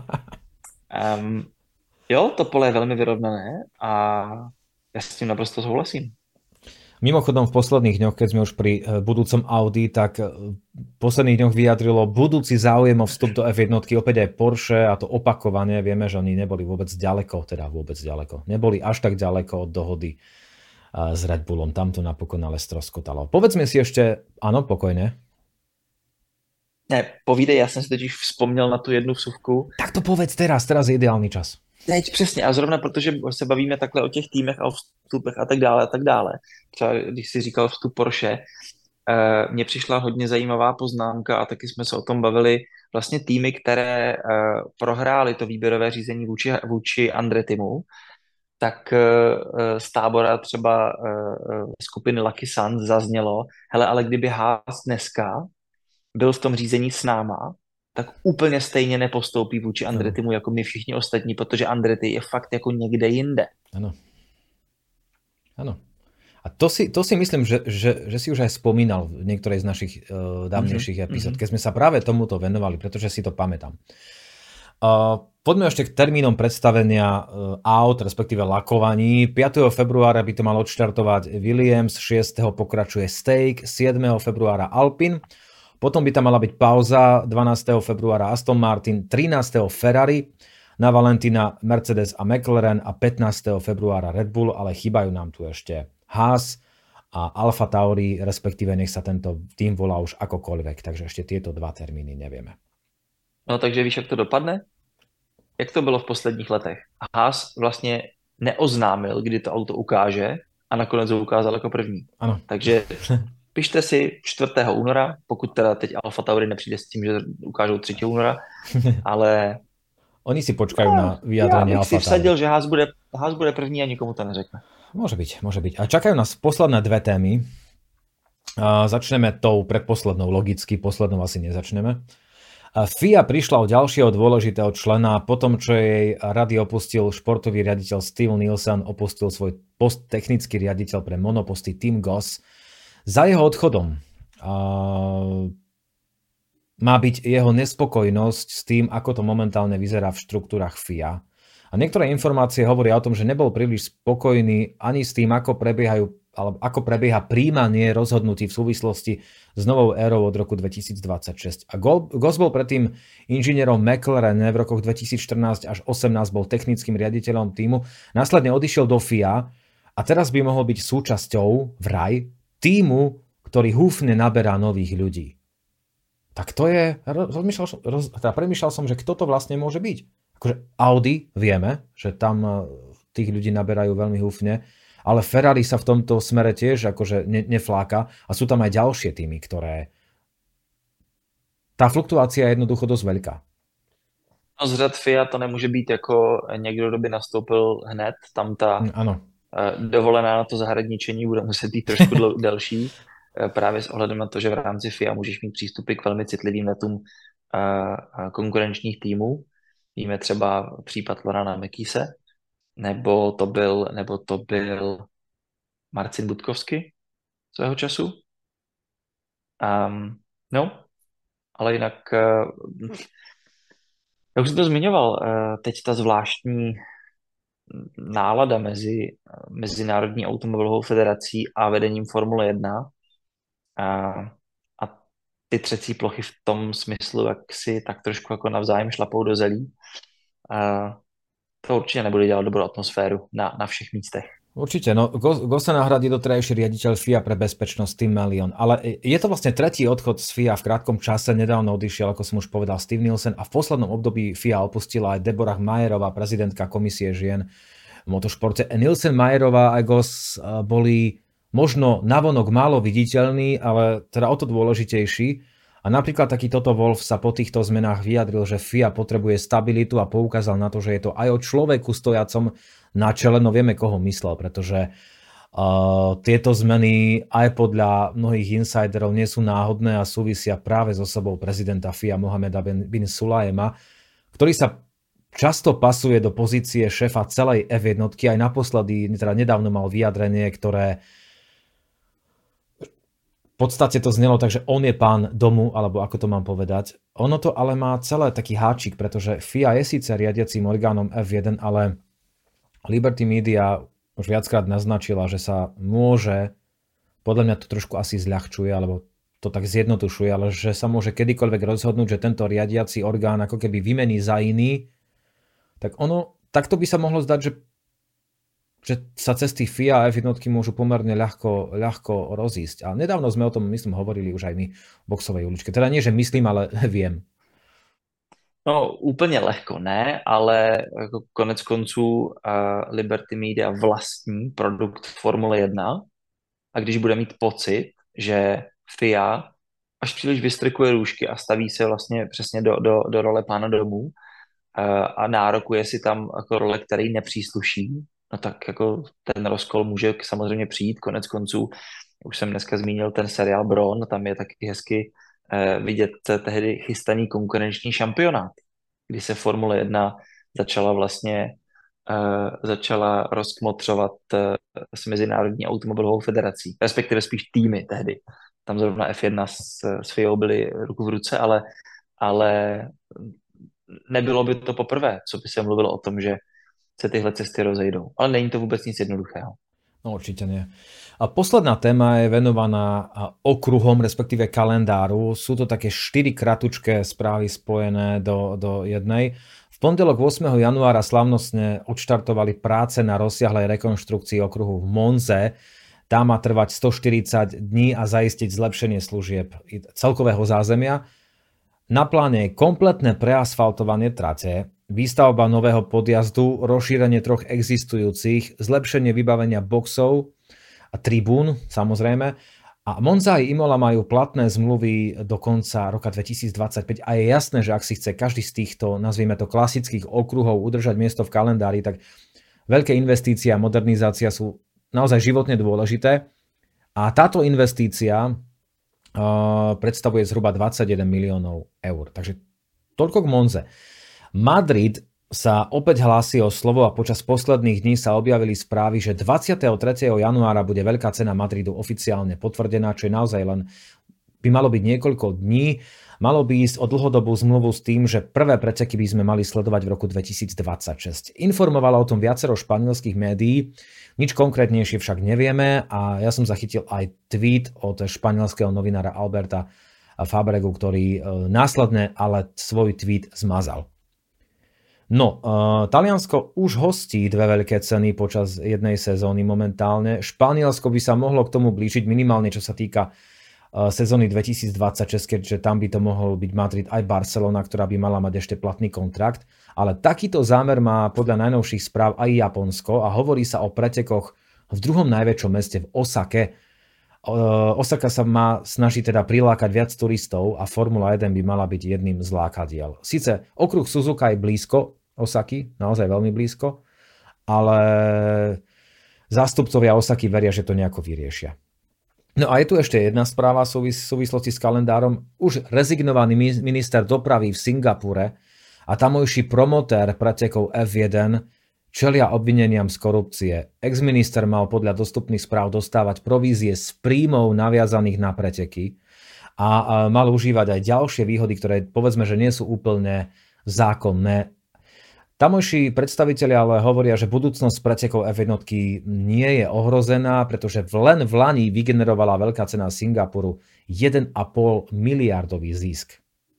um, jo, to pole je velmi vyrovnané a ja s tým naprosto souhlasím. Mimochodom, v posledných dňoch, keď sme už pri budúcom Audi, tak v posledných dňoch vyjadrilo budúci záujem o vstup do ef jeden, opäť aj Porsche, a to opakovane. Vieme, že oni neboli vôbec ďaleko, teda vôbec ďaleko. Neboli až tak ďaleko od dohody s Red Bullom. Tam to napokon ale stroskotalo. Povedzme si ešte, áno, pokojne. Ne, povídej, já jsem si totiž vzpomněl na tu jednu vsuvku. Tak to povedz teraz, teraz je ideální čas. Teď přesně, a zrovna protože se bavíme takhle o těch týmech a o vstupech a tak dále a tak dále. Třeba když si říkal vstup Porsche, eh, mně přišla hodně zajímavá poznámka a taky jsme se o tom bavili. Vlastně týmy, které eh, prohrály to výběrové řízení vůči, vůči Andrettimu, tak eh, z tábora třeba eh, skupiny Lucky Suns zaznělo, hele, ale kdyby Haas dneska byl v tom řízení s náma, tak úplně stejně nepostoupí vůči Andrettimu jako my všichni ostatní, protože Andretti je fakt jako někde jinde. Ano. Ano. A to si, to si myslím, že, že, že si už aj spomínal v niektorej z našich uh, dávnejších mm-hmm. epizód, keď sme sa práve tomuto venovali, pretože si to pamätám. Uh, poďme ešte k termínom predstavenia uh, aut, respektíve lakovaní. piateho februára by to mal odštartovať Williams, šiesteho pokračuje Stake, siedmeho februára Alpine, potom by tam mala byť pauza, dvanásteho februára Aston Martin, trinásteho Ferrari, na Valentína Mercedes a McLaren a pätnásteho februára Red Bull, ale chýbajú nám tu ešte Haas a Alfa Tauri, respektíve nech sa tento tým volá už akokoľvek, takže ešte tieto dva termíny nevieme. No takže víš, jak to dopadne? Jak to bylo v posledních letech? Haas vlastně neoznámil, kdy to auto ukáže, a nakonec ho ukázal jako první. Ano. Takže pište si čtvrtého února, pokud teda teď Alfa Tauri nepřijde s tím, že ukážou třetího února, ale... Oni si počkajú no, na vyjadrenie Alfa Tauri. Ja bych si vsadil, že Haas bude, Haas bude první a nikomu to neřekne. Môže byť, môže byť. A čakajú nás posledné dve témy. A začneme tou predposlednou, logicky, poslednou asi nezačneme. A F I A prišla o ďalšieho dôležitého člena, potom čo jej rady opustil športový riaditeľ Steve Nielsen, opustil svoj post technický riaditeľ pre monoposty Tim Goss. Za jeho odchodom a má byť jeho nespokojnosť s tým, ako to momentálne vyzerá v štruktúrach F I A. A niektoré informácie hovoria o tom, že nebol príliš spokojný ani s tým, ako prebiehajú, alebo ako prebieha príjmanie rozhodnutí v súvislosti s novou érou od roku dvetisícdvadsaťšesť. A Goss bol predtým inžinierom McLaren, v rokoch dvetisícštrnásť až osemnásť bol technickým riaditeľom týmu, následne odišiel do F I A a teraz by mohol byť súčasťou vraj týmu, ktorý húfne naberá nových ľudí. Tak to je, rozmýšľal som, roz, teda premýšľal som, že kto to vlastne môže byť. Akože Audi, vieme, že tam tých ľudí naberajú veľmi húfne, ale Ferrari sa v tomto smere tiež akože ne, nefláka a sú tam aj ďalšie týmy, ktoré... Tá fluktuácia je jednoducho dosť veľká. No z řad F I A to nemůže být jako někdo, kdo by nastoupil hned, tam ta ano. dovolená na to zahradničení bude muset být trošku dl- delší, právě s ohledem na to, že v rámci F I A můžeš mít přístupy k velmi citlivým letům konkurenčních týmů. Víme třeba případ Lorana Mekise, nebo to byl, nebo to byl Marcin Budkovsky svého času. Um, no, ale jinak, uh, jak jsem to zmiňoval, uh, teď ta zvláštní nálada mezi Mezinárodní automobilovou federací a vedením Formule jedna uh, a ty třecí plochy v tom smyslu, jak si tak trošku jako navzájem šlapou do zelí, uh, to určite nebude dělat dobrou atmosféru na, na všech místech. Určite, no Gossa nahradí doterajší riaditeľ F I A pre bezpečnosť Tim Melion, ale je to vlastne tretí odchod z F I A v krátkom čase, nedávno odišiel, ako som už povedal, Steve Nielsen a v poslednom období F I A opustila aj Deborah Mayerová, prezidentka komisie žien v motošporte. Nielsen, Mayerová a Goss boli možno navonok málo viditeľní, ale teda o to dôležitejší. A napríklad taký Toto Wolff sa po týchto zmenách vyjadril, že F I A potrebuje stabilitu a poukázal na to, že je to aj o človeku stojacom na čele, no vieme, koho myslel, pretože uh, tieto zmeny aj podľa mnohých insiderov nie sú náhodné a súvisia práve so osobou prezidenta F I A Mohameda bin Sulajema, ktorý sa často pasuje do pozície šéfa celej F jednotky, aj naposledy, teda nedávno mal vyjadrenie, ktoré v podstate to znelo tak, že on je pán domu, alebo ako to mám povedať. Ono to ale má celé taký háčik, pretože F I A je síce riadiacím orgánom F jeden, ale Liberty Media už viackrát naznačila, že sa môže, podľa mňa to trošku asi zľahčuje, alebo to tak zjednodušuje, ale že sa môže kedykoľvek rozhodnúť, že tento riadiaci orgán ako keby vymení za iný, tak ono, takto by sa mohlo zdať, že že sa cesty F I A a F jednotky môžu pomerne ľahko, ľahko rozísť. A nedávno sme o tom, myslím, hovorili už aj my v boxovej uličke. Teda nie, že myslím, ale viem. No úplně lehko ne, ale jako konec konců uh, Liberty Media vlastní produkt Formule jedna a když bude mít pocit, že F I A až příliš vystrkuje růžky a staví se vlastně přesně do, do, do role pána domů uh, a nárokuje si tam jako role, který nepřísluší, no tak jako ten rozkol může samozřejmě přijít. Konec konců, už jsem dneska zmínil ten seriál Bron, tam je taky hezky eh, vidět tehdy chystaný konkurenční šampionát, kdy se Formule jedna začala vlastně eh, začala rozkmotřovat eh, s Mezinárodní automobilovou federací, respektive spíš týmy tehdy. Tam zrovna F jedna s, s F I A byly ruku v ruce, ale, ale nebylo by to poprvé, co by se mluvilo o tom, že se tyhle cesty rozejdou. Ale není to vůbec nic jednoduchého. No určite nie. A posledná téma je venovaná okruhom, respektíve kalendáru. Sú to také štyri kratučké správy spojené do, do jednej. V pondelok ôsmeho januára slávnostne odštartovali práce na rozsiahlej rekonštrukcii okruhu v Monze. Tá má trvať stoštyridsať dní a zaistiť zlepšenie služieb celkového zázemia. Na pláne je kompletné preasfaltovanie trate, výstavba nového podjazdu, rozšírenie troch existujúcich, zlepšenie vybavenia boxov tribún, samozrejme. A Monza i Imola majú platné zmluvy do konca roka dvetisícdvadsaťpäť a je jasné, že ak si chce každý z týchto, nazvime to, klasických okruhov udržať miesto v kalendári, tak veľké investície a modernizácia sú naozaj životne dôležité. A táto investícia uh, predstavuje zhruba dvadsaťjeden miliónov eur. Takže toľko k Monze. Madrid sa opäť hlási o slovo a počas posledných dní sa objavili správy, že dvadsiateho tretieho januára bude veľká cena Madridu oficiálne potvrdená, čo je naozaj len by malo byť niekoľko dní. Malo by ísť o dlhodobú zmluvu s tým, že prvé preteky by sme mali sledovať v roku dvetisícdvadsaťšesť. Informovalo o tom viacero španielských médií, nič konkrétnejšie však nevieme a ja som zachytil aj tweet od španielského novinára Alberta Fabregu, ktorý následne ale svoj tweet zmazal. No, uh, Taliansko už hostí dve veľké ceny počas jednej sezóny momentálne. Španielsko by sa mohlo k tomu blížiť minimálne, čo sa týka uh, sezóny dvetisícdvadsaťšesť, keďže tam by to mohol byť Madrid aj Barcelona, ktorá by mala mať ešte platný kontrakt. Ale takýto zámer má podľa najnovších správ aj Japonsko a hovorí sa o pretekoch v druhom najväčšom meste v Osake. Uh, Osaka sa má snažiť teda prilákať viac turistov a Formula jeden by mala byť jedným z lákadiel. Sice okruh Suzuka je blízko Osaky, naozaj veľmi blízko, ale zástupcovia Osaky veria, že to nejako vyriešia. No a je tu ešte jedna správa v súvislosti s kalendárom. Už rezignovaný minister dopravy v Singapure a tamojší promotér pretekov ef jeden čelia obvineniam z korupcie. Ex-minister mal podľa dostupných správ dostávať provízie z príjmov naviazaných na preteky a mal užívať aj ďalšie výhody, ktoré povedzme, že nie sú úplne zákonné. Tamojší predstavitelia ale hovoria, že budúcnosť pretekov ef jeden nie je ohrozená, pretože len v lani vygenerovala veľká cena Singapuru jeden a pol miliardový zisk.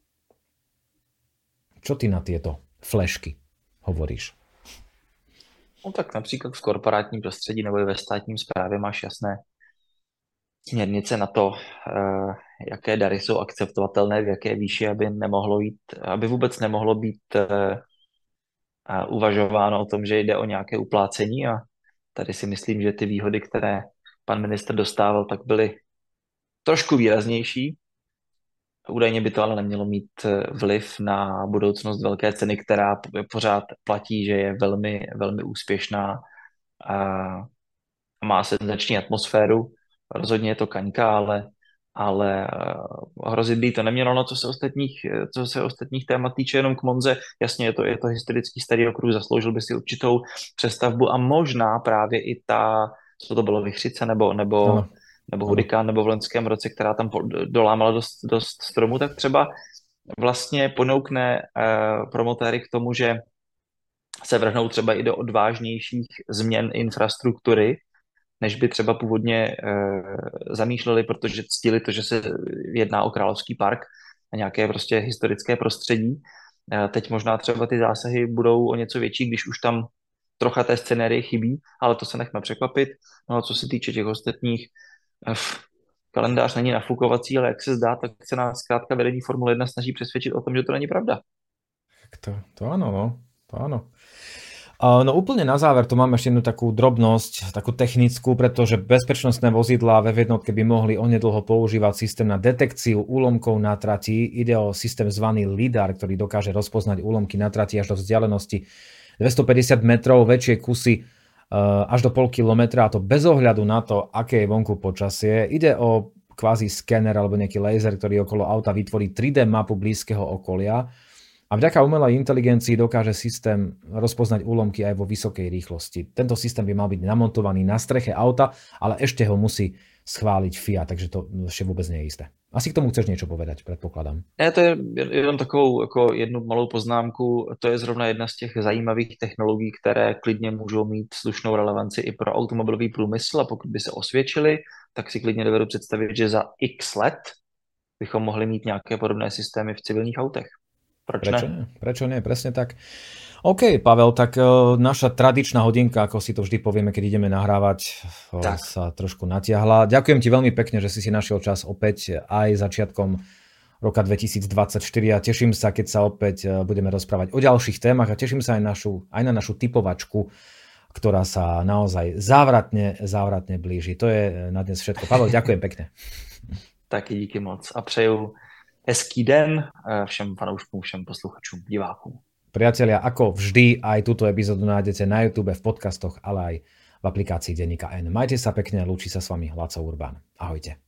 Čo ty na tieto flešky hovoríš? No tak například v korporátním prostředí nebo i ve státním správě máš jasné směrnice na to, jaké dary jsou akceptovatelné, v jaké výši, aby nemohlo jít, aby vůbec nemohlo být uvažováno o tom, že jde o nějaké uplácení a tady si myslím, že ty výhody, které pan ministr dostával, tak byly trošku výraznější. Údajně by to ale nemělo mít vliv na budoucnost velké ceny, která pořád platí, že je velmi, velmi úspěšná a má senzační atmosféru. Rozhodně je to kaňka, ale, ale hrozit by to nemělo. No, co se ostatních, co se ostatních témat týče, jenom k Monze, jasně je to, je to historický starý okruh, zasloužil by si určitou přestavbu a možná právě i ta, co to bylo, Vichřice nebo, nebo no. nebo hurikán, nebo v loňském roce, která tam dolámala dost, dost stromů, tak třeba vlastně ponoukne uh, promotéry k tomu, že se vrhnou třeba i do odvážnějších změn infrastruktury, než by třeba původně uh, zamýšleli, protože ctili to, že se jedná o Královský park a nějaké prostě historické prostředí. Uh, teď možná třeba ty zásahy budou o něco větší, když už tam trocha té scenérie chybí, ale to se nechme překvapit. No a co se týče těch ostatních, kalendář není nafukovací, ale jak se zdá, tak se nás zkrátka vedení Formule jedna snaží přesvědčit o tom, že to není pravda. To, to áno, no. To áno. No úplne na záver tu máme ešte jednu takú drobnosť, takú technickú, pretože bezpečnostné vozidlá ve jednotke by mohli onedlho používať systém na detekciu úlomkov na trati. Ide o systém zvaný LIDAR, ktorý dokáže rozpoznať úlomky na trati až do vzdialenosti dvestopäťdesiat metrov, väčšie kusy až do pol kilometra, a to bez ohľadu na to, aké je vonku počasie. Ide o kvázi skener alebo nejaký laser, ktorý okolo auta vytvorí tri dé mapu blízkeho okolia a vďaka umelej inteligencii dokáže systém rozpoznať úlomky aj vo vysokej rýchlosti. Tento systém by mal byť namontovaný na streche auta, ale ešte ho musí schváliť F I A, takže to ešte vôbec nie je isté. Asi k tomu chceš niečo povedať, predpokladám. Ne, to je jenom takovou jako jednu malou poznámku. To je zrovna jedna z těch zajímavých technologií, které klidně můžou mít slušnou relevanci i pro automobilový průmysl, a pokud by se osvědčili, tak si klidně dovedu představit, že za x let bychom mohli mít nějaké podobné systémy v civilních autech. Proč, Prečo ne? nie? Prečo nie? Presne tak. OK, Pavel, tak uh, naša tradičná hodinka, ako si to vždy povieme, keď ideme nahrávať, uh, sa trošku natiahla. Ďakujem ti veľmi pekne, že si si našiel čas opäť aj začiatkom roka dvetisícdvadsaťštyri a teším sa, keď sa opäť uh, budeme rozprávať o ďalších témach a teším sa aj, našu, aj na našu typovačku, ktorá sa naozaj závratne, závratne blíži. To je na dnes všetko. Pavel, ďakujem pekne. Taky díky moc a přeju hezký den všem fanouškům, všem posluchačům, divákům. Priatelia, ako vždy, aj túto epizódu nájdete na YouTube, v podcastoch, ale aj v aplikácii Denníka N. Majte sa pekne, lúči sa s vami Laco Urbán. Ahojte.